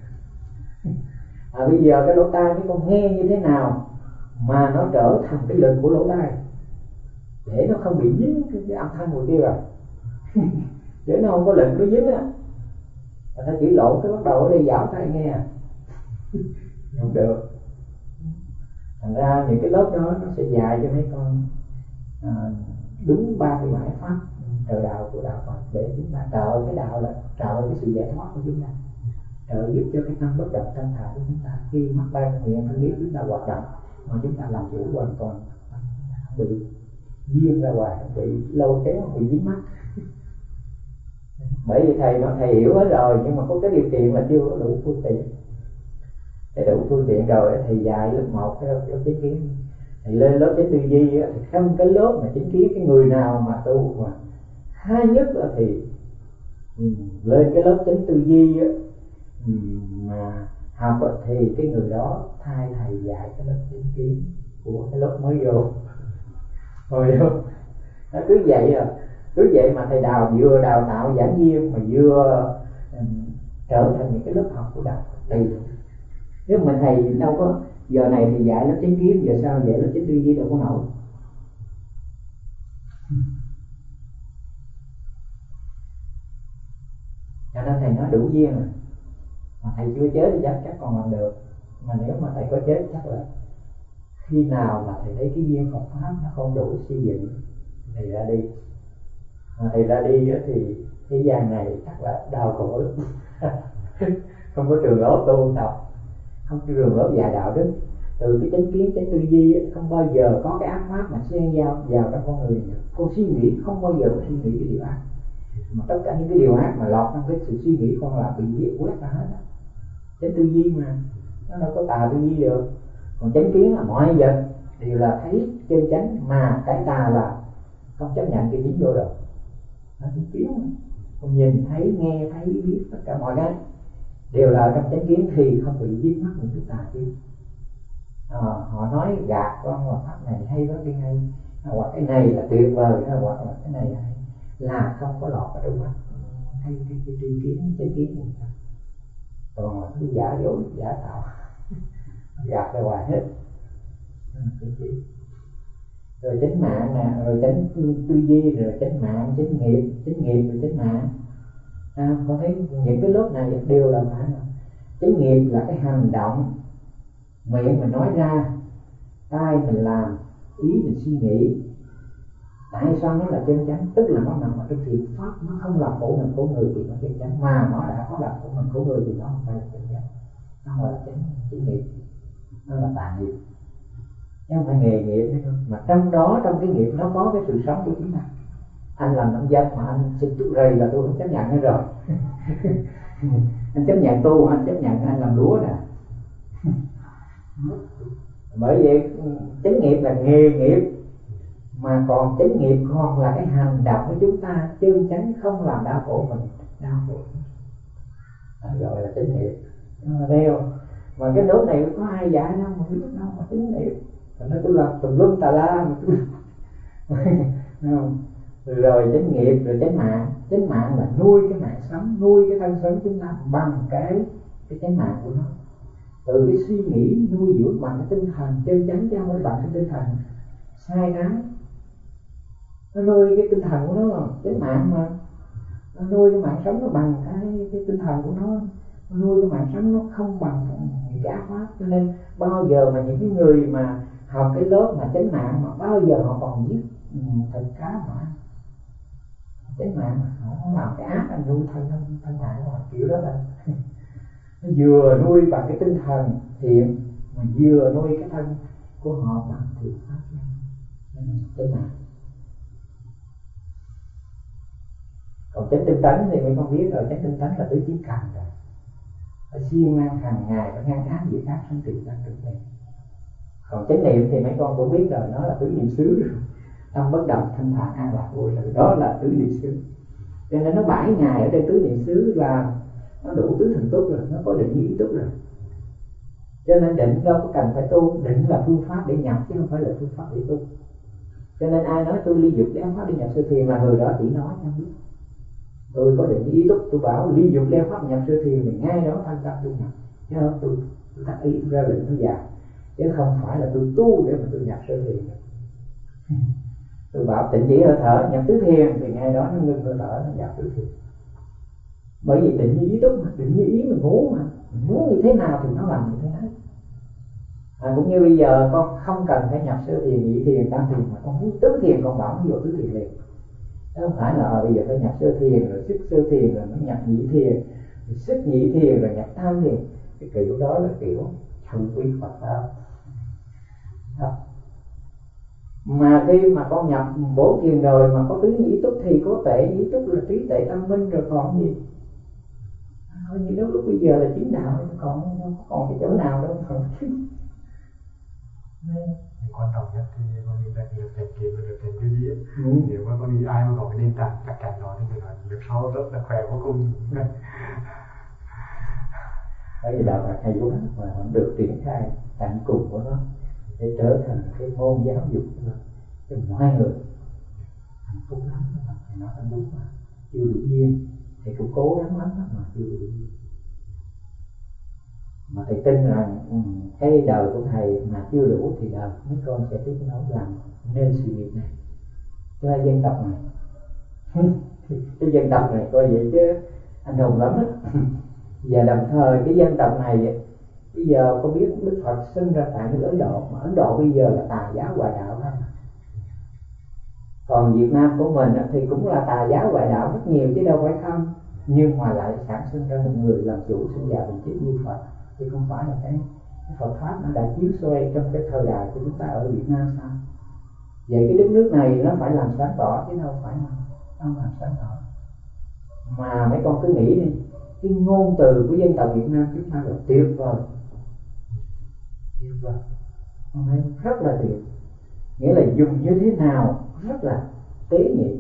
Bây giờ cái lỗ tai mấy con nghe như thế nào mà nó trở thành cái lực của lỗ tai, để nó không bị dính cái âm thanh người kia rồi. Để nó không có lực nó dính á, người ta chỉ lộn cái bắt đầu ở đây dạo tai nghe không được. Thành ra những cái lớp đó nó sẽ dạy cho mấy con đúng 37 pháp trợ đạo của đạo Phật, để chúng ta trợ cái đạo là trợ cái sự giải thoát của chúng ta, trợ giúp cho cái tâm bất động thanh thản của chúng ta. Khi mắt tai miệng thân ý chúng ta hoạt động mà chúng ta làm chủ hoàn toàn, không bị duyên ra ngoài, không bị lâu kéo, không bị dính mắt. Bởi vì thầy hiểu hết rồi, nhưng mà có cái điều kiện là chưa có đủ phương tiện. Để đủ phương tiện rồi thì dạy lớp 1 cái lớp chánh kiến, thì lên lớp chánh tư duy thì trong cái lớp mà chánh kiến, cái người nào mà tu mà hay nhất thì lên cái lớp chánh tư duy mà học thì cái người đó thay thầy dạy cái lớp chánh kiến của cái lớp mới vô. Rồi nó cứ vậy mà thầy vừa đào tạo giảng viên mà vừa trở thành những cái lớp học của đạo tùy. Nếu mà thầy đâu có giờ này thì dạy lớp chánh kiến, giờ sau dạy lớp chánh tư duy đâu có nổi. Cho nên thầy nói đủ duyên rồi, mà thầy chưa chết thì chắc còn làm được. Mà nếu mà thầy có chết chắc là khi nào mà thầy thấy cái duyên Phật pháp nó không đủ xây dựng thầy ra đi. Mà thầy ra đi thì thế gian này chắc là đau khổ lắm. Không có trường lớp tu tập, không có trường lớp dạy đạo đức. Từ cái chánh kiến, chánh tư duy không bao giờ có cái ác pháp mà xen vào trong con người. Con suy nghĩ không bao giờ suy nghĩ cái điều ác, mà tất cả những cái điều ác mà lọt trong cái sự suy nghĩ con là bị diệt quét ra hết. Chánh tư duy mà nó đâu có tà tư duy được. Còn chánh kiến là mọi vật đều là thấy chân chánh, mà cái tà là không chấp nhận cái dính vô rồi. Nó chánh kiến mà. Con nhìn thấy, nghe thấy, biết tất cả mọi cái đều là trong chánh kiến thì không bị dính mắc những cái tà kia. Họ nói gạt con hoặc pháp này hay quá, cái hay, hoặc cái này là tuyệt vời, hoặc là cái này hay, là không có lọt vào trong mắt cái tri kiến, chánh kiến của người ta. Còn cứ giả dối, giả tạo, gạt ra ngoài hết. Rồi chánh mạng nè, rồi chánh tư duy, rồi chánh mạng, chánh nghiệp rồi chánh mạng. Con thấy những cái lớp này đều là phải là chánh nghiệp là cái hành động, miệng mình nói ra, tay mình làm, ý mình suy nghĩ. Tại sao nó là chân chánh? Tức là nó nằm ở trong thiện pháp, nó không làm khổ mình khổ người thì nó chân chánh, mà nó đã có làm khổ mình khổ người thì nó không phải là chân chánh, nó gọi là chánh nghiệp, nó là tà nghiệp, chứ không phải nghề nghiệp đấy. Mà trong đó, trong cái nghiệp nó có cái sự sống của chúng ta. Anh làm nông dân mà anh xin chút rầy là tôi không chấp nhận nữa rồi. Anh chấp nhận tu, anh chấp nhận anh làm lúa nè. Bởi vậy chánh nghiệp là nghề nghiệp, mà còn chánh nghiệp còn là cái hành động của chúng ta chân chánh, không làm đau khổ mình, đau khổ gọi là chánh nghiệp. Đeo mà cái nốt này có ai giải đâu mà biết đâu mà chánh nghiệp. Thành ra tôi làm tùm lum tà la mà không. Rồi chánh nghiệp, rồi chánh mạng. Chánh mạng là nuôi cái mạng sống, nuôi cái thân sống chúng ta bằng cái chánh mạng của nó. Từ cái suy nghĩ nuôi dưỡng bằng cái tinh thần chân chánh, chứ không phải bằng cái tinh thần sai trái. Nó nuôi cái tinh thần của nó, chánh mạng mà. Nó nuôi cái mạng sống nó bằng cái tinh thần của nó. Nó nuôi cái mạng sống nó không bằng những cái ác pháp. Cho nên bao giờ mà những cái người mà học cái lớp mà chánh mạng mà bao giờ họ còn giết thịt cá mà ăn. Chánh mạng mà họ làm cái ác, anh nuôi thân mạng của họ, kiểu đó là nó vừa nuôi bằng cái tinh thần thiện mà vừa nuôi cái thân của họ bằng thiện pháp. Chánh mạng. Còn chánh tinh tấn thì mình không biết rồi. Chánh tinh tấn là tứ chiến cần rồi, phải siêng năng hàng ngày, phải ngăn ác việc ác sanh tịnh năng trưởng này. Còn chánh niệm thì mấy con cũng biết rồi, nó là tứ niệm xứ rồi. Tâm bất động, thanh thản, an lạc, vô sự, đó là tứ niệm xứ. Cho nên nó 7 ngày ở đây tứ niệm xứ là nó đủ tứ thần túc rồi, nó có định ý túc rồi. Cho nên định đâu có cần phải tu, định là phương pháp để nhập chứ không phải là phương pháp để tu. Cho nên ai nói tôi ly dục leo pháp đi nhập sơ thiền là người đó chỉ nói không biết. Tôi có định ý túc, tôi bảo ly dục leo pháp nhập sơ thiền thì ngay đó thanh tâm tôi nhập. Chứ không tôi tác ý ra lệnh tôi vào, chứ không phải là tôi tu để mà tôi nhập sơ thiền. Tôi bảo tịnh chỉ hơi thở nhập tứ thiền thì ngay đó nó ngưng hơi thở, nó nhập tứ thiền. Bởi vì định như ý túc mà, định như ý mình muốn mà, mình muốn như thế nào thì nó làm như thế đấy. Cũng như bây giờ con không cần phải nhập sơ thiền, nhị thiền, tam thiền, mà con muốn tứ thiền con bảo nó vô tứ thiền liền. Chứ không phải là bây giờ phải nhập sơ thiền rồi sức sơ thiền rồi nó nhập nhị thiền, rồi sức nhị thiền rồi nhập tam thiền. Cái kiểu đó là kiểu không quý Phật pháp. Mà khi mà con nhập 4 thiền rồi mà có tứ nhĩ túc thì có tệ nhĩ túc là trí tuệ tâm minh rồi còn gì. Thôi như đó lúc bây giờ là chính đạo, còn cái chỗ nào đâu còn. Quan trọng nhất thì con nghĩ là được thành kiến và được thành cái gì ấy. Nếu mà con nghĩ ai mà có cái nền tảng chắc chắn đó thì người nói được sau rất là khỏe vô cùng. Bởi vì đạo Phật hay quá mà họ được triển khai tận cùng của nó để trở thành cái môn giáo dục cho mọi người hạnh phúc lắm. Thầy nói anh đúng mà chưa đủ duyên, thầy cũng cố gắng lắm mà chưa đủ duyên. Mà thầy tin rằng cái đời của thầy mà chưa đủ thì đời mấy con sẽ tiếp nối làm nên sự nghiệp này cho cái dân tộc này. Cái dân tộc này coi vậy chứ anh hùng lắm á. Và đồng thời cái dân tộc này bây giờ có biết Đức Phật sinh ra tại nước Ấn Độ, mà Ấn Độ bây giờ là tà giáo ngoại đạo không? Còn Việt Nam của mình thì cũng là tà giáo ngoại đạo rất nhiều chứ đâu phải không. Nhưng mà lại sản sinh ra một người làm chủ sinh già bình chết như Phật, thì không phải là cái Phật pháp nó đã chiếu soi trong cái thời đại của chúng ta ở Việt Nam sao? Vậy cái đất nước này nó phải làm sáng tỏ chứ đâu phải không làm sáng tỏ. Mà mấy con cứ nghĩ đi, cái ngôn từ của dân tộc Việt Nam chúng ta là tuyệt vời, tuyệt vời, con thấy rất là tuyệt. Nghĩa là dùng như thế nào rất là tế nhị,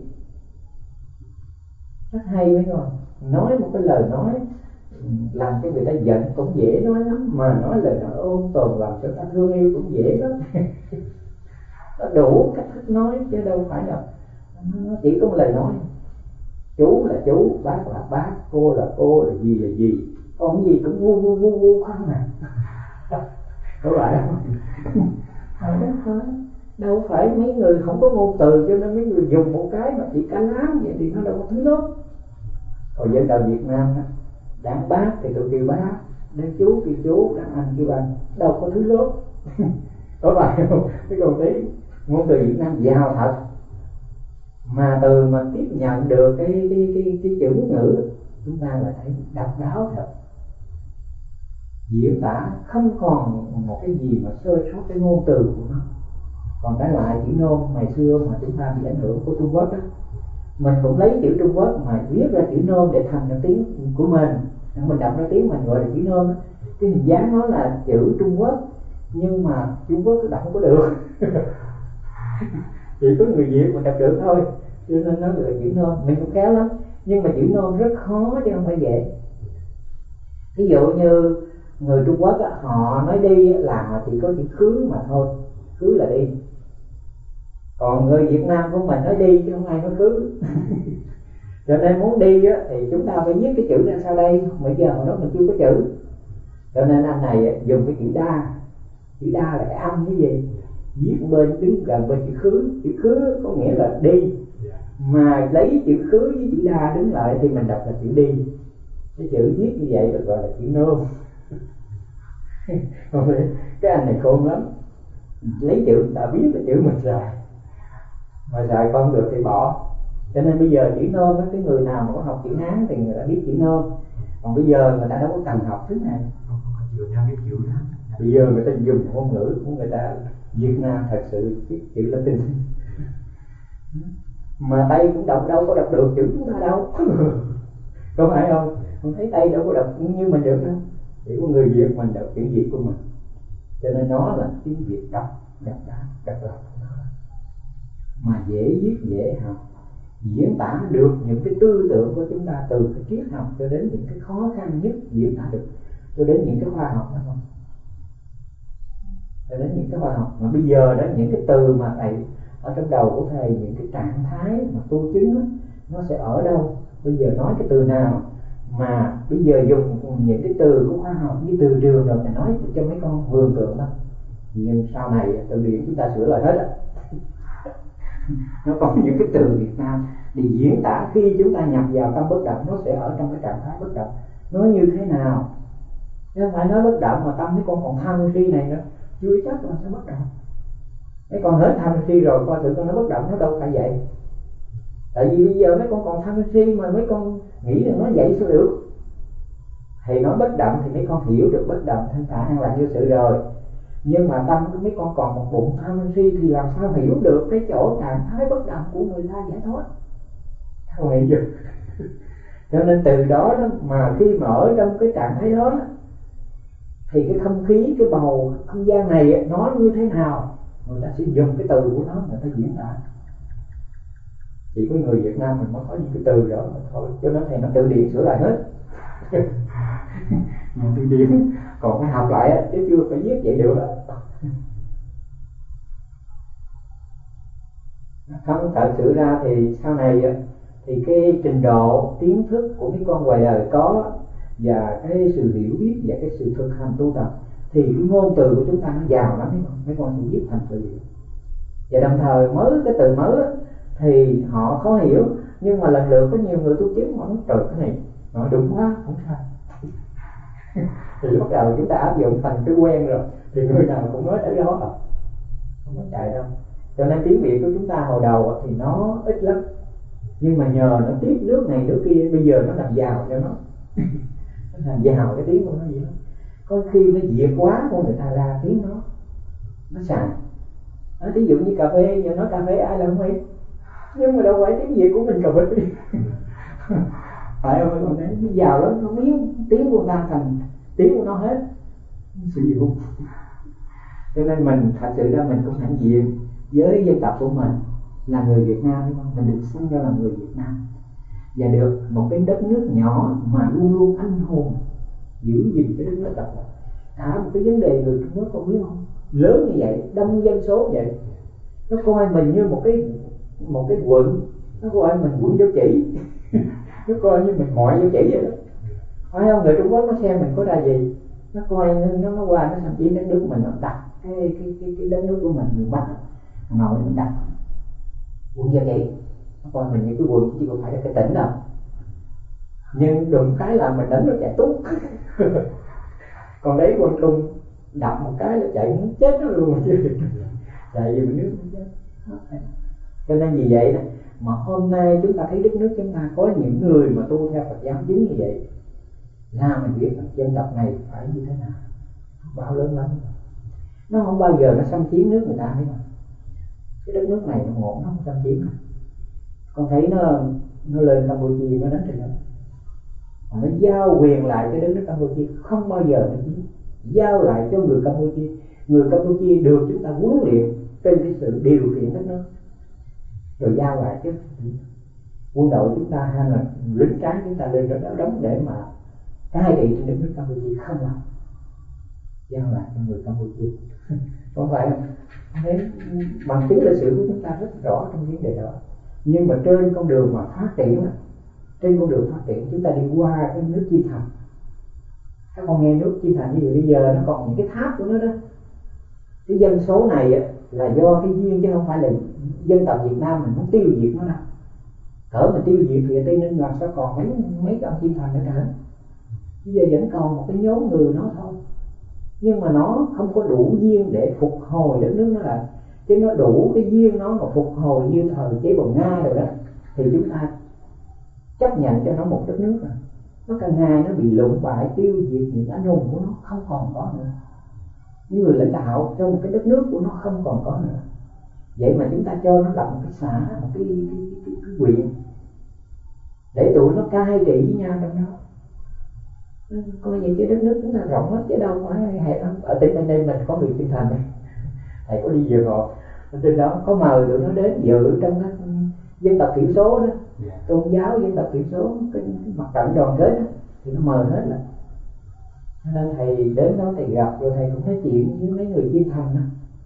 rất hay mấy con. Nói một cái lời nói làm cho người ta giận cũng dễ nói lắm, mà nói lời nói ôn tồn làm cho ta thương yêu cũng dễ lắm. Nó đủ cách thức nói chứ đâu phải là nó chỉ có một lời nói. Chú là chú, bác là bác, cô là cô, là gì, còn gì cũng vu không à. Có phải không? Đâu phải mấy người không có ngôn từ cho nên mấy người dùng một cái mà chỉ cả láng vậy thì nó đâu có thứ lớp. Còn dân tộc Việt Nam đáng bác thì tôi kêu bác, đáng chú kêu chú, đáng anh kêu anh, đâu có thứ lớp. Có phải không? Cái còn tí ngôn từ Việt Nam giàu thật, mà từ mà tiếp nhận được cái chữ ngữ chúng ta là thấy độc đáo thật, diễn tả không còn một cái gì mà sơ sót cái ngôn từ của nó. Còn trái lại chữ nôm ngày xưa mà chúng ta bị ảnh hưởng của Trung Quốc đó, mình cũng lấy chữ Trung Quốc mà viết ra chữ nôm để thành ra tiếng của mình đọc ra tiếng mình gọi là chữ nôm. Cái hình dáng nó là chữ Trung Quốc nhưng mà Trung Quốc đọc không có được. Chỉ có người Việt mà đọc được thôi, cho nên nó gọi chữ nôm. Mình cũng khéo lắm, nhưng mà chữ nôm rất khó chứ không phải dễ. Ví dụ như người Trung Quốc á, họ nói đi là họ chỉ có chữ khứ mà thôi, khứ là đi. Còn người Việt Nam của mình nói đi chứ không ai nói khứ. Cho nên muốn đi á, thì chúng ta phải viết cái chữ ra sau đây. Bây giờ hồi đó mình chưa có chữ, cho nên anh này dùng cái chữ đa. Chữ đa là cái âm cái gì, viết bên đứng gần bên chữ khứ. Chữ khứ có nghĩa là đi, mà lấy chữ khứ với chữ đa đứng lại thì mình đọc là chữ đi. Cái chữ viết như vậy được gọi là chữ nôm. Cái anh này khôn lắm, lấy chữ người ta biết là chữ mình xài, mà xài không được thì bỏ. Cho nên bây giờ chữ nôm á, cái người nào mà có học chữ Hán thì người ta biết chữ nôm. Còn bây giờ người ta đâu có cần học thứ này. Bây giờ người ta dùng ngôn ngữ của người ta, Việt Nam thật sự biết chữ Latin. Mà Tây cũng đọc đâu có đọc được chữ chúng ta đâu. Có phải không? Không thấy Tây đâu có đọc như mình được đâu. Chỉ có người Việt mình đọc chữ Việt của mình. Cho nên nó là tiếng Việt đọc mà dễ viết dễ học, diễn tả được những cái tư tưởng của chúng ta, từ cái triết học cho đến những cái khó khăn nhất diễn tả được, cho đến những cái khoa học đó không? Cho đến những cái khoa học mà bây giờ đó, những cái từ mà thầy ở trong đầu của thầy, những cái trạng thái mà tu chứng đó, nó sẽ ở đâu? Bây giờ nói cái từ nào mà bây giờ dùng những cái từ của khoa học như từ trường rồi thầy nói cho mấy con vườn tượng đó, nhưng sau này từ điển chúng ta sửa lại hết á. Nó còn những cái từ Việt Nam để diễn tả khi chúng ta nhập vào tâm bất động, nó sẽ ở trong cái trạng thái bất động. Nó như thế nào? Chứ không phải nói bất động mà tâm mấy con còn tham si này nữa, chưa chắc là sẽ bất động. Mấy con hết tham si rồi coi thử con nó bất động, nó đâu phải vậy. Tại vì bây giờ mấy con còn tham si mà mấy con nghĩ là nó vậy sao được. Thì nói bất động thì mấy con hiểu được bất động thanh thản an lạc như sự rồi. Nhưng mà tâm của mấy con còn một bụng tham si thì làm sao hiểu được cái chỗ trạng thái bất động của người ta giải thoát. Không hiểu chưa? Cho nên từ đó mà khi mà ở trong cái trạng thái đó thì cái không khí, cái bầu không gian này nó như thế nào, người ta sẽ dùng cái từ của nó, người ta diễn tả. Chỉ có người Việt Nam mình mới có những cái từ đó mà thôi, cho nên thầy nó từ điển sửa lại hết. Mà từ điển còn phải học lại chứ chưa phải viết vậy được. Không thật sự ra thì sau này thì cái trình độ kiến thức của mấy con ngoài đời có, và cái sự hiểu biết và cái sự thực hành tu tập thì cái ngôn từ của chúng ta nó giàu lắm, mấy con sẽ viết thành từ điển. Và đồng thời mới cái từ mới thì họ khó hiểu, nhưng mà lần lượt có nhiều người tu chứng họ nói trời cái này nói đúng quá, không sai. Thì bắt đầu chúng ta áp dụng thành cái quen rồi thì người nào cũng nói tới đó rồi, không có chạy đâu. Cho nên tiếng Việt của chúng ta hồi đầu thì nó ít lắm, nhưng mà nhờ nó tiếp nước này nước kia, bây giờ nó làm giàu cho nó. Nó làm giàu cái tiếng của nó vậy đó. Có khi nó diệt quá của người ta ra tiếng nó xài. Ví dụ như cà phê, giờ nói cà phê ai là không biết, nhưng mà đâu phải tiếng Việt của mình cà phê. Phải không? Còn đấy nó giàu lắm, nó biến tiếng của ta thành tiếng của nó hết. Sự dụng. Cho nên mình thật sự ra mình cũng hãnh diện với dân tộc của mình là người Việt Nam, đúng không? Mình được sinh ra là người Việt Nam và được một cái đất nước nhỏ mà luôn luôn anh hùng giữ gìn cái đất nước độc lập. Một cái vấn đề người Trung Quốc không biết không, lớn như vậy, đông dân số vậy, nó coi mình như một cái quận, nó coi mình quận Giao Chỉ. Nó coi như mình ngoại Giao Chỉ vậy đó, phải không? Người Trung Quốc nó xem mình có ra gì, nó coi nó qua nó xâm chiếm đất nước mình, nó đặt cái đất nước của mình, miền Bắc ngồi mình đặt quận Gia Kỳ, coi mình như cái quận chứ không phải là cái tỉnh đâu, nhưng đụng cái là mình đánh nó chạy tút. Còn đấy Quân Trung đập một cái là chạy muốn chết nó luôn chứ, tại vì mình nước nó chết. Cho nên vì vậy đó mà hôm nay chúng ta thấy đất nước chúng ta có những người mà tu theo Phật giáo giống như vậy, là mình biết là dân tộc này phải như thế nào, bão lớn lắm. Nó không bao giờ nó xâm chiếm nước người ta đấy mà. Cái đất nước này nó ngộ, nó không xâm chiếm. Con thấy nó lên Campuchia nó đánh trên đó, mà nó giao quyền lại cái đất nước Campuchia, không bao giờ nó chiếm, giao lại cho người Campuchia. Người Campuchia được chúng ta huấn luyện trên cái sự điều khiển đất nước, rồi giao lại chứ quân đội chúng ta hay là lính tráng chúng ta lên đó đóng để mà cai trị trên đất nước Campuchia, không làm, giao lại cho người Campuchia. Không phải không? Nên bằng chứng lịch sử của chúng ta rất rõ trong vấn đề đó. Nhưng mà trên con đường mà phát triển, trên con đường phát triển chúng ta đi qua cái nước Chiêm Thành. Các con nghe nước Chiêm Thành như vậy, bây giờ nó còn những cái tháp của nó đó. Cái dân số này là do cái duyên chứ không phải là dân tộc Việt Nam mình muốn tiêu diệt nó đâu. Cỡ mà tiêu diệt thì Tây Ninh làm sao còn mấy cái ông Chiêm Thành nữa cả. Bây giờ vẫn còn một cái nhóm người nó thôi, nhưng mà nó không có đủ duyên để phục hồi đất nước nó lại. Chứ nó đủ cái duyên nó mà phục hồi như thời chế độ Nga rồi đó, thì chúng ta chấp nhận cho nó một đất nước rồi. Nó càng ngày nó bị lụng bại, tiêu diệt, những anh hùng của nó không còn có nữa, những người lãnh đạo trong một cái đất nước của nó không còn có nữa. Vậy mà chúng ta cho nó lập một cái xã, một cái huyện để tụi nó cai trị với nhau trong đó. Coi vậy chứ đất nước chúng ta rộng lắm chứ đâu phải hẹp lắm. Ở tỉnh Tây Ninh mình có người Chiêm Thành này, thầy có đi dự họp trên đó, có mời tụi nó đến dự trong các dân tộc thiểu số đó, tôn giáo dân tộc thiểu số, cái mặt trận đoàn kết đó, thì nó mời hết là. Nên thầy đến đó thầy gặp rồi thầy cũng nói chuyện với mấy người Chiêm Thành đó.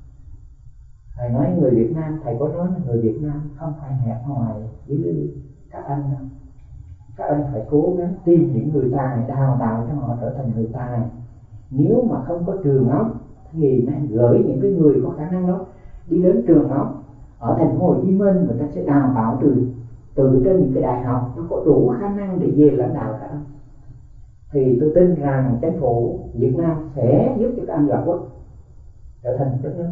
Thầy nói người Việt Nam, thầy có nói là người Việt Nam không phải hẹp hòi với các anh đâu. Các anh phải cố gắng tìm những người tài, đào tạo cho họ trở thành người tài. Nếu mà không có trường ốc thì nên gửi những cái người có khả năng đó đi đến trường ốc. Ở thành phố Hồ Chí Minh người ta sẽ đào tạo từ trên những cái đại học nó có đủ khả năng để về lãnh đạo cả. Thì tôi tin rằng chính phủ Việt Nam sẽ giúp cho các anh lập quốc trở thành đất nước.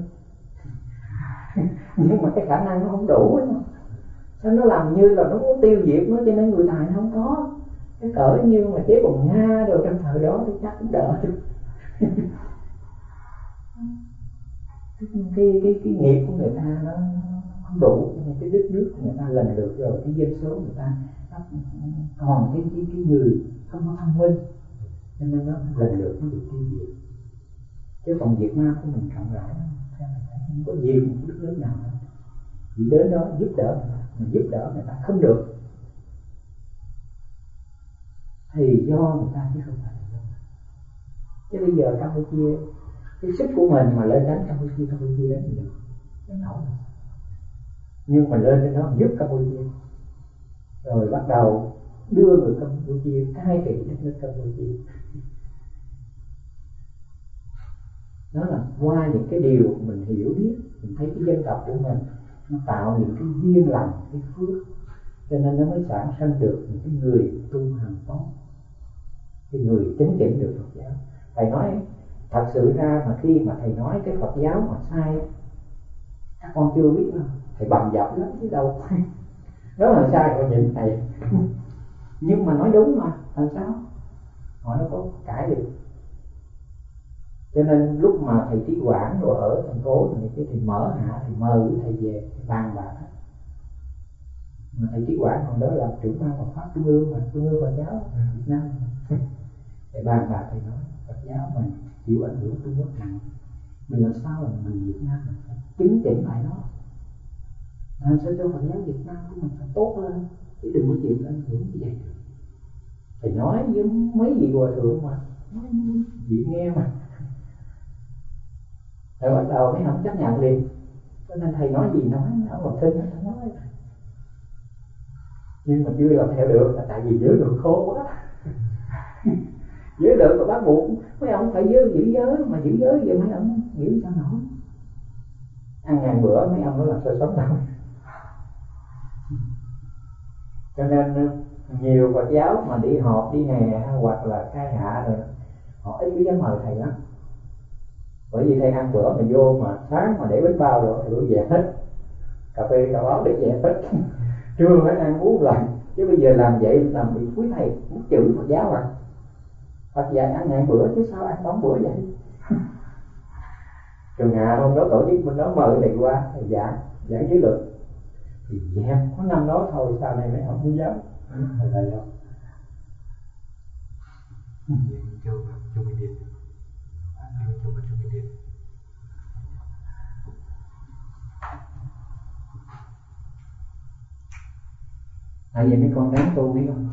Nhưng mà cái khả năng nó không đủ ấy. Sao nó làm như là nó muốn tiêu diệt nó, cho nên người tài nó không có. Cái cỡ như mà chế độ Nga rồi trong thời đó thì chắc cũng đỡ được. cái nghiệp của người ta nó không đủ, cho nên cái đất nước của người ta lần lượt rồi cái dân số người ta nó còn cái người không có thông minh, cho nên nó lần lượt nó bị tiêu diệt. Chứ còn Việt Nam của mình rộng rãi không có nhiều một đất nước nào đâu. Chỉ đến đó giúp đỡ người ta, mà giúp đỡ người ta không được thì do người ta chứ không phải là do. Chứ bây giờ Campuchia, cái sức của mình mà lên đánh Campuchia đánh gì được, đánh nổi. Nhưng mà lên đến đó giúp Campuchia, rồi bắt đầu đưa người Campuchia cai trị đất nước Campuchia. Đó là qua những cái điều mình hiểu biết, mình thấy cái dân tộc của mình nó tạo những cái duyên lành, cái phước, cho nên nó mới sản sinh được những cái người tu hành tốt, cái người chánh chỉnh được Phật giáo. Thầy nói thật sự ra mà khi mà thầy nói cái Phật giáo mà sai, các con chưa biết đâu, thầy bầm dập lắm chứ đâu. Đó là sai của những thầy. Nhưng mà nói đúng mà, làm sao họ nó có cãi được. Cho nên lúc mà thầy Trí Quảng rồi ở thành phố thì mở hạ, thì mời thầy về bàn bạc. Mà thầy Trí Quảng còn đó làm trưởng ban Phật pháp trung ương Phật giáo Việt Nam. Thầy bàn bạc, thầy nói Phật giáo mình chịu ảnh hưởng Trung Quốc nặng, mình làm sao là mình Việt Nam mình phải chứng chỉnh lại nó, làm sao cho Phật giáo Việt Nam của mình phải tốt lên, chứ đừng có chịu ảnh hưởng như vậy. Thầy nói với mấy vị hòa thượng mà vị nghe mà, rồi bắt đầu mấy không chấp nhận liền. Cho nên thầy nói gì nói, ở một sinh nó nói. Nhưng mà chưa làm theo được là tại vì giữ được khô quá. Giữ được mà bắt buộc mấy ông phải giữ giới, mà giữ giới vậy mấy ông giữ sao nổi. Ăn ngàn bữa mấy ông nó làm sao sống đâu. Cho nên nhiều Phật giáo mà đi họp đi hè hoặc là khai hạ rồi họ ít có dám mời thầy lắm. Bởi vì thầy ăn bữa mà vô mà sáng mà để bánh bao rồi thì bữa về hết, cà phê cà báo để về hết. Trưa phải ăn uống lần, chứ bây giờ làm vậy làm bị quý thầy mất chữ Phật giáo à. Phật dạy ăn ngàn bữa chứ sao ăn đóng bữa vậy. Trường Hạ hôm đó tổ chức mình đó mời thầy qua thầy giảng chiến lược thì dẹp có năm đó thôi, sau này mới học Phật giáo. Thầy thầy đâu tại vì mấy con ráng tu biết không,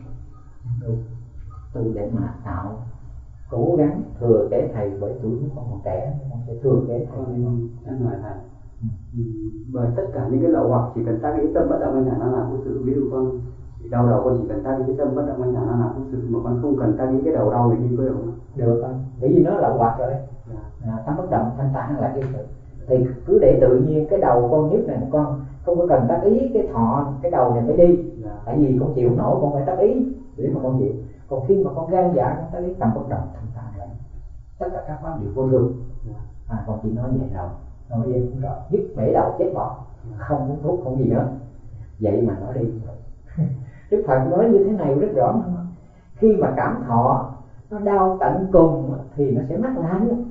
tu để mà tạo cố gắng thừa kế thầy, bởi tuổi chúng con còn trẻ con sẽ thừa kế thầy. Em hỏi thầy, bởi tất cả những cái lậu hoặc chỉ cần tác ý tâm bất động anh thả nó làm vô sự. Ví dụ con bị đau đầu, con chỉ cần tác ý tâm bất động anh thả nó làm vô sự, mà con không cần tác ý cái đầu đau để đi có được không? Được không? Bởi vì nó lậu hoặc rồi đấy. Tâm bất động thanh thản là cái sự. Thì cứ để tự nhiên cái đầu con nhức này con không có cần tác ý cái thọ cái đầu này phải đi. Tại vì con chịu nổi con phải tác ý để mà con chịu. Còn khi mà con gan dạ con tác ý tâm bất động thanh thản lại, tất cả các pháp đều vô thường. Con chỉ nói vậy rồi, nói vậy cũng rồi, dứt bể đầu chết bỏ, không uống thuốc không gì nữa, vậy mà nói đi. Đức Phật nói như thế này rất rõ mà. Khi mà cảm thọ nó đau tận cùng thì nó sẽ mắc lạnh.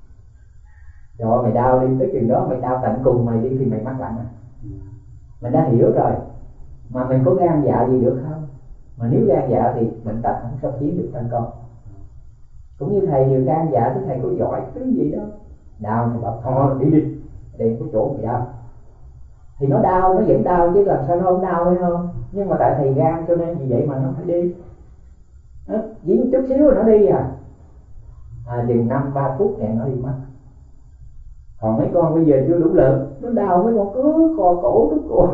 Rồi mày đau đi tới chừng đó, mày đau tận cùng mày đi thì mày mắc lạnh à. Mình đã hiểu rồi, mà mình có gan dạ gì được không? Mà nếu gan dạ thì bệnh tật không xâm chiếm được thân con. Cũng như thầy vừa gan dạ thì thầy có giỏi cái gì đâu. Đau thì bảo thôi đi đây có chỗ mày đau thì nó đau, nó vẫn đau chứ làm sao nó không đau hay không. Nhưng mà tại thầy gan cho nên vì vậy mà nó phải đi. Chỉ một chút xíu nó đi chừng 5-3 phút này nó đi mất. Còn mấy con bây giờ chưa đủ lực, nó đau mấy con cứ cò cổ tức cổ.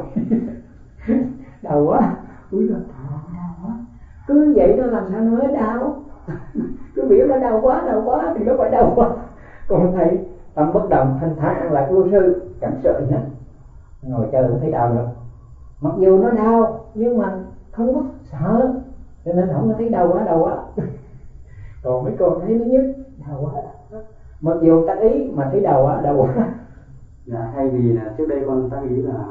Đau quá, úi giời đau quá, cứ vậy nó làm sao nó đau. Cứ biểu nó đau quá thì nó phải đau quá. Còn thầy tâm bất động thanh thản là vô sư, chẳng sợ gì hết, ngồi chơi không thấy đau nữa. Mặc dù nó đau nhưng mà không có sợ, cho nên không có thấy đau quá. Còn mấy con thấy nó nhức đau quá, mặc dù tác ý mà thấy đau quá. Dạ, thay vì là trước đây con tác ý là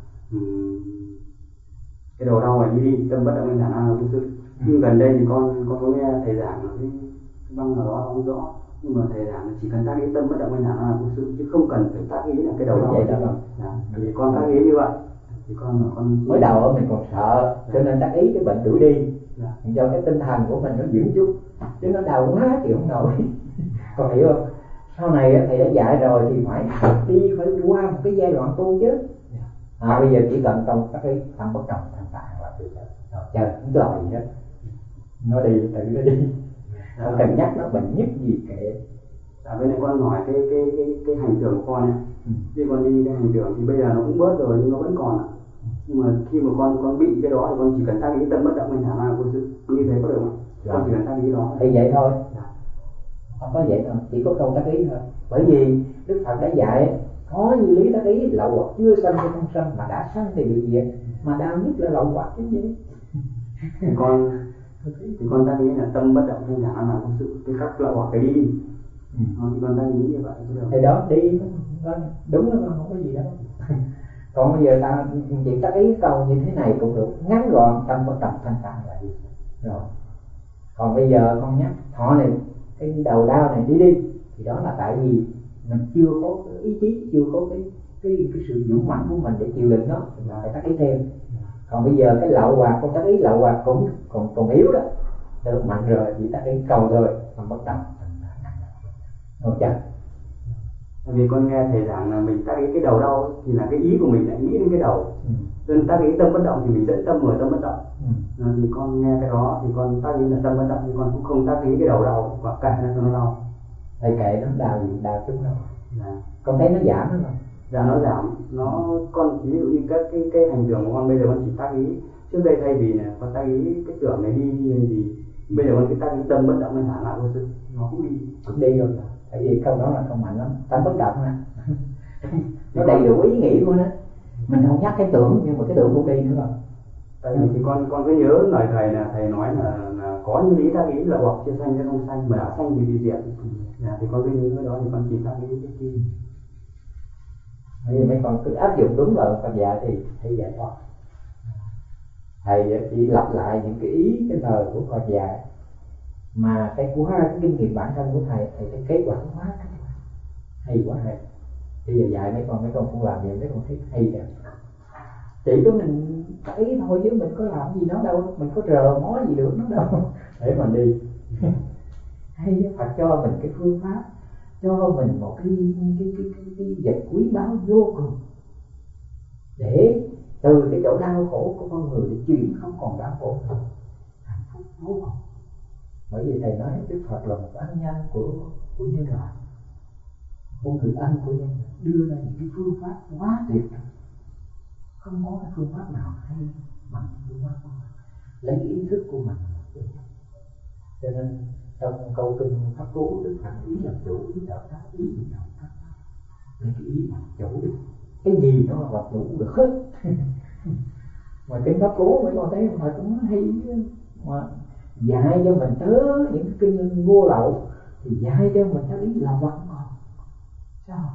cái đầu đau phải đi tâm bất động thanh thản là vô sư. Nhưng gần đây thì con có nghe thầy giảng là cái băng nào đó không rõ, nhưng mà thầy giảng là chỉ cần tác ý tâm bất động thanh thản là vô sư, chứ không cần phải tác ý là cái đầu đau vậy đó. Thì con tác ý như vậy thì con mới đầu mình còn sợ, cho nên tác ý cái bệnh đuổi đi. Do cái tinh thần của mình nó dưỡng chút, chứ nó đau quá chịu không nổi. Con hiểu không? Sau này thầy đã dạy rồi thì phải qua một cái giai đoạn tu chứ. Bây giờ chỉ cần tâm tác ý tâm bất động thanh thản là được rồi, chờ không lo gì hết, nó đi tự nó đi, không cần nhắc nó bệnh nhất gì kệ. Bên này con hỏi cái hành tưởng của con ấy, khi con đi cái hành tưởng thì bây giờ nó cũng bớt rồi nhưng nó vẫn còn ạ. Nhưng mà khi mà con bị cái đó thì con chỉ cần tác ý tâm bất động thanh thản là vô sự, như thế có được không? Con chỉ cần tác ý đó thì vậy thôi. Không có vậy thôi, chỉ có câu tác ý thôi. Bởi vì Đức Phật đã dạy có như lý tác ý, lậu hoặc chưa sanh thì không sanh, mà đã sanh thì được diệt, mà đau nhất là lậu hoặc chứ gì. Thì con tác ý là tâm bất động thanh thản là vô sự, cái khắc lậu hoặc cái đi. Thì con tác ý như vậy thì đó đi đúng đó, không có gì đâu. Còn bây giờ ta chỉ tác ý câu như thế này cũng được, ngắn gọn, tâm bất động thanh thản là gì rồi. Còn bây giờ con nhắc thọ này, cái đầu đau này đi thì đó là tại vì mình chưa có cái ý chí, chưa có cái sự dũng mãnh của mình để chịu đựng nó, mình phải tác ý thêm. Còn bây giờ cái lậu hoặc, con tác ý lậu hoặc cũng còn yếu đó, được mạnh rồi chỉ tác ý cầu thôi, tâm bất động được chưa? Vì con nghe thầy giảng là mình tác ý cái đầu đau thì là cái ý của mình lại nghĩ đến cái đầu, nên tác ý tâm bất động thì mình dẫn tâm ở tâm bất động. Thì con nghe cái đó thì con tác ý là tâm bất động, thì con cũng không tác ý cái đầu đau và kệ nó cho nó đau. Thầy kệ nó đau gì đau chúng đâu. Con thấy nó giảm nó không? Dạ nó giảm, con ví dụ như các cái hành tưởng của con bây giờ con chỉ tác ý. Trước đây thay vì là con tác ý cái tưởng này đi hay gì Bây giờ con cái tác ý tâm bất động thanh thản lại vô sự, nó cũng đi rồi. Tại vì câu đó là câu mạnh lắm, tâm bất động nè. Nó đầy đủ ý nghĩa của nó. Mình không nhắc cái tưởng nhưng mà cái tưởng cũng đi nữa rồi. Tại vì thì con cứ nhớ lời thầy là thầy nói là có như lý tác ý là hoặc chưa sanh sẽ không sanh, mà đã sanh thì diệt. Thì con cứ nhớ cái đó thì con chỉ tác ý cái chi. Bởi vì mấy con cứ áp dụng đúng lời Phật dạy thì giải thoát. Thầy chỉ lặp lại những cái ý cái lời của Phật dạy, mà cái qua cái kinh nghiệm bản thân của thầy cái kết quả hóa hay quá hay. Bây giờ dạy mấy con cũng làm vậy, mấy con thấy hay kìa. Chỉ có mình thấy thôi chứ mình có làm gì nó đâu, mình có rờ mó gì được nó đâu để mình đi. Hay Phật cho mình cái phương pháp, cho mình một cái vật quý báu vô cùng, để từ cái chỗ đau khổ của con người để chuyển không còn đau khổ nữa, hạnh phúc vô cùng. Bởi vì thầy nói Đức Phật là một ân nhân của nhân loại, một người ân của nhân loại, đưa ra những cái phương pháp quá tuyệt vời. Không có cái phương pháp nào hay bằng phương pháp của mình, lấy cái ý thức của mình. Cho nên trong câu kinh Pháp Cú, Đức Phật ý làm chủ, ý đạo tác, ý đạo tác, lấy cái ý làm chủ đi, cái gì nó làm chủ được hết. Mà kinh Pháp Cú mấy con thấy mà cũng hay, mà dạy cho mình tới những cái kinh vô lậu thì dạy cho mình tới ý là vật còn sao.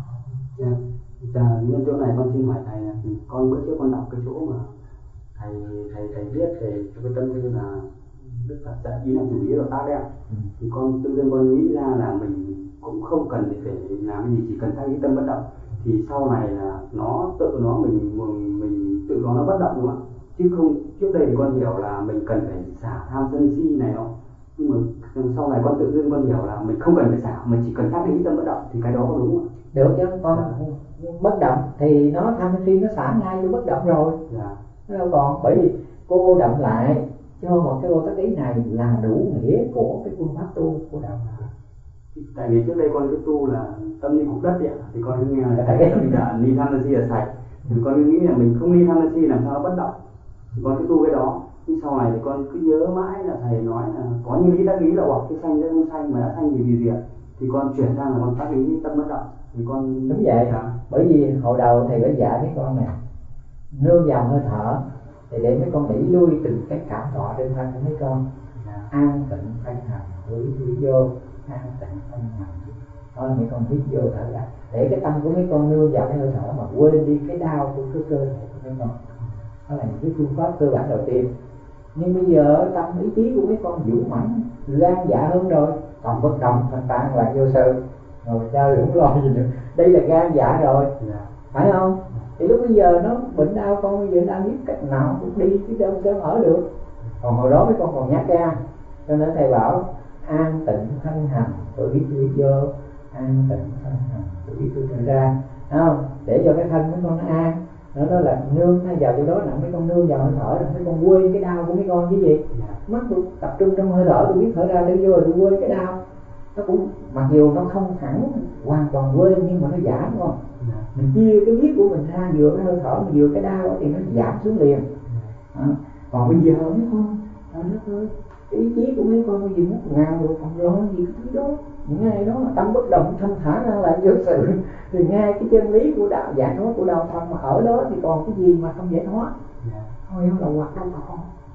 Nhân chỗ này con xin hỏi thầy là con bữa trước con đọc cái chỗ mà thầy viết về cho cái tâm tư là Đức Phật dạy ý là chủ ý đạo tác đấy ạ. Thì con tự nhiên con nghĩ ra là mình cũng không cần phải làm cái gì, chỉ cần thay cái tâm bất động thì sau này là nó tự nó mình tự nó bất động đúng không ạ? Chứ không, trước đây thì con hiểu là mình cần phải xả tham sân si này đó, nhưng mà sau này con tự dưng con hiểu là mình không cần phải xả, mình chỉ cần phát ý tâm bất động thì cái đó có đúng không ạ? Được chứ con. Bất động thì nó tham si nó xả ngay cho bất động rồi. Nó đâu còn, bởi vì cô động lại cho một cái ô tác ý này là đủ nghĩa của cái phương pháp tu của đạo. Tại vì trước đây con cứ tu là tâm như cục đất vậy, thì con cứ nghe là ni tham sân si là sạch, thì con cứ nghĩ là mình không ni tham sân si làm sao nó bất động, thì con cứ tu cái đó. Nhưng sau này thì con cứ nhớ mãi là thầy nói là có như lý tác ý là hoặc cái sanh sẽ không sanh, mà đã sanh thì vì diệt, thì con chuyển sang là con tác ý tâm bất động. Thì con đúng vậy. Bởi vì hồi đầu thầy đã dạy mấy con này nương vào hơi thở thì để mấy con đẩy lui từng cái cảm thọ trên thân của mấy con. An tịnh thanh hằng, hít vô, an tịnh thanh hằng. Thôi mấy con hít vô thở ra, để cái tâm của mấy con nương vào cái hơi thở mà quên đi cái đau của cái cơ thể của mấy con. Đó là những cái phương pháp cơ bản đầu tiên. Nhưng bây giờ tâm ý chí của mấy con dũng mãnh, gan dạ hơn rồi, còn bất động thanh tạng là vô sự rồi, sao đừng lo gì nữa. Đây là gan dạ rồi, phải không? Thì lúc bây giờ nó bệnh đau, con bây giờ đang biết cách nào cũng đi chứ đâu sao ở được. Còn hồi đó mấy con còn nhát gan, cho nên thầy bảo an tịnh thanh hằng, tự hít vô, an tịnh thanh hằng, tự hít vô ra, không? Để cho cái thân mấy con nó an. Đó là nương thay vào chỗ đó là mấy con nương vào hơi thở, mấy con quên cái đau của mấy con chứ gì. Mắt tôi tập trung trong hơi thở, tôi biết thở ra, tôi vô rồi tôi quên cái đau. Nó cũng mặc dù nó không hẳn hoàn toàn quên nhưng mà nó giảm, đúng không? Mình chia cái biết của mình ra, vừa cái hơi thở mà vừa cái đau thì nó giảm xuống liền. Còn bây giờ mấy con đất ơi, cái ý chí của mấy con bây giờ nó ngào rồi, còn lo gì cái thứ đó. Những ngày đó là tâm bất động thanh thản ra là vô sự, thì ngay cái chân lý của đạo giải thoát của đạo Phật mà ở đó thì còn cái gì mà không giải thoát. Thôi là hoạt động mà con.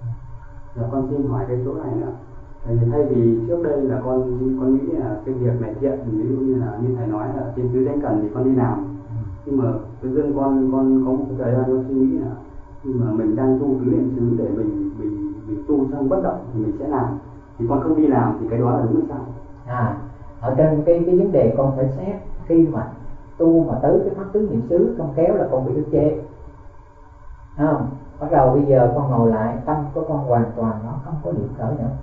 Con xin hỏi cái chỗ này nữa. Thay vì trước đây là con nghĩ là cái việc này thiện, ví dụ như là như thầy nói là trên tứ thánh cần thì con đi làm, nhưng mà tự dưng con có một cái thời gian con suy nghĩ là khi mà mình đang tu tứ niệm xứ để mình tu xong bất động thì mình sẽ làm, thì con không đi làm thì cái đó là đúng hay sao? Ở trên cái vấn đề con phải xét, khi mà tu mà tới cái pháp tứ niệm xứ con kéo là con bị ức chế, không? Bắt đầu bây giờ con ngồi lại, tâm của con hoàn toàn nó không có niệm khởi nữa,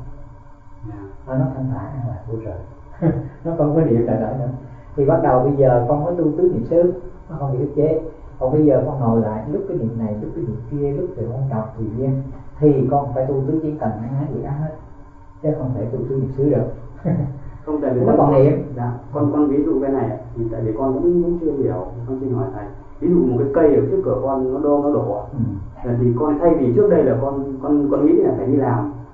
nó thanh thản là vô trời. Nó không có niệm lại nữa, thì bắt đầu bây giờ con mới tu tứ niệm xứ, nó không bị ức chế. Còn bây giờ con ngồi lại, lúc cái niệm này, lúc cái niệm kia, lúc thì con đọc thì viên, thì con phải tu tứ chỉ cần hãy gì đó hết, chứ không thể tu tứ niệm xứ được. Không, tại vì nó còn niệm. Con ví dụ cái này thì tại vì con vẫn chưa hiểu, con xin hỏi thầy. Ví dụ một cái cây ở trước cửa con nó đổ, thì con thay vì trước đây là con nghĩ là phải đi làm,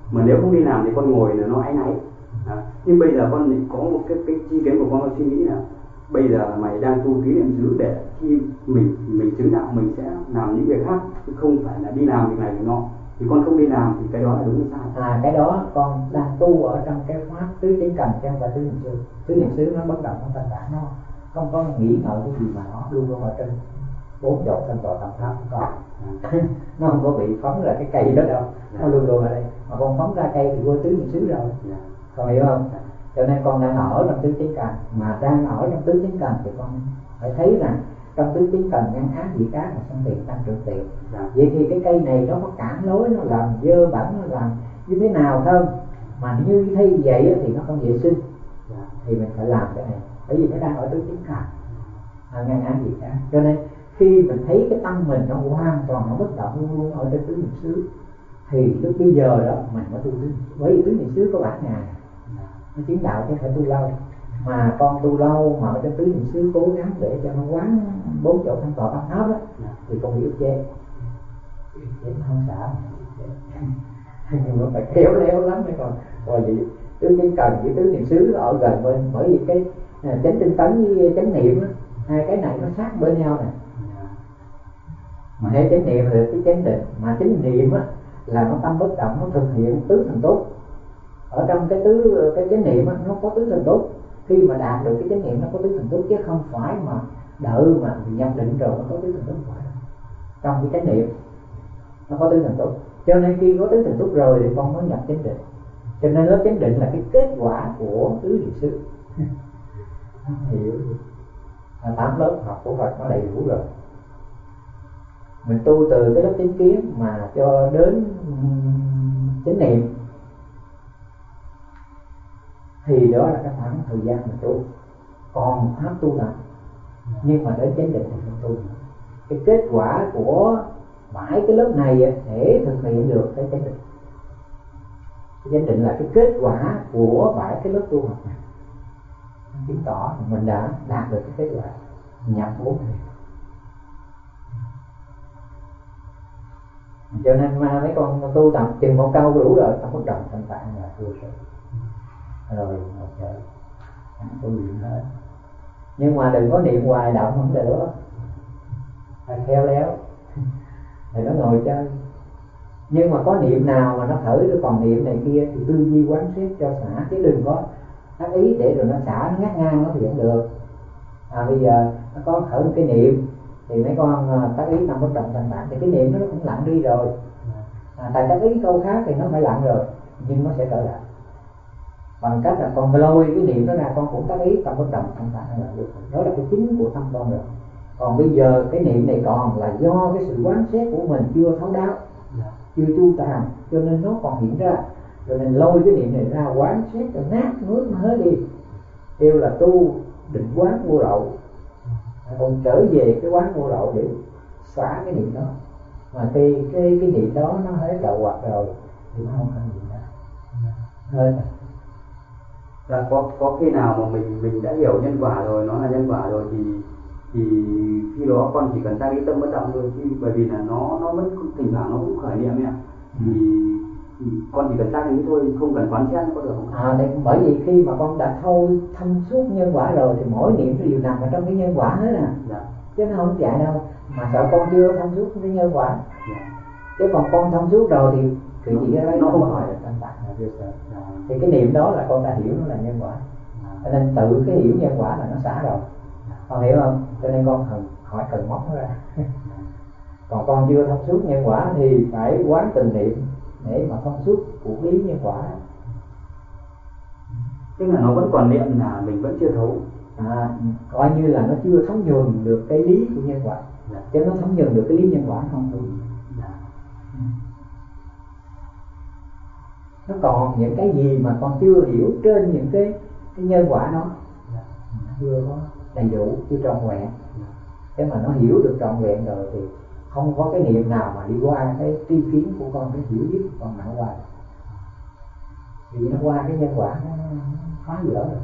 mà nếu không đi làm thì con ngồi là nó áy náy. Nhưng bây giờ con lại có một cái chi kiến của con suy nghĩ là bây giờ mày đang tu tứ niệm xứ để khi mình chứng đạo mình sẽ làm những việc khác, chứ không phải là đi làm việc này việc nọ. Thì con không đi làm thì cái đó là đúng hay sai? Cái đó con đang tu ở trong cái pháp tứ chính cần chứ không phải tứ niệm xứ. Tứ niệm xứ nó bất động, nó thanh tản, nó không có nghĩ ngợi cái gì mà nó luôn luôn ở trên 4 chỗ thanh tọa tâm pháp của con. Nó không có bị phóng ra cái cây đó đâu, nó luôn luôn ở đây. Mà con phóng ra cây thì vô tứ niệm xứ rồi, con hiểu không? Cho nên con đang ở trong tứ chính cần, mà đang ở trong tứ chính cần thì con phải thấy rằng trong tứ chính cần ngăn ác diệt ác mà sanh tiền tăng trưởng tiền. Vậy thì cái cây này nó có cản lối, nó làm dơ bẩn, nó làm như thế nào không? Mà như thế vậy thì nó không vệ sinh. Thì mình phải làm cái này, bởi vì nó đang ở tứ chính cần, ngăn ác diệt ác. Cho nên khi mình thấy cái tâm mình nó hoàn toàn nó bất động luôn luôn ở trên tứ niệm xứ, thì lúc bây giờ đó mình mới tu tứ. Bởi vì tứ niệm xứ có 7 ngày nó chứng đạo chứ phải tu lâu. Mà con tu lâu mà ở trên tứ niệm xứ cố gắng để cho nó quán 4 chỗ thanh tọa pháp đó thì con bị ức chế. Nó không xả, nhưng mà phải khéo léo lắm mới còn. Rồi vậy tứ chỉ cần với tứ niệm xứ ở gần bên, bởi vì cái chánh tinh tấn với chánh niệm đó, hai cái này nó sát bên nhau nè. Mà hay chánh niệm là cái chánh định, mà chánh niệm á là nó tâm bất động, nó thực hiện tứ thành tốt. Ở trong cái chánh niệm á, nó có tứ thành tốt. Khi mà đạt được cái chánh niệm nó có tứ thành tốt, chứ không phải mà đợi mà nhập định rồi nó có tứ thành tốt, không phải. Trong cái chánh niệm nó có tứ thành tốt, cho nên khi có tứ thành tốt rồi thì con mới nhập chánh định. Cho nên lớp chánh định là cái kết quả của tứ niệm xứ. Hiểu 8 lớp học của Phật nó đầy đủ rồi. Mình tu từ cái lớp chánh kiến mà cho đến chánh niệm thì đó là cái khoảng thời gian mà tu. Còn pháp tu tập, nhưng mà đến chánh định thì không tu. Cái kết quả của 7 cái lớp này để thực hiện được cái chánh định. Cái chánh định là cái kết quả của 7 cái lớp tu học này, chứng tỏ mình đã đạt được cái kết quả nhập 4 này. Cho nên mà mấy con tu tập chừng một câu đủ rồi, không có trồng thanh tạng là vô sự. Rồi một chợ tu luyện hết. Nhưng mà đừng có niệm hoài động không được, phải khéo léo. Thì nó ngồi chơi. Nhưng mà có niệm nào mà nó khởi được còn niệm này kia thì tư duy quán xét cho xả, chứ đừng có tác ý để rồi nó xả, nó ngắt ngang nó thì không được. Bây giờ nó có khởi một cái niệm thì mấy con tác ý nằm bất động thanh tạng thì cái niệm nó cũng lặng đi rồi. Tại tác ý câu khác thì nó phải lặng rồi, nhưng nó sẽ trở lại bằng cách là con lôi cái niệm đó ra, con cũng tác ý tâm bất động thanh tạng là được. Đó là cái chính của tâm con rồi. Còn bây giờ cái niệm này còn là do cái sự quán xét của mình chưa thấu đáo, chưa chu toàn, cho nên nó còn hiện ra. Cho nên lôi cái niệm này ra quán xét cho nát nước nó hết đi, kêu là tu định quán vô lậu. Còn trở về cái quán vô lậu để xóa cái niệm đó. Mà cái niệm đó nó hết lậu hoặc rồi thì nó không thành niệm đó hết. Là có khi nào mà mình đã hiểu nhân quả rồi, nó là nhân quả rồi thì khi đó con chỉ cần tác ý tâm bất động thôi, bởi vì là nó vẫn thỉnh thoảng nó cũng khởi niệm ạ. Thì con chỉ cần tác ý thôi, không cần quán xét, có được không? Thì bởi vì khi mà con đã thôi thông suốt nhân quả rồi thì mỗi niệm nó đều nằm ở trong cái nhân quả hết nè. Chứ nó không dạy đâu. Mà sợ con chưa thông suốt cái nhân quả. Chứ còn con thông suốt rồi thì cái gì đó nó không hỏi thanh tạng là chưa sợ. Thì cái niệm đó là con đã hiểu nó là nhân quả. Cho nên tự cái hiểu nhân quả là nó xả rồi. Con hiểu không? Cho nên con hỏi cần móc nó ra. Còn con chưa thông suốt nhân quả thì phải quán tình niệm để mà thông suốt của lý nhân quả. Tức là nó vẫn còn niệm là mình vẫn chưa thấu. Coi như là nó chưa thấm nhuần được cái lý của nhân quả. Chứ nó thấm nhuần được cái lý nhân quả không thôi. Nó còn những cái gì mà con chưa hiểu trên những cái nhân quả đó, chưa có đầy đủ, chưa trọn vẹn. Thế mà nó hiểu được trọn vẹn rồi thì không có cái niệm nào mà đi qua cái tri kiến của con, cái hiểu biết của con mà nó qua. Vì nó qua cái nhân quả nó phá vỡ rồi.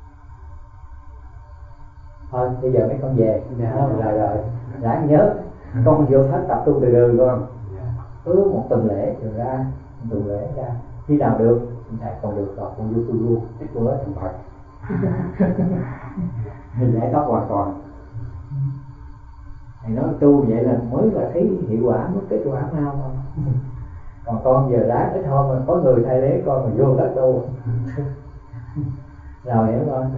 Thôi bây giờ mấy con về. Rồi ráng nhớ Con vô hết tập trung từ từ con. Cứ một tuần lễ rồi ra, một tuần lễ ra. Khi nào được, thầy còn được rồi, con vô tu luôn, cái của thành Phật. Giải thoát hoàn toàn. Thầy nói tu vậy là mới là thấy hiệu quả, mới kết quả mau thôi. Còn con giờ ráng ít thôi mà có người thay thế con mà vô đất tu. Rồi hiểu không?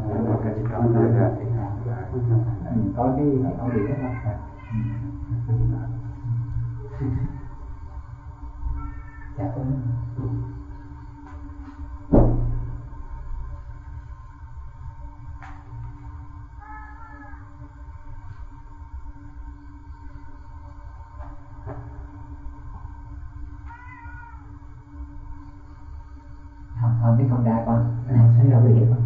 Có cái gì con bị hết không? Dạ con. Thôi cái con ra con, thấy đâu bị con.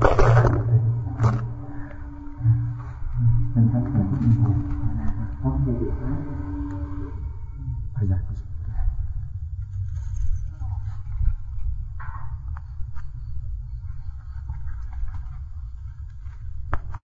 Mình phát triển không gì quá.